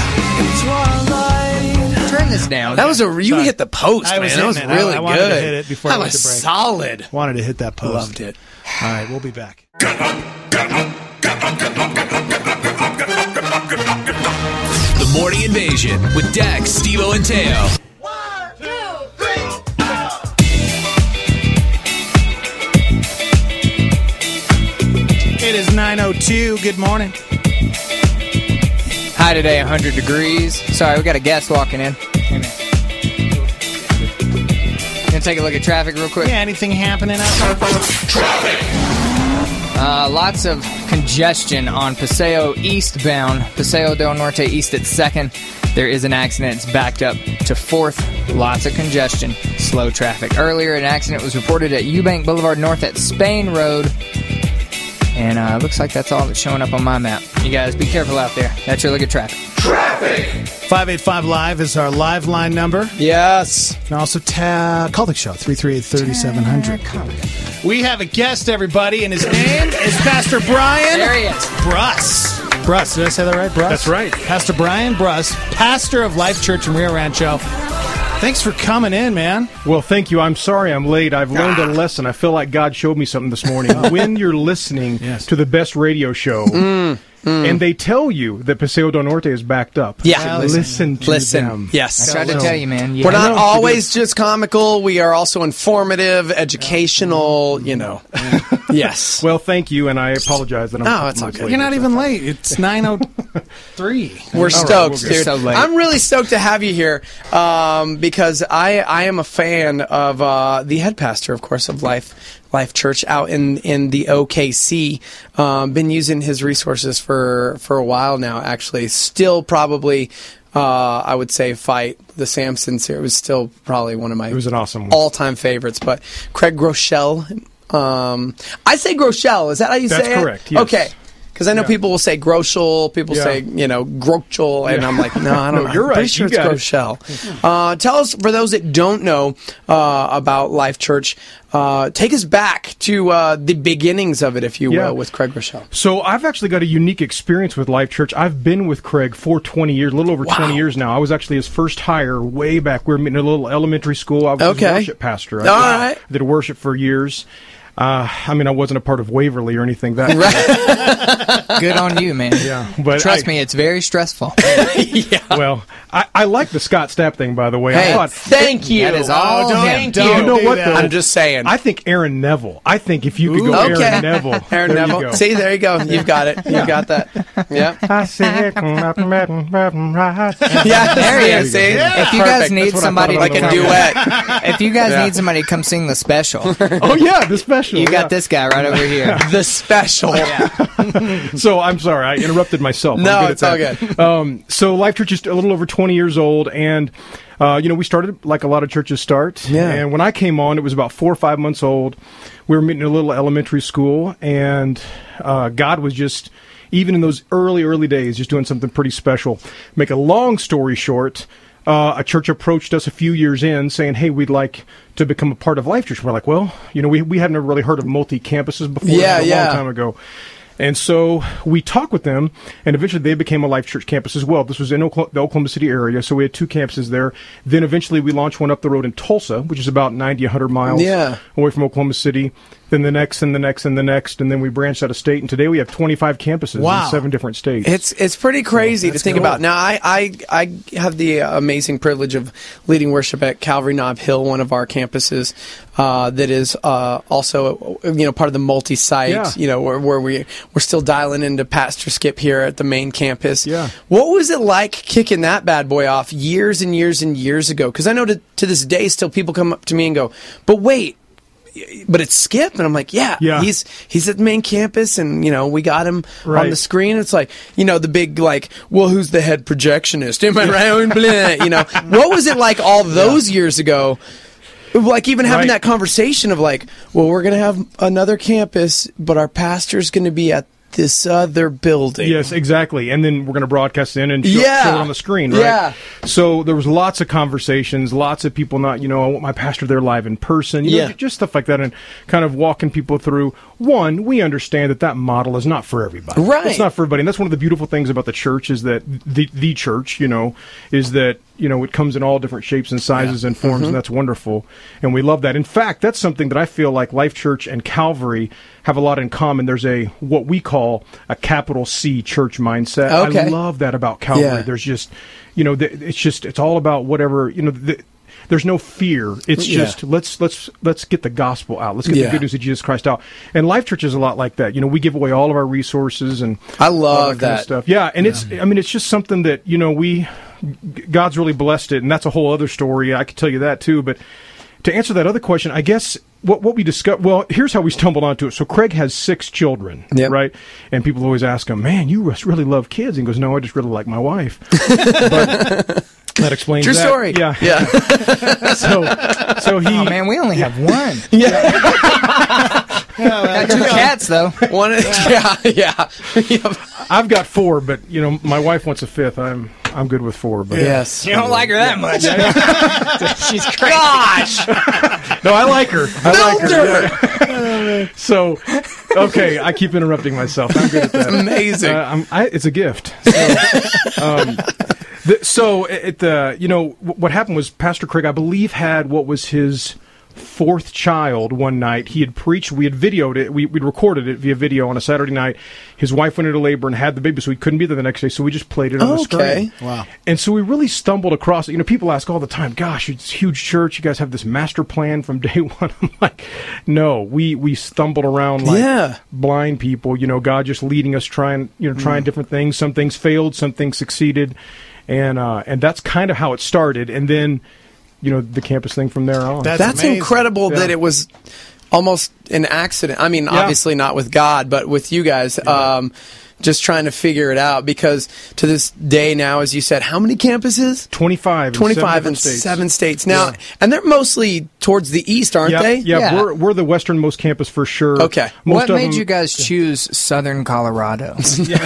Turn this down. That was you hit the post, I was man. That was hitting it. really I wanted good. to hit it before that I went was to break. solid. Wanted to hit that post. Loved it. All right, we'll be back. The Morning Invasion with Dax, Steve-O, and Teo. It is 9:02. Good morning. High today, 100 degrees. Sorry, we got a guest walking in. Hey, man. Gonna take a look at traffic real quick. Yeah, anything happening out there? Lots of congestion on Paseo eastbound, Paseo del Norte east at 2nd. There is an accident. It's backed up to 4th. Lots of congestion. Slow traffic. Earlier, an accident was reported at Eubank Boulevard North at Spain Road. And looks like that's all that's showing up on my map. You guys, be careful out there. That's your look at traffic. Traffic! 585 Live is our live line number. Yes. And also call the show, 338-3700. We have a guest, everybody, and his name is Pastor Brian. There he is. Bruss. Bruss, did I say that right, Bruss? That's right. Pastor Brian Bruss, pastor of Life Church in Rio Rancho. Thanks for coming in, man. Well, thank you. I'm sorry I'm late. I've learned a lesson. I feel like God showed me something this morning. When you're listening to the best radio show, and they tell you that Paseo del Norte is backed up, listen to them. Yes. I tried to tell you, man. We're not always just comical. We are also informative, educational, Yes. Well, thank you, and I apologize that I'm it's okay. You're not even late. It's 9:03. We're stoked, You're dude. so late. I'm really stoked to have you here because I am a fan of the head pastor, of course, of Life Church out in the OKC. Been using his resources for a while now, actually. Still probably, I would say, fight the Samsons here. It was still probably one of my an awesome all-time favorites. But Craig Groeschel, I say Groeschel. Is that how you say it? That's correct, yes. Okay. Because I know people will say Groeschel, people say, Groeschel, and I'm like, no, I don't know. You're right. I'm pretty sure it's Groeschel. Tell us, for those that don't know about Life Church, take us back to the beginnings of it, if you will, with Craig Groeschel. So I've actually got a unique experience with Life Church. I've been with Craig for 20 years, a little over 20 years now. I was actually his first hire way back. We were meeting in a little elementary school. I was his worship pastor. I did worship for years. I wasn't a part of Waverly or anything. Good on you, man. Yeah, but trust me, it's very stressful. Well, I like the Scott Stapp thing, by the way. Hey, I thought, thank you. That is all him. You know what, though? I'm just saying. I think Aaron Neville. I think if you could go Aaron Neville. Aaron Neville. You go. See, there you go. You've got it. You've got that. Yeah. Yeah, there he is. See? If you guys need somebody like a duet. If you guys need somebody to come sing the special. Oh, yeah, the special. You got this guy right over here. The special. So I'm sorry, I interrupted myself. No, it's all good. So Life Church is a little over 20 years old, and we started like a lot of churches start. Yeah. And when I came on, it was about 4 or 5 months old. We were meeting in a little elementary school, and God was just, even in those early days, just doing something pretty special. Make a long story short, a church approached us a few years in saying, hey, we'd like to become a part of Life Church. We're like, well, we hadn't really heard of multi-campuses before. A long time ago. And so we talked with them, and eventually they became a Life Church campus as well. This was in the Oklahoma City area, so we had 2 campuses there. Then eventually we launched one up the road in Tulsa, which is about 90, 100 miles away from Oklahoma City. Then the next, and the next, and the next, and then we branched out of state. And today we have 25 campuses in 7 different states. It's pretty crazy to think about. Now, I have the amazing privilege of leading worship at Calvary Nob Hill, one of our campuses that is also part of the multi-site. Where we're still dialing into Pastor Skip here at the main campus. Yeah. What was it like kicking that bad boy off years and years and years ago? Because I know to this day still people come up to me and go, "But wait." But it's Skip, and I'm like, yeah. He's at the main campus, and we got him on the screen. It's like, the big well, who's the head projectionist? Am I right? Blah, what was it like all those years ago? Like even having that conversation of well, we're gonna have another campus, but our pastor's gonna be at this other building. Yes, exactly. And then we're going to broadcast in and show it on the screen, right? Yeah. So there was lots of conversations, lots of people I want my pastor there live in person, just stuff like that, and kind of walking people through. One, we understand that model is not for everybody. Right. It's not for everybody. And that's one of the beautiful things about the church is that the church, is that, it comes in all different shapes and sizes and forms, and that's wonderful. And we love that. In fact, that's something that I feel like Life Church and Calvary have a lot in common. There's what we call a capital C church mindset. Okay. I love that about Calvary. Yeah. There's just, it's all about whatever, there's no fear. It's just let's get the gospel out. Let's get the good news of Jesus Christ out. And Life Church is a lot like that. We give away all of our resources and I love all that kind of stuff. Yeah, and it's just something that God's really blessed it, and that's a whole other story. I could tell you that too. But to answer that other question, I guess what we discovered, well, here's how we stumbled onto it. So Craig has 6 children, right? And people always ask him, man, you really love kids. And he goes, no, I just really like my wife. But that explains True that. story. Yeah. So he... Oh, man, we only have one. Got 2 cats, though. One, yeah. I've got 4, but, my wife wants a 5th. I'm good with 4. But yes. You don't like her that much. She's crazy. Gosh! No, I like her. Yeah. So, okay, I keep interrupting myself. I'm good at that. It's amazing. It's a gift. So, what happened was Pastor Craig, I believe, had what was his 4th child one night. He had preached. We had videoed it. We'd recorded it via video on a Saturday night. His wife went into labor and had the baby, so he couldn't be there the next day, so we just played it on the screen. Wow. And so we really stumbled across it. People ask all the time, gosh, it's a huge church. You guys have this master plan from day one. I'm like, no, we stumbled around like blind people. God just leading us, trying different things. Some things failed, some things succeeded. And that's kind of how it started. And then, the campus thing from there on. That's incredible that it was almost an accident. I mean, obviously not with God, but with you guys, just trying to figure it out. Because to this day now, as you said, how many campuses? 25. 25 in 7 states. Now, and they're mostly towards the east, aren't they? Yeah, we're the westernmost campus for sure. Okay. What made you guys choose Southern Colorado?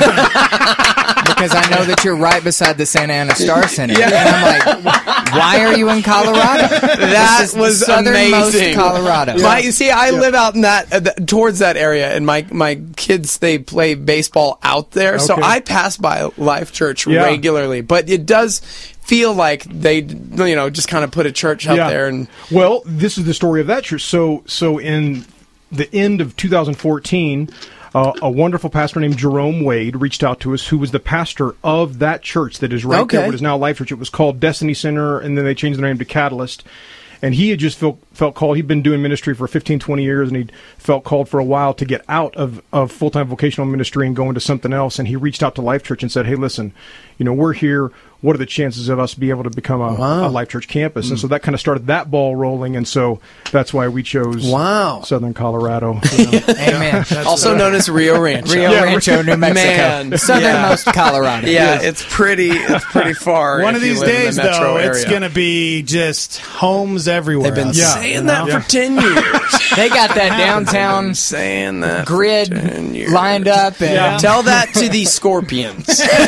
Because I know that you're right beside the Santa Ana Star Center. And I'm like, why are you in Colorado? That was amazing. Colorado. I live out in that towards that area, and my kids, they play baseball out there, so I pass by Life Church regularly. But it does feel like they, just kind of put a church out there. And well, this is the story of that church. So in the end of 2014. A wonderful pastor named Jerome Wade reached out to us, who was the pastor of that church that is right there, what is now Life Church. It was called Destiny Center, and then they changed the name to Catalyst. And he had just felt called. He'd been doing ministry for 15, 20 years, and he'd felt called for a while to get out of full-time vocational ministry and go into something else. And he reached out to Life Church and said, hey, listen, we're here. What are the chances of us being able to become a Life Church campus? And so that kind of started that ball rolling, and so that's why we chose Southern Colorado. Amen. Also known as Rio Rancho. Rio Rancho, New Mexico. Man. Southernmost Colorado. Yeah, it's pretty far. One of these days, though, it's going to be just homes everywhere. They've been saying that for 10 years. They got that downtown saying that grid lined up. And Tell that to the Scorpions.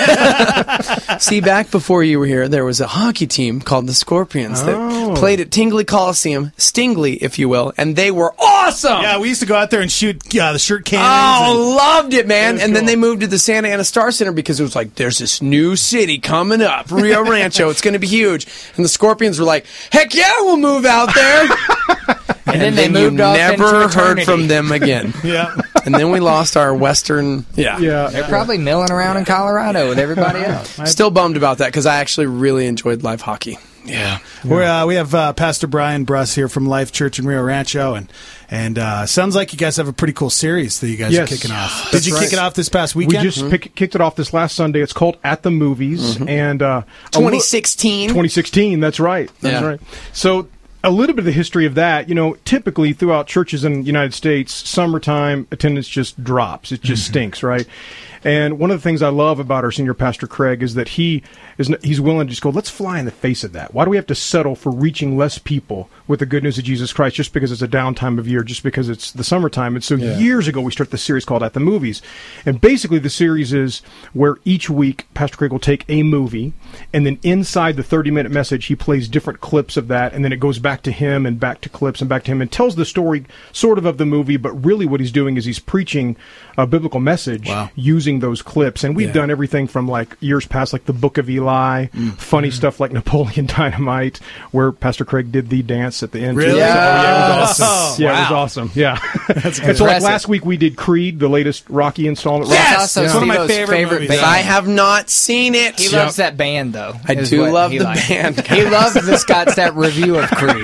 See, back before you were here, there was a hockey team called the Scorpions that played at Tingley Coliseum, Stingley, if you will, and they were awesome! Yeah, we used to go out there and shoot the shirt cannons. Oh, loved it, man! And then they moved to the Santa Ana Star Center because it was like, there's this new city coming up, Rio Rancho, it's going to be huge. And the Scorpions were like, heck yeah, we'll move out there! And then they moved off never heard from them again. And then we lost our western. They're probably milling around in Colorado with everybody else. Still bummed about that because I actually really enjoyed live hockey. Yeah. We have Pastor Brian Bruss here from Life Church in Rio Rancho, and sounds like you guys have a pretty cool series that you guys are kicking off. Did you kick it off this past weekend? We just kicked it off this last Sunday. It's called At the Movies, and 2016. 2016. That's right. That's right. So. A little bit of the history of that, typically throughout churches in the United States, summertime attendance just drops. It just stinks, right? And one of the things I love about our senior pastor, Craig, is that he's willing to just go, let's fly in the face of that. Why do we have to settle for reaching less people with the good news of Jesus Christ just because it's a downtime of year, just because it's the summertime? And so years ago, we started this series called At the Movies. And basically the series is where each week Pastor Craig will take a movie, and then inside the 30-minute message, he plays different clips of that, and then it goes back to him and back to clips and back to him and tells the story sort of the movie, but really what he's doing is he's preaching a biblical message using those clips. And we've done everything from like years past, like the Book of Eli, funny stuff like Napoleon Dynamite, where Pastor Craig did the dance at the end. Really? Yeah, it was awesome. Yeah, it was awesome. Yeah. That's good. And so like last week we did Creed, the latest Rocky installment. Yes! It's one of my favorite band. I have not seen it. He loves that band, though. I do love the band. He loves the Scott Stapp review of Creed.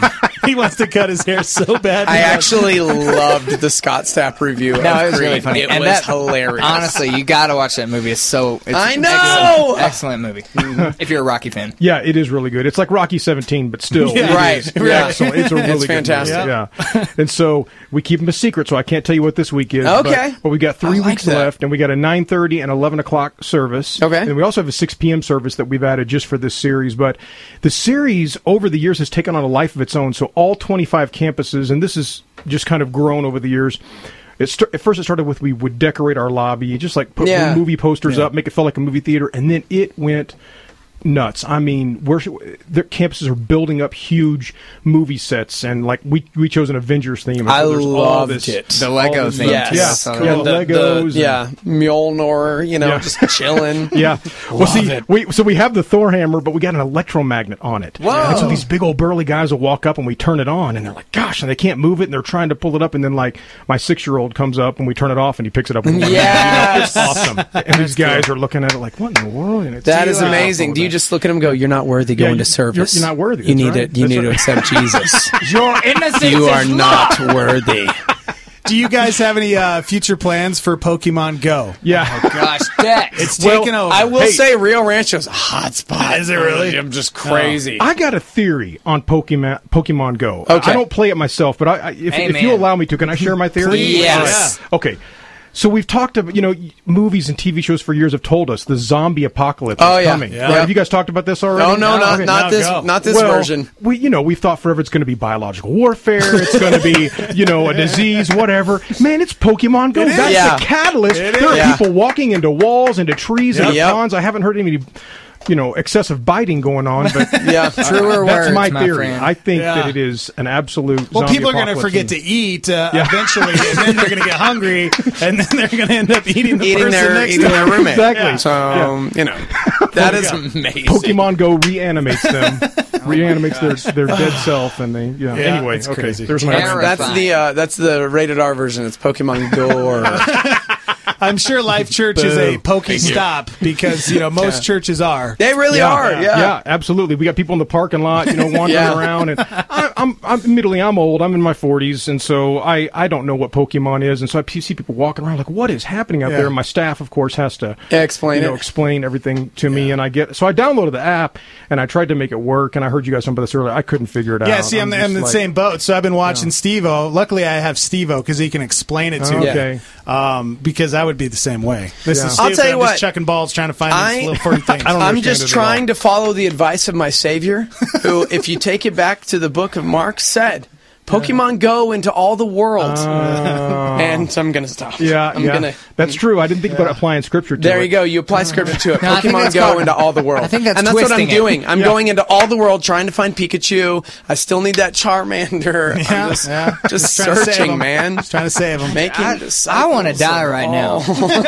He wants to cut his hair so bad. I actually loved the Scott Stapp review. No, of it was Creed. really funny. It And was that- hilarious. Honestly, you got to watch that movie. It's I know! Excellent movie. If you're a Rocky fan. Yeah, it is really good. It's like Rocky 17, but still. Yeah. it Right. is Yeah. excellent. It's a really It's good fantastic. movie. Yeah. And so we keep them a secret, so I can't tell you what this week is. Okay. But we got 3 I like weeks that. left, and we got a 9:30 and 11 o'clock service. Okay. And we also have a 6 p.m. service that we've added just for this series. But the series, over the years, has taken on a life of its own. So all 25 campuses, and this has just kind of grown over the years. At first, it started with we would decorate our lobby, just like put Yeah. movie posters up, make it feel like a movie theater, and then it went nuts. I mean, their campuses are building up huge movie sets, and like we chose an Avengers theme. And I so there's all loved this, it. The Lego all this theme. stuff. Yes. Yeah, Cool. yeah, Legos. Yeah, Mjolnir, Yeah. just chilling. Yeah. Well, Love see, it. we have the Thor hammer, but we got an electromagnet on it. Whoa. And so these big old burly guys will walk up and we turn it on, and they're like, "Gosh!" And they can't move it, and they're trying to pull it up, and then like my 6-year-old comes up and we turn it off, and he picks it up. And Yes. it's awesome. And these guys are looking at it like, "What in the world?" And it's That is amazing. Do you just look at him and go, "You're not worthy Yeah, going you- to service. you're not worthy. You That's need right. to. You That's need to right." accept Jesus. Your innocence You is are not worthy." Do you guys have any future plans for Pokemon Go? Yeah. Oh, gosh, Dex. It's taken over. I will Hey. say Rio Rancho's a hot spot. Is it really? I'm just crazy. I got a theory on Pokemon Go. Okay. I don't play it myself, but if Hey, you man. allow me to, can I share my theory? Please. Yes. Okay. So we've talked about, movies and TV shows for years have told us the zombie apocalypse Oh, is yeah. coming. Yeah. Right? Have you guys talked about this already? Oh no, Okay. not this, go. not this Well, version. We've thought forever it's going to be biological warfare. It's going to be, a disease, whatever. Man, it's Pokemon Go. It is. That's Yeah. the catalyst. It There are is. Yeah. people walking into walls, into trees, into Yep. ponds. I haven't heard any, excessive biting going on, but Yeah. Truer that's words, my my theory. friend. I think Yeah. that it is an absolute. Well, zombie people are going to apocalypse, forget and- to eat eventually, and then they're going to get hungry, and then they're going to end up eating the person next to their them. roommate. Exactly. So that is amazing. Pokemon Go reanimates them, reanimates their dead self, and they. Yeah. Anyway, it's okay. crazy. There's my. Terrifying. That's the rated R version. It's Pokemon Go. I'm sure Life Church is a Pokestop because most churches are. They really are. Yeah, absolutely. We got people in the parking lot, wandering Yeah. around, and I'm old. I'm in my 40s, and so I don't know what Pokemon is, and so I see people walking around like, what is happening out Yeah. there? And my staff, of course, has to Explain it. explain everything to me, and I downloaded the app and I tried to make it work, and I heard you guys talking about this earlier. I couldn't figure it out. Yeah, see, I'm in the same boat. So I've been watching Steve-O. Luckily, I have Steve-O because he can explain it to me. Okay. Because I would be the same way. This Yeah. is I'll stupid. tell you I'm what. just chucking balls trying to find these little furry things. I don't I'm understand just it at trying all. to follow the advice of my Savior, who, if you take it back to the book of Mark, said, Pokemon Go into all the world. And I'm going to stop. Yeah, that's true. I didn't think about applying scripture to it. There you go. You apply scripture to it. No, I think Pokemon that's Go called- into all the world. I think that's and that's what I'm twisting it. doing. I'm Yeah. going into all the world trying to find Pikachu. I still need that Charmander. I'm just trying to save searching, him. man. Just trying to save him. Making I want to die right now.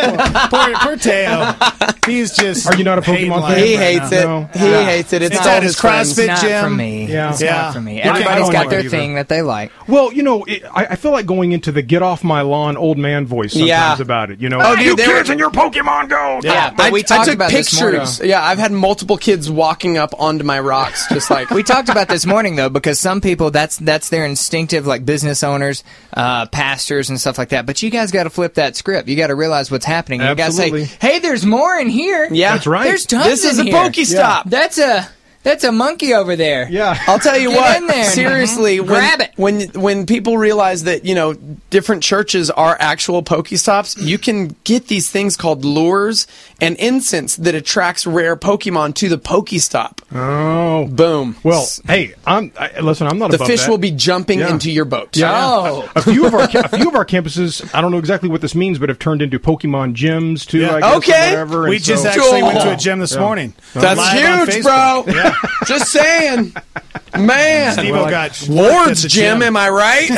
Poor Teo. He's just. Are you not a hating Pokemon life fan? He right hates now. it. No. He hates it. It's It's all at his friends. CrossFit Not gym. for me. Yeah. It's Yeah. not for me. I don't Everybody's got like their it either. thing that they like. Well, I feel like going into the get off my lawn old man voice sometimes Yeah. about it. Oh, dude, you they kids were- and your Pokemon Go. Yeah, but we I talked took about this morning. pictures. Yeah, I've had multiple kids walking up onto my rocks, just like We talked about this morning though, because some people that's their instinctive, like business owners, pastors, and stuff like that. But you guys got to flip that script. You got to realize what's happening. You got to Absolutely. say, "Hey, there's more in here." Yeah, That's right. There's tons. This is in a here. Pokestop. That's a monkey over there. Yeah. I'll tell you Get what. in there. Seriously, Grab it. when people realize that different churches are actual Pokestops, you can get these things called lures and incense that attracts rare Pokemon to the Pokestop. Oh. Boom. Well, hey, listen. I'm not The above fish that. will be jumping Yeah. into your boat. Yeah. Oh. A few of our campuses, I don't know exactly what this means, but have turned into Pokemon gyms too. Yeah. I guess, or Okay. whatever, We and just so- actually went to a gym this morning. That's Live on huge, Facebook. bro. Yeah. Just saying. Man. Steve-O got Lord's at the Gym, am I right?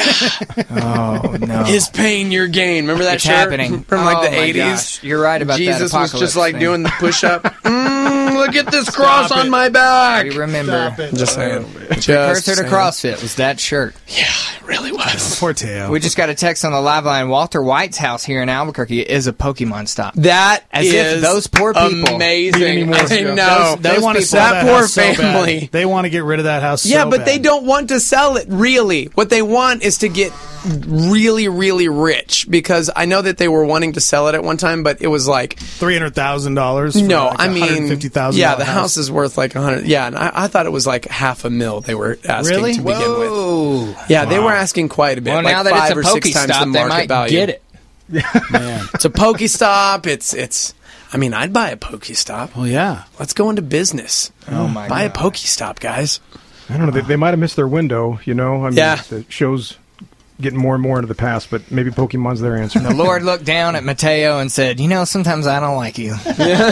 Oh no. His pain, your gain. Remember that It's shirt happening from like Oh, the my 80s? gosh. You're right about that Jesus was apocalypse just like thing. doing the push-up. Look get this cross on my back. We remember. Just saying. Precursor to CrossFit was that shirt. Yeah, it really was. Poor Teo. We just got a text on the live line. Walter White's house here in Albuquerque is a Pokemon stop. That As is if those poor people amazing. I know. They want to sell that that poor house so family. bad. They want to get rid of that house. Yeah, so but bad. they don't want to sell it, really. What they want is to get really, really rich, because I know that they were wanting to sell it at one time, but it was like $300,000. No, like I mean, $150,000. yeah, the house is worth like $100. Yeah, and I thought it was like $500,000 they were asking Really? to begin Whoa. with. Yeah, they were asking quite a bit. Well, like now that 5 or it's a 6 times the Pokestop, they market might value. get it. Man. It's a Pokestop. It's. I mean, I'd buy a Pokestop. Well, yeah. Let's go into business. Oh my Buy God. a Pokestop, guys. I don't know. They might have missed their window, I mean, Yeah. the show's getting more and more into the past, but maybe Pokemon's their answer. The Lord looked down at Mateo and said, sometimes I don't like you. And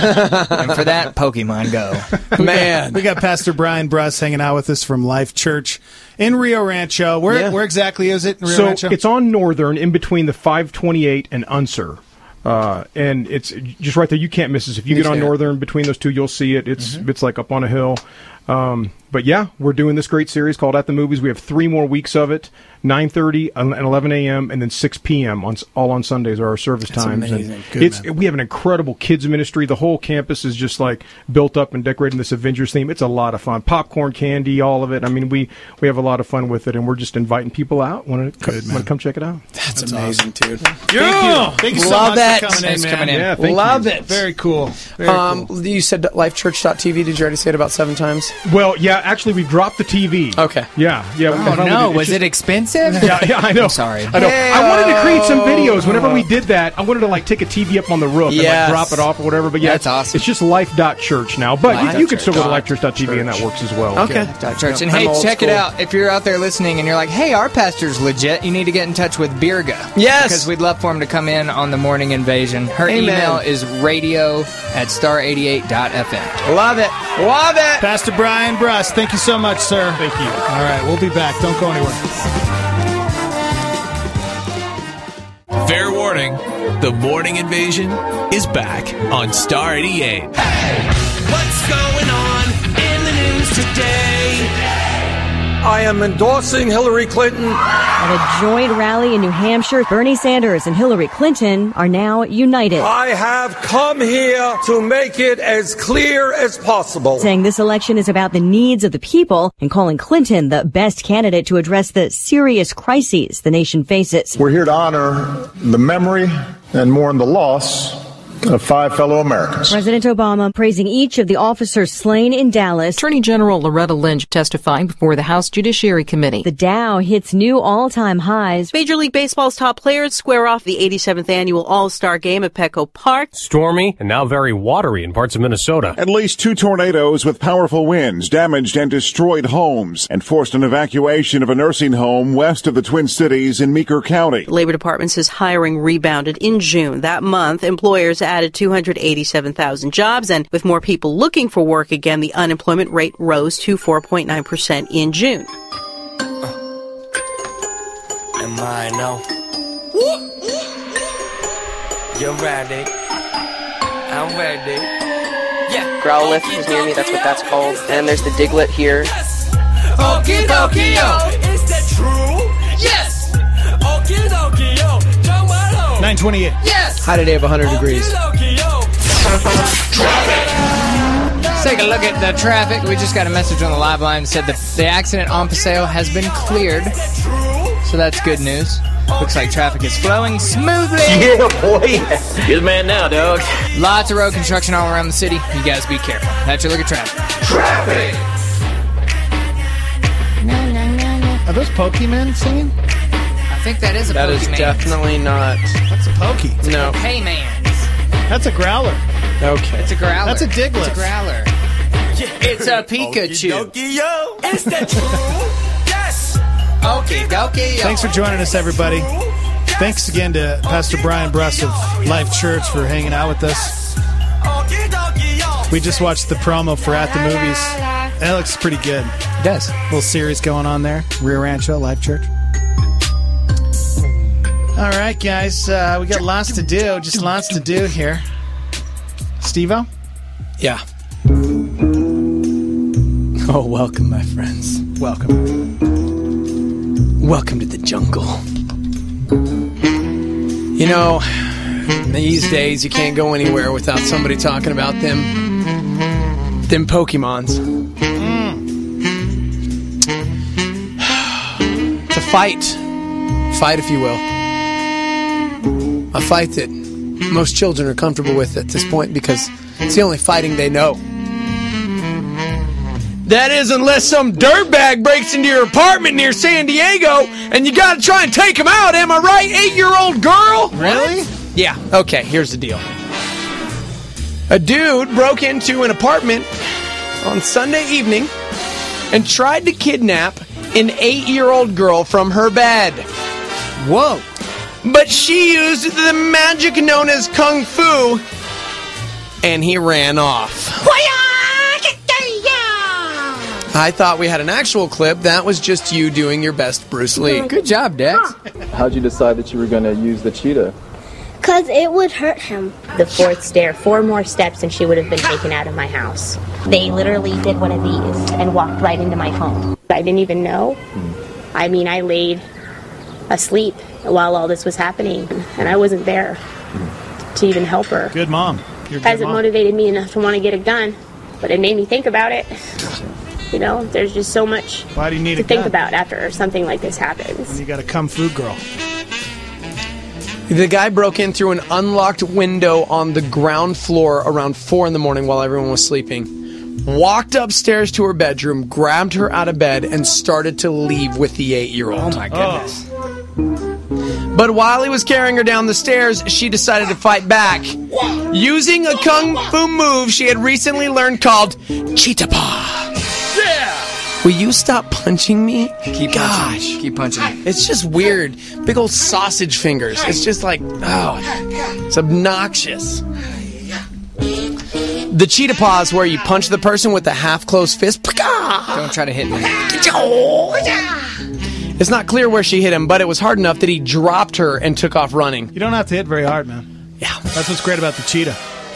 for that, Pokemon go. Man. We got Pastor Brian Bruss hanging out with us from Life Church in Rio Rancho. Where exactly is it in Rio Rancho? It's on Northern, in between the 528 and Unser. And it's just right there. You can't miss us. If you get on Northern, between those two, you'll see it. It's like up on a hill. But yeah, we're doing this great series called At the Movies. We have 3 more weeks of it. 9:30 and 11 a.m. and then 6 p.m. all on Sundays are our service times. amazing. And we have an incredible kids ministry. The whole campus is just like built up and decorated in this Avengers theme. It's a lot of fun. Popcorn, candy, all of it. I mean, we have a lot of fun with it, and we're just inviting people out. Want to come check it out? That's amazing, dude. Thank you. Thank you so Love much it. for coming in, man. Yeah, thank Love you. it. Very cool. Very cool. You said lifechurch.tv. Did you already say it about 7 times? Well, yeah, actually, we dropped the TV. Okay. Yeah. Oh, no. Was it expensive? Yeah, I know. I'm sorry. I know. I wanted to create some videos. Whenever we did that, I wanted to take a TV up on the roof and drop it off or whatever. But yeah, That's awesome. It's just life.church now. But you can still go to lifechurch.tv and that works as well. Okay. Church. And I'm hey, old check it school. out. If you're out there listening and you're like, hey, our pastor's legit, you need to get in touch with Birga. Yes. Because we'd love for him to come in on the Morning Invasion. Her Amen. email is radio@star88.fm. Love it. Love it. Pastor Brian Bruss, thank you so much, sir. Thank you. All right, we'll be back. Don't go anywhere. Fair warning, the Morning Invasion is back on Star 88. What's going on in the news today? I am endorsing Hillary Clinton. At a joint rally in New Hampshire, Bernie Sanders and Hillary Clinton are now united, I have come here to make it as clear as possible. saying this election is about the needs of the people and calling Clinton the best candidate to address the serious crises the nation faces. We're here to honor the memory and mourn the loss of 5 fellow Americans. President Obama praising each of the officers slain in Dallas. Attorney General Loretta Lynch testifying before the House Judiciary Committee. The Dow hits new all-time highs. Major League Baseball's top players square off the 87th annual All-Star Game at Petco Park. Stormy and now very watery in parts of Minnesota. At least 2 tornadoes with powerful winds damaged and destroyed homes and forced an evacuation of a nursing home west of the Twin Cities in Meeker County. The Labor Department says hiring rebounded in June. That month, employers added 287,000 jobs, and with more people looking for work again, the unemployment rate rose to 4.9% in June. Am I now? You're ready. I'm ready. Yeah. Growlithe is near me, that's what that's called. And there's the Diglett here. Okie dokie yo, is that true? Yes. Okie dokie yo, 정말로. 928. Yes. High today of 100 degrees. Let's take a look at the traffic. We just got a message on the live line that said the accident on Paseo has been cleared. So that's good news. Looks like traffic is flowing smoothly. Yeah, boy. Good man now, dog. Lots of road construction all around the city. You guys be careful. That's your look at traffic. Traffic. Are those Pokemon singing? I think that is a That is Pokemon. definitely not. That's a Pokey. No. Hey, man. That's a Growler. Okay. It's a growler. That's a Diglett. It's a growler. It's a Pikachu. Yo, is that true? Yes. Okie dokie. yo. Thanks for joining us, everybody. Thanks again to Pastor Brian Bruss of Life Church for hanging out with us. Okie dokie yo. We just watched the promo for At the Movies. That looks pretty good. It does. Little series going on there. Rio Rancho, Life Church. All right, guys. We got lots to do. Just lots to do here. Steve-O? Yeah. Oh, welcome, my friends. Welcome. Welcome to the jungle. You know, these days you can't go anywhere without somebody talking about them Pokemons. It's a fight. Fight, if you will. A fight that most children are comfortable with at this point because it's the only fighting they know. That is, unless some dirtbag breaks into your apartment near San Diego and you gotta try and take him out, am I right, 8-year-old girl? Really? Yeah, okay, here's the deal. A dude broke into an apartment on Sunday evening and tried to kidnap an 8-year-old girl from her bed. Whoa. But she used the magic known as Kung Fu, and he ran off. I thought we had an actual clip. That was just you doing your best Bruce Lee. Good job, Dex. How'd you decide that you were going to use the cheetah? Because it would hurt him. The fourth stair, 4 more steps and she would have been taken out of my house. They literally did one of these and walked right into my home. I didn't even know. I mean, I laid asleep while all this was happening, and I wasn't there to even help her. Good mom. You're a good Hasn't mom. motivated me enough to want to get a gun, but it made me think about it. You know, there's just so much Why do you need to a think gun? about after something like this happens. You got a Kung Fu girl. The guy broke in through an unlocked window on the ground floor around 4 in the morning while everyone was sleeping, walked upstairs to her bedroom, grabbed her out of bed, and started to leave with the 8-year-old. Oh, my goodness. But while he was carrying her down the stairs, she decided to fight back, using a Kung Fu move she had recently learned called Cheetah Paw. Yeah! Will you stop punching me? Keep punching. Keep punching. It's just weird. Big old sausage fingers. It's just like, it's obnoxious. The cheetah paw is where you punch the person with a half-closed fist. Don't try to hit me. It's not clear where she hit him, but it was hard enough that he dropped her and took off running. You don't have to hit very hard, man. Yeah. That's what's great about the cheetah.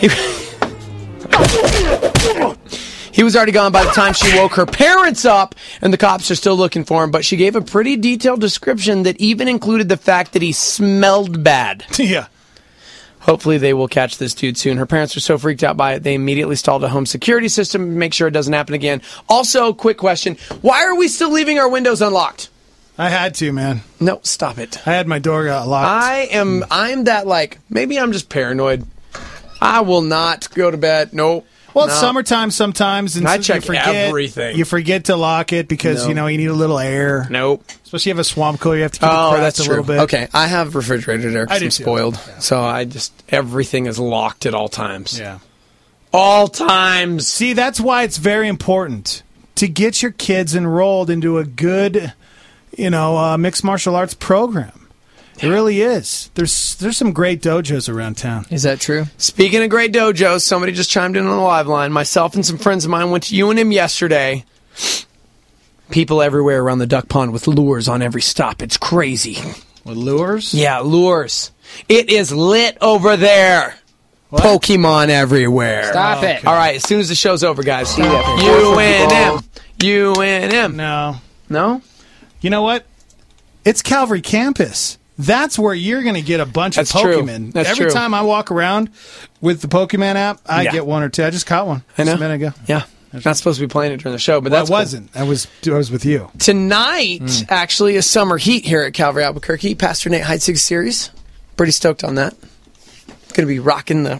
He was already gone by the time she woke her parents up, and the cops are still looking for him, but she gave a pretty detailed description that even included the fact that he smelled bad. Yeah. Hopefully they will catch this dude soon. Her parents are so freaked out by it, they immediately installed a home security system to make sure it doesn't happen again. Also, quick question, why are we still leaving our windows unlocked? I had to, man. No, stop it. I had my door locked. I'm that, like, maybe I'm just paranoid. I will not go to bed. Nope. Well, it's summertime sometimes, and I so check you forget, everything. You forget to lock it because, Nope. you know, you need a little air. Nope. Especially if you have a swamp cooler, you have to keep it Oh, cracked that's a true. little bit. Okay, I have refrigerator there I because do I'm too. spoiled. So everything is locked at all times. Yeah. All times. See, that's why it's very important to get your kids enrolled into a good, mixed martial arts program. It really is. There's some great dojos around town. Is that true? Speaking of great dojos, somebody just chimed in on the live line. Myself and some friends of mine went to UNM yesterday. People everywhere around the duck pond with lures on every stop. It's crazy. With lures? Yeah, lures. It is lit over there. What? Pokemon everywhere. Stop it. Okay. All right, as soon as the show's over, guys. UNM. UNM. No. No? You know what? It's Calvary campus. That's where you're going to get a bunch That's of true. Pokemon. That's Every true. time I walk around with the Pokemon app, I get one or two. I just caught one I know. just a minute ago. Yeah. Not supposed to be playing it during the show, but Well, that's I wasn't. I was with you. Tonight, actually, is summer heat here at Calvary Albuquerque. Pastor Nate Heitzig's series. Pretty stoked on that. Going to be rocking the...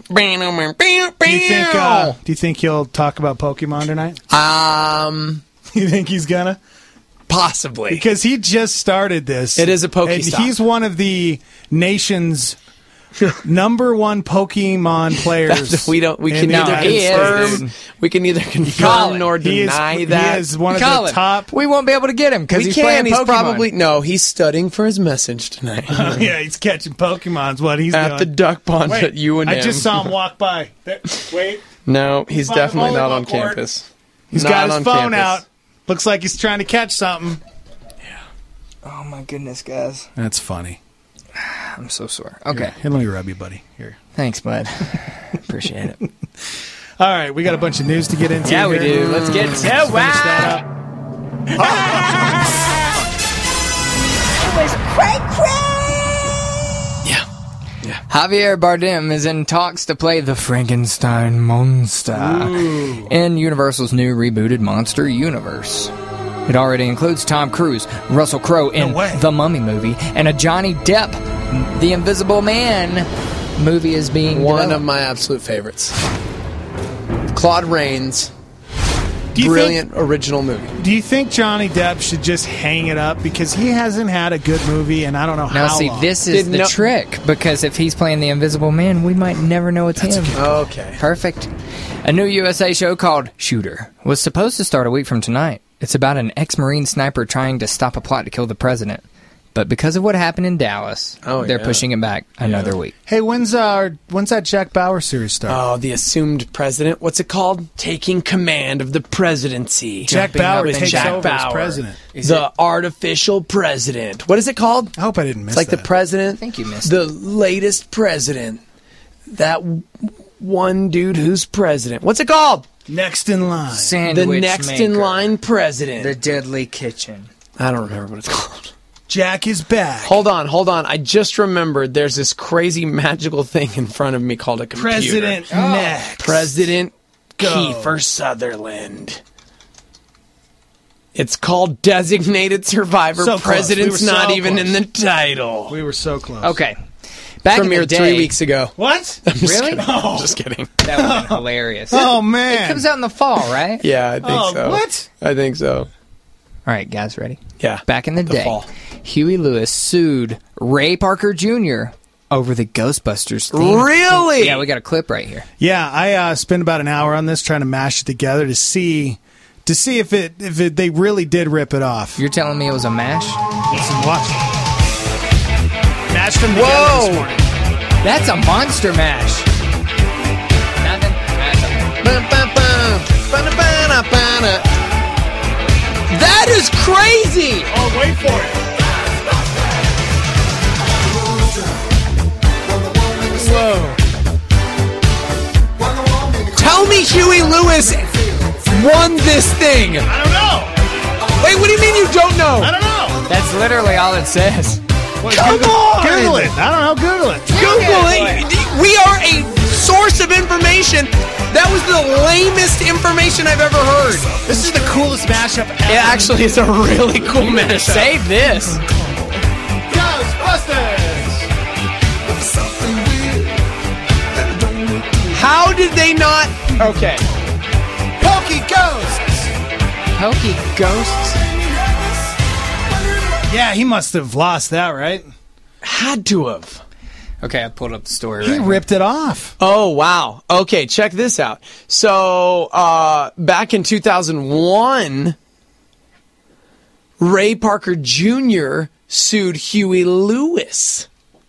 Do you think he'll talk about Pokemon tonight? You think he's gonna? Possibly. Because he just started this. It is a And Pokestop. he's one of the nation's number one Pokemon players. We can neither confirm nor deny that. He is one of Call the him. top. We won't be able to get him because We he's can. playing He's Pokemon. probably he's studying for his message tonight Yeah, he's catching Pokemons. What he's at doing. the duck pond Wait, at UNM. I just saw him walk by. Wait. No, he's by the definitely not volleyball on court. campus. He's Not got his on phone campus. out. Looks like he's trying to catch something. Oh my goodness, guys. That's funny. I'm so sore. Okay. Here, let me rub you, buddy. Here. Thanks, bud. Appreciate it. All right, we got a bunch of news to get into. Yeah, we here. do. Let's get to Finish that up. It was cray-cray! Javier Bardem is in talks to play the Frankenstein monster in Universal's new rebooted Monster Universe. It already includes Tom Cruise, Russell Crowe in The Mummy movie, and a Johnny Depp, The Invisible Man movie is being one of my absolute favorites. Claude Rains. Brilliant original movie. Do you think Johnny Depp should just hang it up because he hasn't had a good movie and I don't know how Now, see, long. this is the trick, because if he's playing the Invisible Man, we might never know it's him. Okay. Perfect. A new USA show called Shooter was supposed to start a week from tonight. It's about an ex-Marine sniper trying to stop a plot to kill the president. But because of what happened in Dallas, they're pushing it back another week. Hey, when's that Jack Bauer series start? Oh, the assumed president. What's it called? Taking command of the presidency. Jack Bauer takes over as president. The artificial president. What is it called? I hope I didn't miss It's like that. the president. I think you missed the latest president. That one dude who's president. What's it called? Next in line. Sandwich the next in maker. line president. The Deadly Kitchen. I don't remember what it's called. Jack is back. Hold on. I just remembered there's this crazy magical thing in front of me called a computer. President next. President Kiefer Sutherland. It's called Designated Survivor. So close. President's We were not so even close. in the title. We were so close. Okay. Back in the Premiered day, 3 weeks ago. What? I'm just Really? kidding. No. Just kidding. That would have been hilarious. Oh, man. It comes out in the fall, right? Yeah, I think so. What? I think so. All right, guys, ready? Yeah. Back in the day, fall. Huey Lewis sued Ray Parker Jr. over the Ghostbusters theme. Really? Yeah, we got a clip right here. Yeah, I spent about an hour on this trying to mash it together to see if they really did rip it off. You're telling me it was a mash? Listen, watch. Mashed them together this morning. That's a monster mash. Nothing. That is crazy! Oh, wait for it. Whoa. Tell me Huey Lewis won this thing. I don't know. Wait, what do you mean you don't know? I don't know. That's literally all it says. Come on! Google it. I don't know. Google it. Google it. We are a source of information. That was the lamest information I've ever heard. This is the coolest mashup ever. It actually is a really cool mashup. Save this. Ghostbusters! How did they not? Okay. Pokey Ghosts! Pokey Ghosts? Yeah, he must have lost that, right? Had to have. Okay, I pulled up the story He right here. ripped it off. Oh, wow. Okay, check this out. So, back in 2001, Ray Parker Jr. sued Huey Lewis.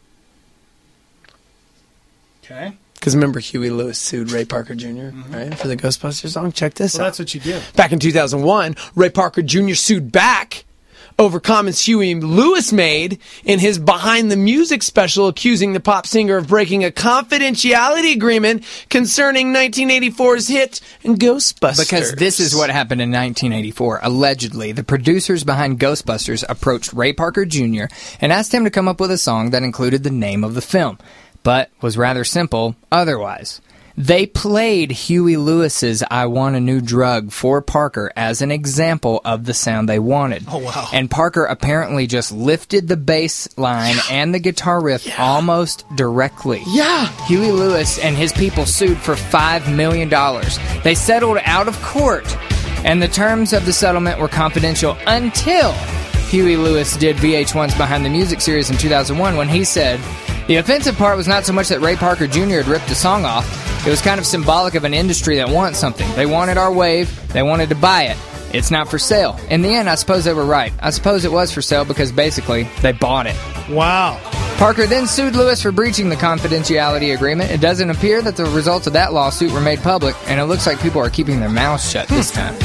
Okay. Because remember, Huey Lewis sued Ray Parker Jr., right, for the Ghostbusters song? Check this out. That's what you do. Back in 2001, Ray Parker Jr. sued back over comments Huey Lewis made in his Behind the Music special, accusing the pop singer of breaking a confidentiality agreement concerning 1984's hit Ghostbusters. Because this is what happened in 1984. Allegedly, the producers behind Ghostbusters approached Ray Parker Jr. and asked him to come up with a song that included the name of the film, but was rather simple otherwise. They played Huey Lewis's I Want a New Drug for Parker as an example of the sound they wanted. Oh, wow. And Parker apparently just lifted the bass line and the guitar riff almost directly. Yeah. Huey Lewis and his people sued for $5 million. They settled out of court, and the terms of the settlement were confidential until Huey Lewis did VH1's Behind the Music series in 2001 when he said, "The offensive part was not so much that Ray Parker Jr. had ripped the song off. It was kind of symbolic of an industry that wants something. They wanted our wave. They wanted to buy it. It's not for sale." In the end, I suppose they were right. I suppose it was for sale because basically they bought it. Wow. Parker then sued Lewis for breaching the confidentiality agreement. It doesn't appear that the results of that lawsuit were made public, and it looks like people are keeping their mouths shut this time.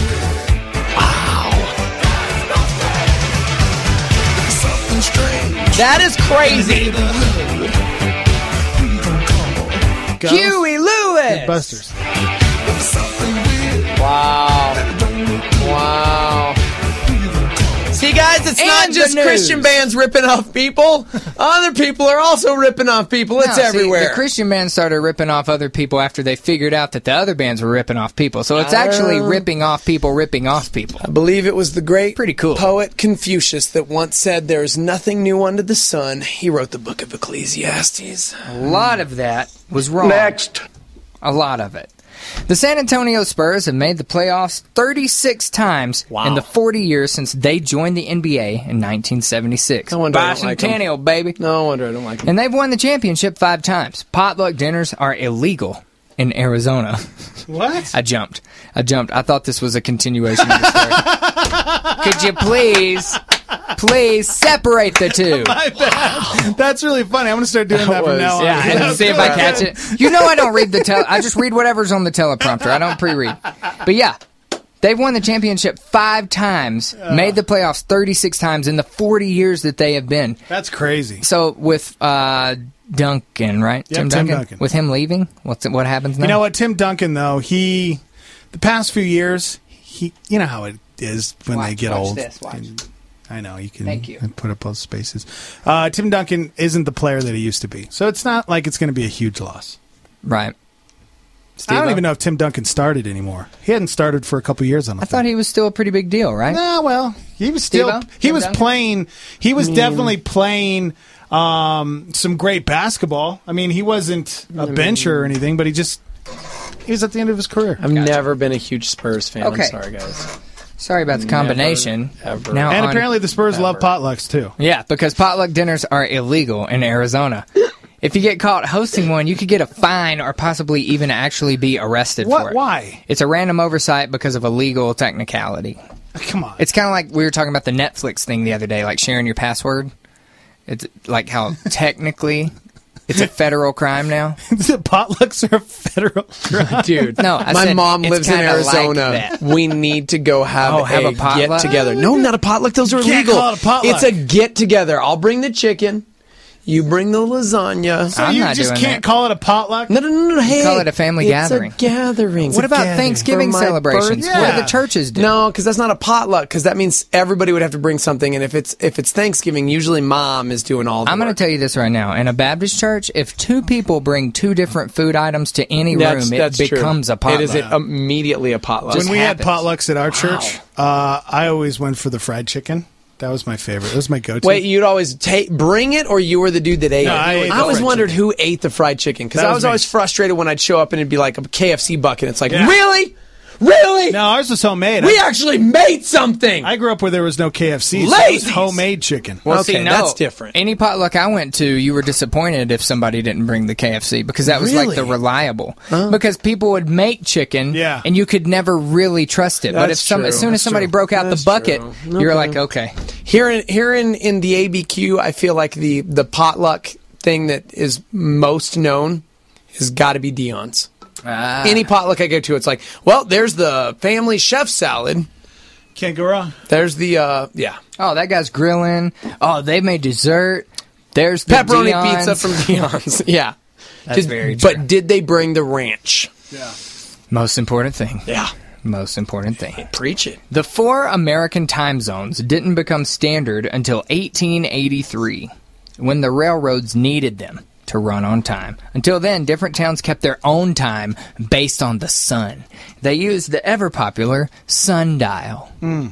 That is crazy. Huey Lewis! Ghostbusters. Wow. See, guys, it's not And just the news. Christian bands ripping off people. Other people are also ripping off people. It's No, see, everywhere. the Christian bands started ripping off other people after they figured out that the other bands were ripping off people. So it's actually ripping off people. I believe it was the great poet Confucius that once said, "There is nothing new under the sun." He wrote the book of Ecclesiastes. A lot of that was wrong. Next. A lot of it. The San Antonio Spurs have made the playoffs 36 times in the 40 years since they joined the NBA in 1976. No wonder I don't like 'em. Bicentennial, baby. No wonder I don't like them. And they've won the championship 5 times. Potluck dinners are illegal in Arizona. What? I jumped. I thought this was a continuation of the story. Could you please separate the two? My bad. That's really funny. I'm going to start doing that from now on. Yeah, and see if I catch it. You know I don't read I just read whatever's on the teleprompter. I don't pre-read. But yeah, they've won the championship 5 times, made the playoffs 36 times in the 40 years that they have been. That's crazy. So with Duncan, right? Yep, Tim Duncan. With him leaving, what happens now? You know what? Tim Duncan, though, the past few years, you know how it is when they get old. Watch. I know, you can Thank you. put up both spaces. Tim Duncan isn't the player that he used to be. So it's not like it's going to be a huge loss. Right. I don't even know if Tim Duncan started anymore. He hadn't started for a couple years on it. I thought he was still a pretty big deal, right? Nah, well, he was still Steve-O? he Tim was Duncan? playing definitely playing some great basketball. I mean, he wasn't a bencher or anything, but he was at the end of his career. I've never been a huge Spurs fan. Okay. I'm sorry, guys. Sorry about the combination. Ever. Now And on- apparently the Spurs love potlucks too. Yeah, because potluck dinners are illegal in Arizona. If you get caught hosting one, you could get a fine or possibly even actually be arrested for it. Why? It's a random oversight because of a legal technicality. Come on. It's kind of like we were talking about the Netflix thing the other day, like sharing your password. It's like how technically it's a federal crime now. The potlucks are a federal crime. Dude, No, I my said mom it's lives in kinda like Arizona. that. We need to go have a potluck? get together. No, not a potluck. Those are You can't illegal. call it a potluck. It's a get together. I'll bring the chicken. You bring the lasagna. So I'm you not just doing can't that. call it a potluck? No. Hey, call it a family gathering. It's a gathering. What about Thanksgiving For my celebrations? birthday. What do the churches do? No, because that's not a potluck. Because that means everybody would have to bring something. And if it's Thanksgiving, usually mom is doing all the I'm going work. to tell you this right now. In a Baptist church, if 2 people bring 2 different food items to any room, it becomes a potluck. It is immediately a potluck. When we had potlucks at our church, I always went for the fried chicken. That was my favorite. That was my go-to. Wait, you'd always bring it, or you were the dude that ate No, it? I ate the always fried wondered who ate the fried chicken, because That I was was me. always frustrated when I'd show up and it'd be like a KFC bucket. It's like, Yeah. really? Really? No, ours was homemade. We actually made something. I grew up where there was no KFC. So it was Ladies! homemade chicken. Well, Okay, see, no, that's different. Any potluck I went to, you were disappointed if somebody didn't bring the KFC because that was like the Really? reliable. Because people would make chicken, Yeah. and you could never really trust it. But That's as true. soon as That's somebody true. broke out That's the bucket, true. you're Okay. like, okay. Here in the ABQ, I feel like the potluck thing that is most known has got to be Dion's. Any potluck I go to, it's like, well, there's the family chef salad. Can't go wrong. There's the yeah. Oh, that guy's grilling. Oh, they made dessert. There's the Pepperoni Dion's. pizza from Dion's. Yeah. That's very true. But did they bring the ranch? Yeah. Most important thing. Yeah. Most important thing. Preach it. The 4 American time zones didn't become standard until 1883, when the railroads needed them to run on time. Until then, different towns kept their own time based on the sun. They used the ever-popular sundial,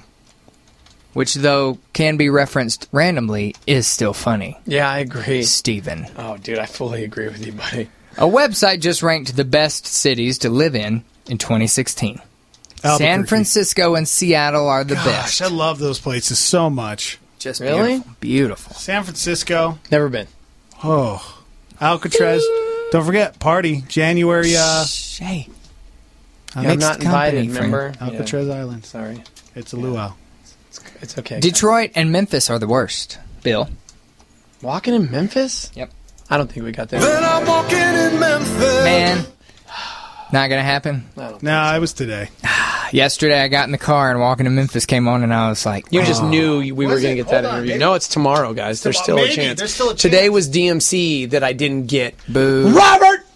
which, though can be referenced randomly, is still funny. Yeah, I agree. Stephen. Oh, dude, I fully agree with you, buddy. A website just ranked the best cities to live in 2016. San Albuquerque. Francisco and Seattle are the Gosh, best. I love those places so much. Just Really? beautiful. Beautiful. San Francisco. Never been. Oh. Alcatraz. Don't forget, party. January. Hey. I'm Mixed not invited, company, friend. remember? Alcatraz Island. Sorry. It's a luau. It's okay. Detroit and Memphis are the worst. Bill. Walking in Memphis? Yep. I don't think we got there. I'm walking in Memphis. Man. Not going to happen. No, it was today. Yesterday I got in the car and Walking to Memphis came on and I was like, You just knew we were Was going to it? get that Hold on, interview. maybe. No, it's tomorrow, guys. There's still a Maybe. chance. There's still a chance. Today was DMC that I didn't get. Boo. Robert!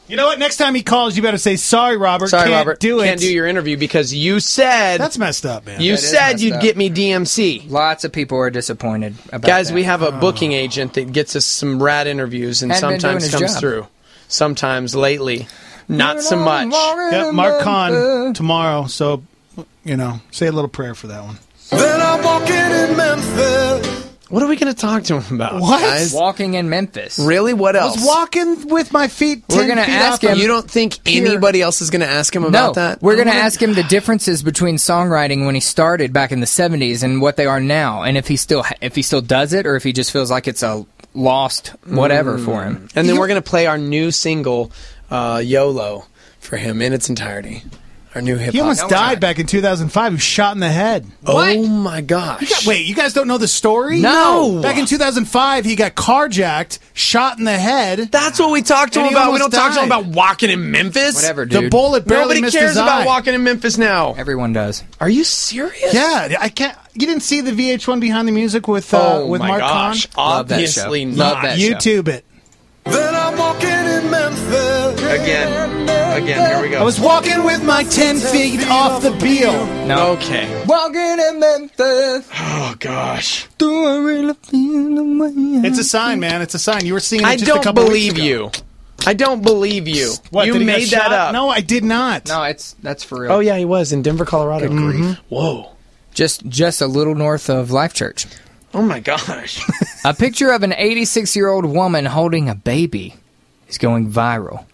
You know what? Next time he calls, you better say, sorry, Robert. Sorry, can't Robert. do it. Can't do your interview because you said... That's messed up, man. You That is said messed you'd up. get me DMC. Lots of people are disappointed about Guys, that. we have a booking agent that gets us some rad interviews and Hadn't been sometimes doing his comes job. through. Sometimes lately. Not so much. Yep, Mark Kahn tomorrow, so, say a little prayer for that one. Then I'm walking in Memphis. What are we going to talk to him about, What? guys? Walking in Memphis. Really? What I else? was walking with my feet 10 We're gonna feet ask off him- You don't think Here. anybody else is going to ask him No, about that? we're going to ask him the differences between songwriting when he started back in the 70s and what they are now, and if he still does it or if he just feels like it's a lost whatever for him. And then we're going to play our new single, YOLO, for him in its entirety. Our new hip-hop. He almost died back in 2005. He was shot in the head. Oh, my gosh. Wait, you guys don't know the story? No. Back in 2005, he got carjacked, shot in the head. That's what we talked to And him he about. We almost don't talk to him died. about walking in Memphis. Whatever, dude. The bullet barely Nobody missed cares his about eye. walking in Memphis now. Everyone does. Are you serious? Yeah, I can't. You didn't see the VH1 Behind the Music with Oh, with my Mark gosh. Kahn? Love that show. Obviously Love not. that show. YouTube it. Then I'm walking in Memphis. Again, here we go. I was walking with my 10 feet off the Beale. No. Okay. Walking in Memphis. Oh, gosh. Do I really feel the way? It's a sign, man. It's a sign. You were singing it I just a don't couple believe weeks ago. you. I don't believe you. What, you that he got made that shot? up. No, I did not. No, that's for real. Oh, yeah, he was in Denver, Colorado. Whoa. Just a little north of Life Church. Oh, my gosh. A picture of an 86-year-old woman holding a baby is going viral.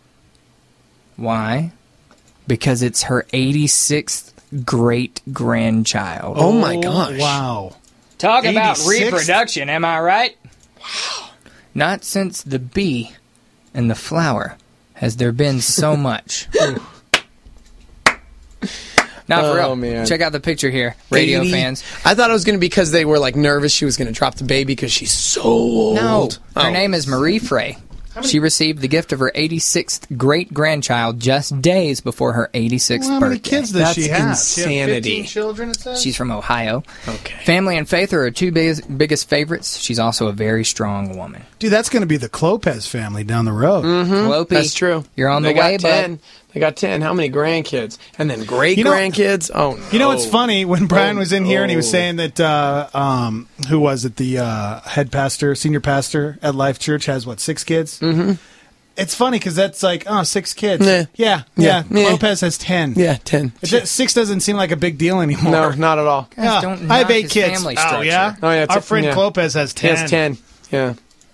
Why? Because it's her 86th great-grandchild. Oh, my gosh. Wow. Talk about 86th? reproduction, am I right? Wow. Not since the bee and the flower has there been so much. Not for real. Man. Check out the picture here, radio 80? fans. I thought it was going to be because they were, nervous she was going to drop the baby because she's so old. No, her Oh. name is Marie Frey. She received the gift of her 86th great-grandchild just days before her 86th Well, how birthday. many kids does she have? insanity. She have 15 children, it says? She's from Ohio. Okay. Family and Faith are her two biggest favorites. She's also a very strong woman. Dude, that's going to be the Clopez family down the road. Clopey, That's true. You're on They the way, got bud. 10. They got 10. How many grandkids? And then You know- great-grandkids? Oh, no. You know what's funny? When Brian was in here and he was saying that, who was it? The head pastor, senior pastor at Life Church has, 6 kids? Mm-hmm. It's funny because that's 6 kids. Yeah. Yeah. Yeah. Lopez has 10. Yeah, 10. 6 doesn't seem like a big deal anymore. No, not at all. Guys, Yeah. don't I have knock 8 his kids. family Oh, structure. yeah? Oh, yeah, Our friend yeah. Lopez has 10. He has 10. Yeah.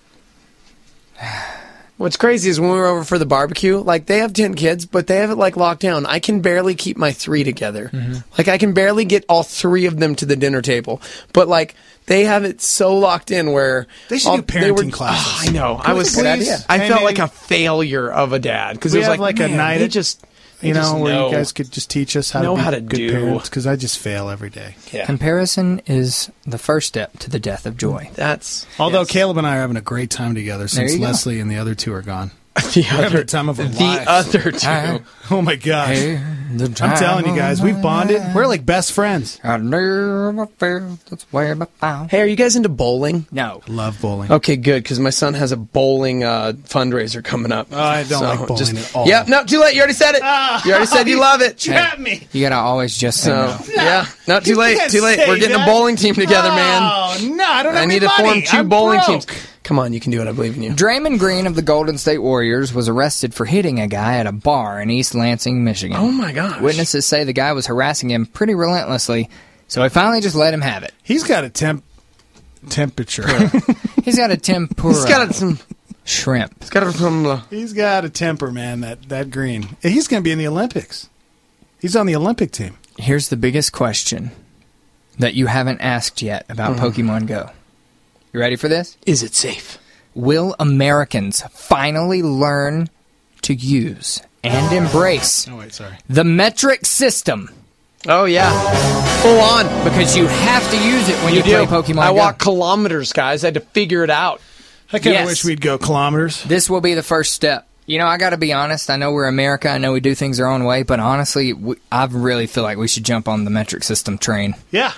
What's crazy is when we were over for the barbecue, they have 10 kids, but they have it locked down. I can barely keep my 3 together. I can barely get all 3 of them to the dinner table. But they have it so locked in where They should do parenting classes. Oh, I know. Can I we was. please? I Hey, felt man. like a failure of a dad because We it was have a man, night they at- just You just know, where know. you guys could just teach us how Know to be how to good do. parents, because I just fail every day. Yeah. Comparison is the first step to the death of joy. That's Although yes. Caleb and I are having a great time together since you go. Leslie and the other 2 are gone. the We're having the time of our the lives. other 2. Oh my gosh. Hey, I'm telling you guys, we've bonded. We're like best friends. I never felt this way before. Hey, are you guys into bowling? No. Love bowling. Okay, good, because my son has a bowling fundraiser coming up. Oh, I don't like bowling at all. Yeah, no, too late. You already said it. You already said you love it. Trap me. You gotta always just say no. Yeah, no, too late. can't Too late. say We're getting that. a bowling team together, man. Oh, no, I don't have I any need to money. form 2 I'm bowling broke. teams. Come on, you can do it. I believe in you. Draymond Green of the Golden State Warriors was arrested for hitting a guy at a bar in East Lansing, Michigan. Oh my gosh. Witnesses say the guy was harassing him pretty relentlessly, so he finally just let him have it. He's got a temperature. He's got a tempura He's got some. shrimp. He's got some. He's got a temper, man, that Green. He's going to be in the Olympics. He's on the Olympic team. Here's the biggest question that you haven't asked yet about Pokemon Go. You ready for this? Is it safe? Will Americans finally learn to use and embrace Oh, wait, sorry. the metric system? Oh yeah, full on. Because you have to use it when you play Pokemon I Go. walk kilometers, guys. I had to figure it out. I kind of Yes. wish we'd go kilometers. This will be the first step. You know, I got to be honest. I know we're America. I know we do things our own way. But honestly, I really feel like we should jump on the metric system train. Yeah.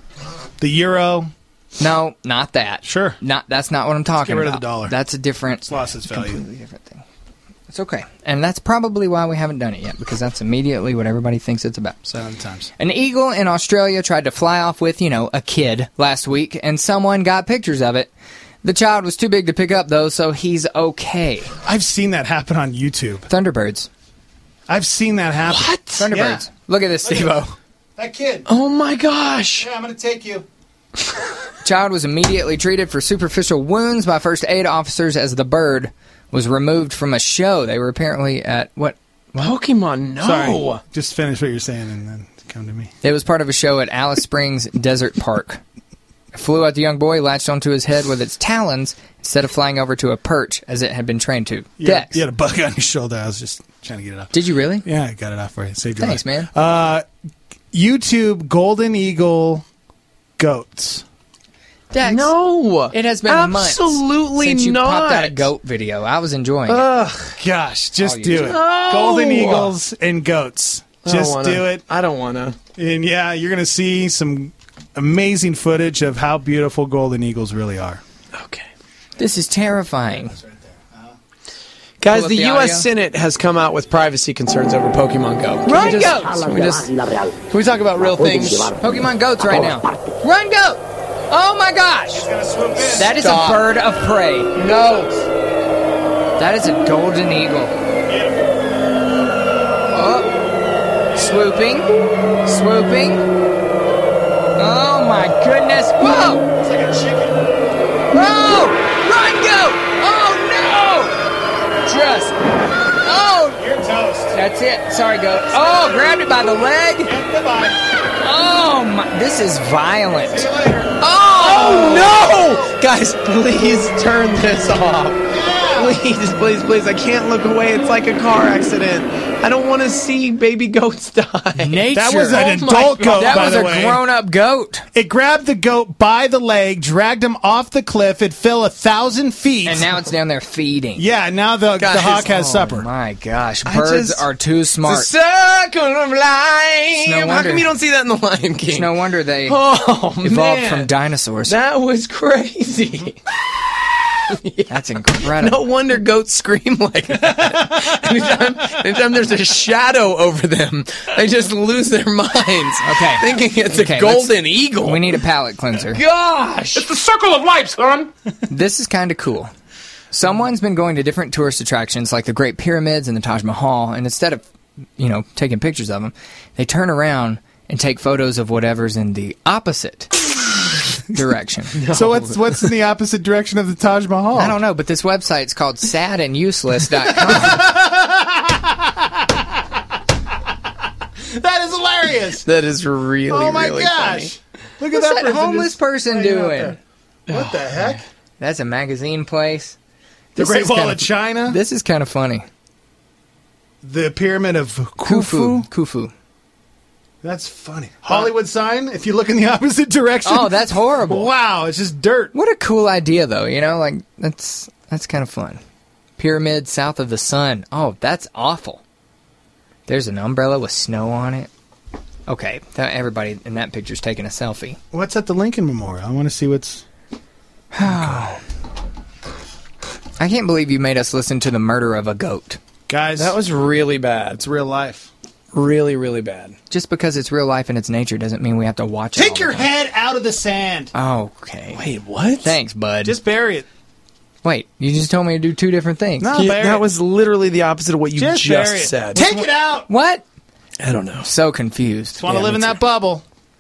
The euro. No, not that. Sure. That's not what I'm talking get rid about. of the dollar. That's a different. It's lost its value. Completely different thing. It's okay. And that's probably why we haven't done it yet, because that's immediately what everybody thinks it's about. 7 times. An eagle in Australia tried to fly off with, a kid last week, and someone got pictures of it. The child was too big to pick up, though, so he's okay. I've seen that happen on YouTube. Thunderbirds. I've seen that happen. What? Thunderbirds. Yeah. Look at this, Steve-O. That kid. Oh, my gosh. Yeah, I'm going to take you. Child was immediately treated for superficial wounds by first aid officers as the bird was removed from a show. They were apparently at what? Pokemon, no. Sorry. Just finish what you're saying and then come to me. It was part of a show at Alice Springs Desert Park. It flew at the young boy, latched onto his head with its talons instead of flying over to a perch as it had been trained to. Yeah, you had a bug on your shoulder. I was just trying to get it off. Did you really? Yeah, I got it off for you. Saved your Thanks, life. man. YouTube Golden Eagle goats. Dex, no, it has been absolutely months since you not. popped out a goat video. I was enjoying it. Gosh, just do it. No. Golden Eagles and goats. Just do it. I don't want to. And yeah, you're going to see some amazing footage of how beautiful golden eagles really are. Okay. This is terrifying. Guys, the U.S. audio. Senate has come out with privacy concerns over Pokemon Go. Run, goats! Can we talk about real things? Pokemon goats right now. Run, goat! Oh my gosh! That is Stop. a bird of prey. No. That is a golden eagle. Oh. Swooping. Swooping. Oh my goodness. Whoa! It's like a chicken. Whoa! Run, goat! Oh no! Just. Oh! You're toast. That's it. Sorry, goat. Oh, grabbed it by the leg. Yeah, goodbye. Oh my. This is violent. See you later. Oh, no! Guys, please turn this off. Please, please, please. I can't look away. It's like a car accident. I don't want to see baby goats die. Nature. That was an Oh, adult my goat, That by was the a way. grown-up goat. It grabbed the goat by the leg, dragged him off the cliff. It fell 1,000 feet. And now it's down there feeding. Yeah, now the Guys, hawk has supper. My gosh, birds are too smart. It's a circle of life. No How wonder- come you don't see that in The Lion King? It's no wonder they Oh, evolved man. from dinosaurs. That was crazy. That's incredible. No wonder goats scream like that. anytime there's a shadow over them, they just lose their minds. Okay. Thinking it's Okay, a golden eagle. We need a palate cleanser. Gosh. It's the circle of life, son. This is kind of cool. Someone's been going to different tourist attractions like the Great Pyramids and the Taj Mahal, and instead of, taking pictures of them, they turn around and take photos of whatever's in the opposite direction. So what's in the opposite direction of the Taj Mahal? I don't know, but this website's called sadanduseless.com. That is hilarious. That is really, Oh my really gosh. Look at What's that that person homeless just person hanging out doing? there. What the heck? That's a magazine place. The This Great is Wall kinda- of China? This is kind of funny. The Pyramid of Khufu? Khufu. That's funny. Hollywood sign, if you look in the opposite direction. Oh, that's horrible. Wow, it's just dirt. What a cool idea, though. That's kind of fun. Pyramid south of the sun. Oh, that's awful. There's an umbrella with snow on it. Okay, everybody in that picture's taking a selfie. What's at the Lincoln Memorial? I want to see what's... I can't believe you made us listen to the murder of a goat. Guys, That was really bad. it's real life. Really, really bad. Just because it's real life and it's nature doesn't mean we have to watch it. Take your head out of the sand. Okay. Wait, what? Thanks, bud. Just bury it. Wait, you just told me to do two different things. No, Yeah, bury that it. was literally the opposite of what you Just just bury it. said. Take it out. What? I don't know. So confused. Want to live me in too. that bubble.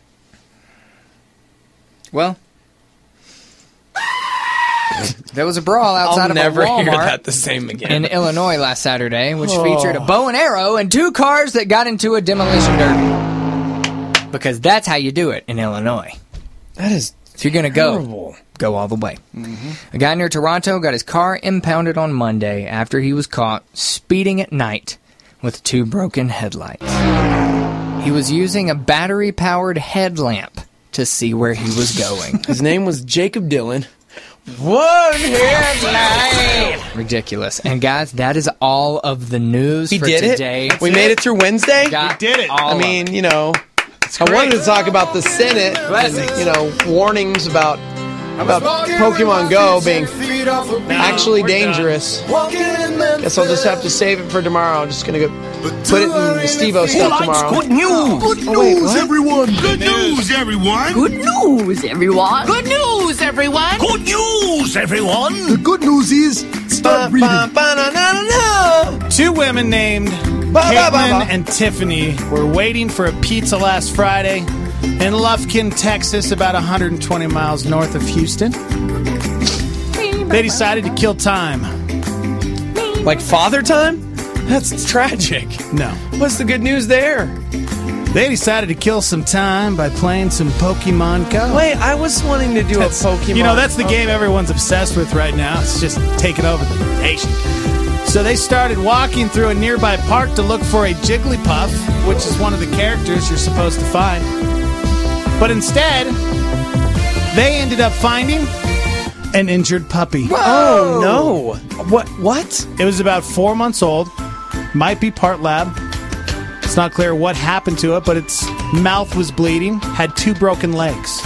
Well, there was a brawl outside I'll of never a Walmart hear that the same again. in Illinois last Saturday, which featured a bow and arrow and two cars that got into a demolition derby. Because that's how you do it in Illinois. That is If you're going to go all the way. A guy near Toronto got his car impounded on Monday after he was caught speeding at night with two broken headlights. He was using a battery-powered headlamp to see where he was going. His name was Jacob Dillon. One headlight. Ridiculous. And guys, that is all of the news He for did today. it. We made it through Wednesday. Got did it. all I of mean, it. I wanted to talk about the Senate and, warnings about about Pokemon Go being actually dangerous. Guess I'll just have to save it for tomorrow. I'm just going to go put it in the Steve-O stuff tomorrow. Good news. Good news, everyone. Good news, everyone. Good news, everyone. Good news, everyone. Good news, everyone. The good news is, start reading. 2 women named Caitlin and Tiffany were waiting for a pizza last Friday in Lufkin, Texas, about 120 miles north of Houston. They decided to kill time. Like father time? That's tragic. No. What's the good news there? They decided to kill some time by playing some Pokemon Go. Wait, I was wanting to do a Pokemon. You know, that's the game everyone's obsessed with right now. It's just taking over the nation. So they started walking through a nearby park to look for a Jigglypuff, which is one of the characters you're supposed to find. But instead, they ended up finding an injured puppy. Whoa. Oh, no. What? It was about 4 months old. Might be part lab. It's not clear what happened to it, but its mouth was bleeding, had 2 broken legs.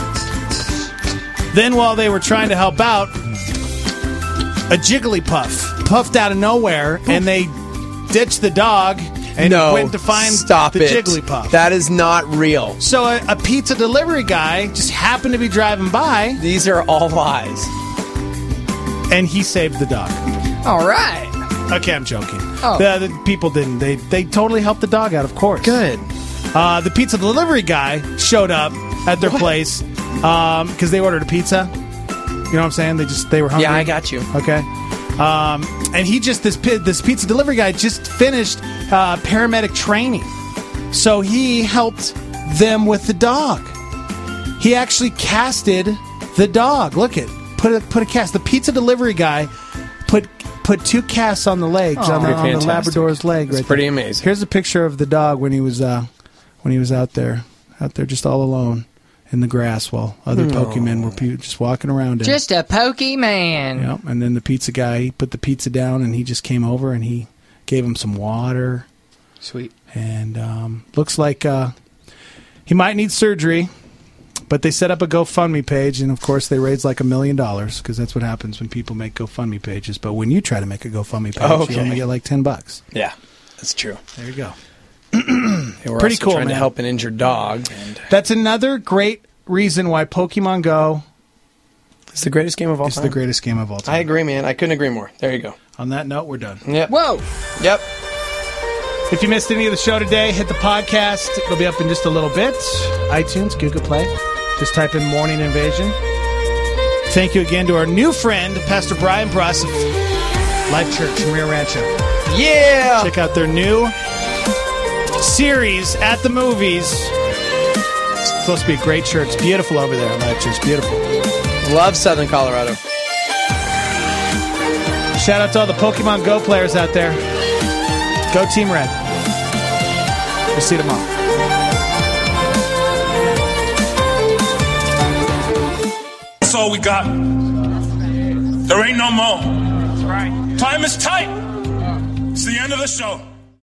Then while they were trying to help out, a Jigglypuff puffed out of nowhere, and they ditched the dog and went to find the Jigglypuff. That is not real. So a pizza delivery guy just happened to be driving by. These are all lies. And he saved the dog. All right. Okay, I'm joking. Oh. The people didn't. They totally helped the dog out, of course. Good. The pizza delivery guy showed up at their place because they ordered a pizza. You know what I'm saying? They were hungry. Yeah, I got you. Okay. And he just this pizza delivery guy just finished paramedic training, so he helped them with the dog. He actually casted the dog. Look at put a cast. The pizza delivery guy put 2 casts on the legs on the Labrador's leg. It's pretty amazing. Here's a picture of the dog when he was out there just all alone in the grass while other Pokemon were just walking around him. Just a Pokemon. Yep. And then the pizza guy, he put the pizza down and he just came over and he gave him some water. Sweet. And looks like he might need surgery, but they set up a GoFundMe page, and of course they raised like $1 million because that's what happens when people make GoFundMe pages. But when you try to make a GoFundMe page, you only get like $10. Yeah, that's true. There you go. They were pretty also cool, trying man. to help an injured dog. That's another great reason why Pokemon Go is the greatest game of all time. It's the greatest game of all time. I agree, man. I couldn't agree more. There you go. On that note, we're done. Yep. Whoa. Yep. If you missed any of the show today, hit the podcast. It'll be up in just a little bit. iTunes, Google Play. Just type in Morning Invasion. Thank you again to our new friend, Pastor Brian Bruss of Life Church in Rio Rancho. Yeah! Check out their new series at the movies. It's supposed to be a great church. It's beautiful over there at Life Church. Beautiful. Love Southern Colorado. Shout out to all the Pokemon Go players out there. Go Team Red. We'll see you tomorrow. That's all we got. There ain't no more. Time is tight. It's the end of the show.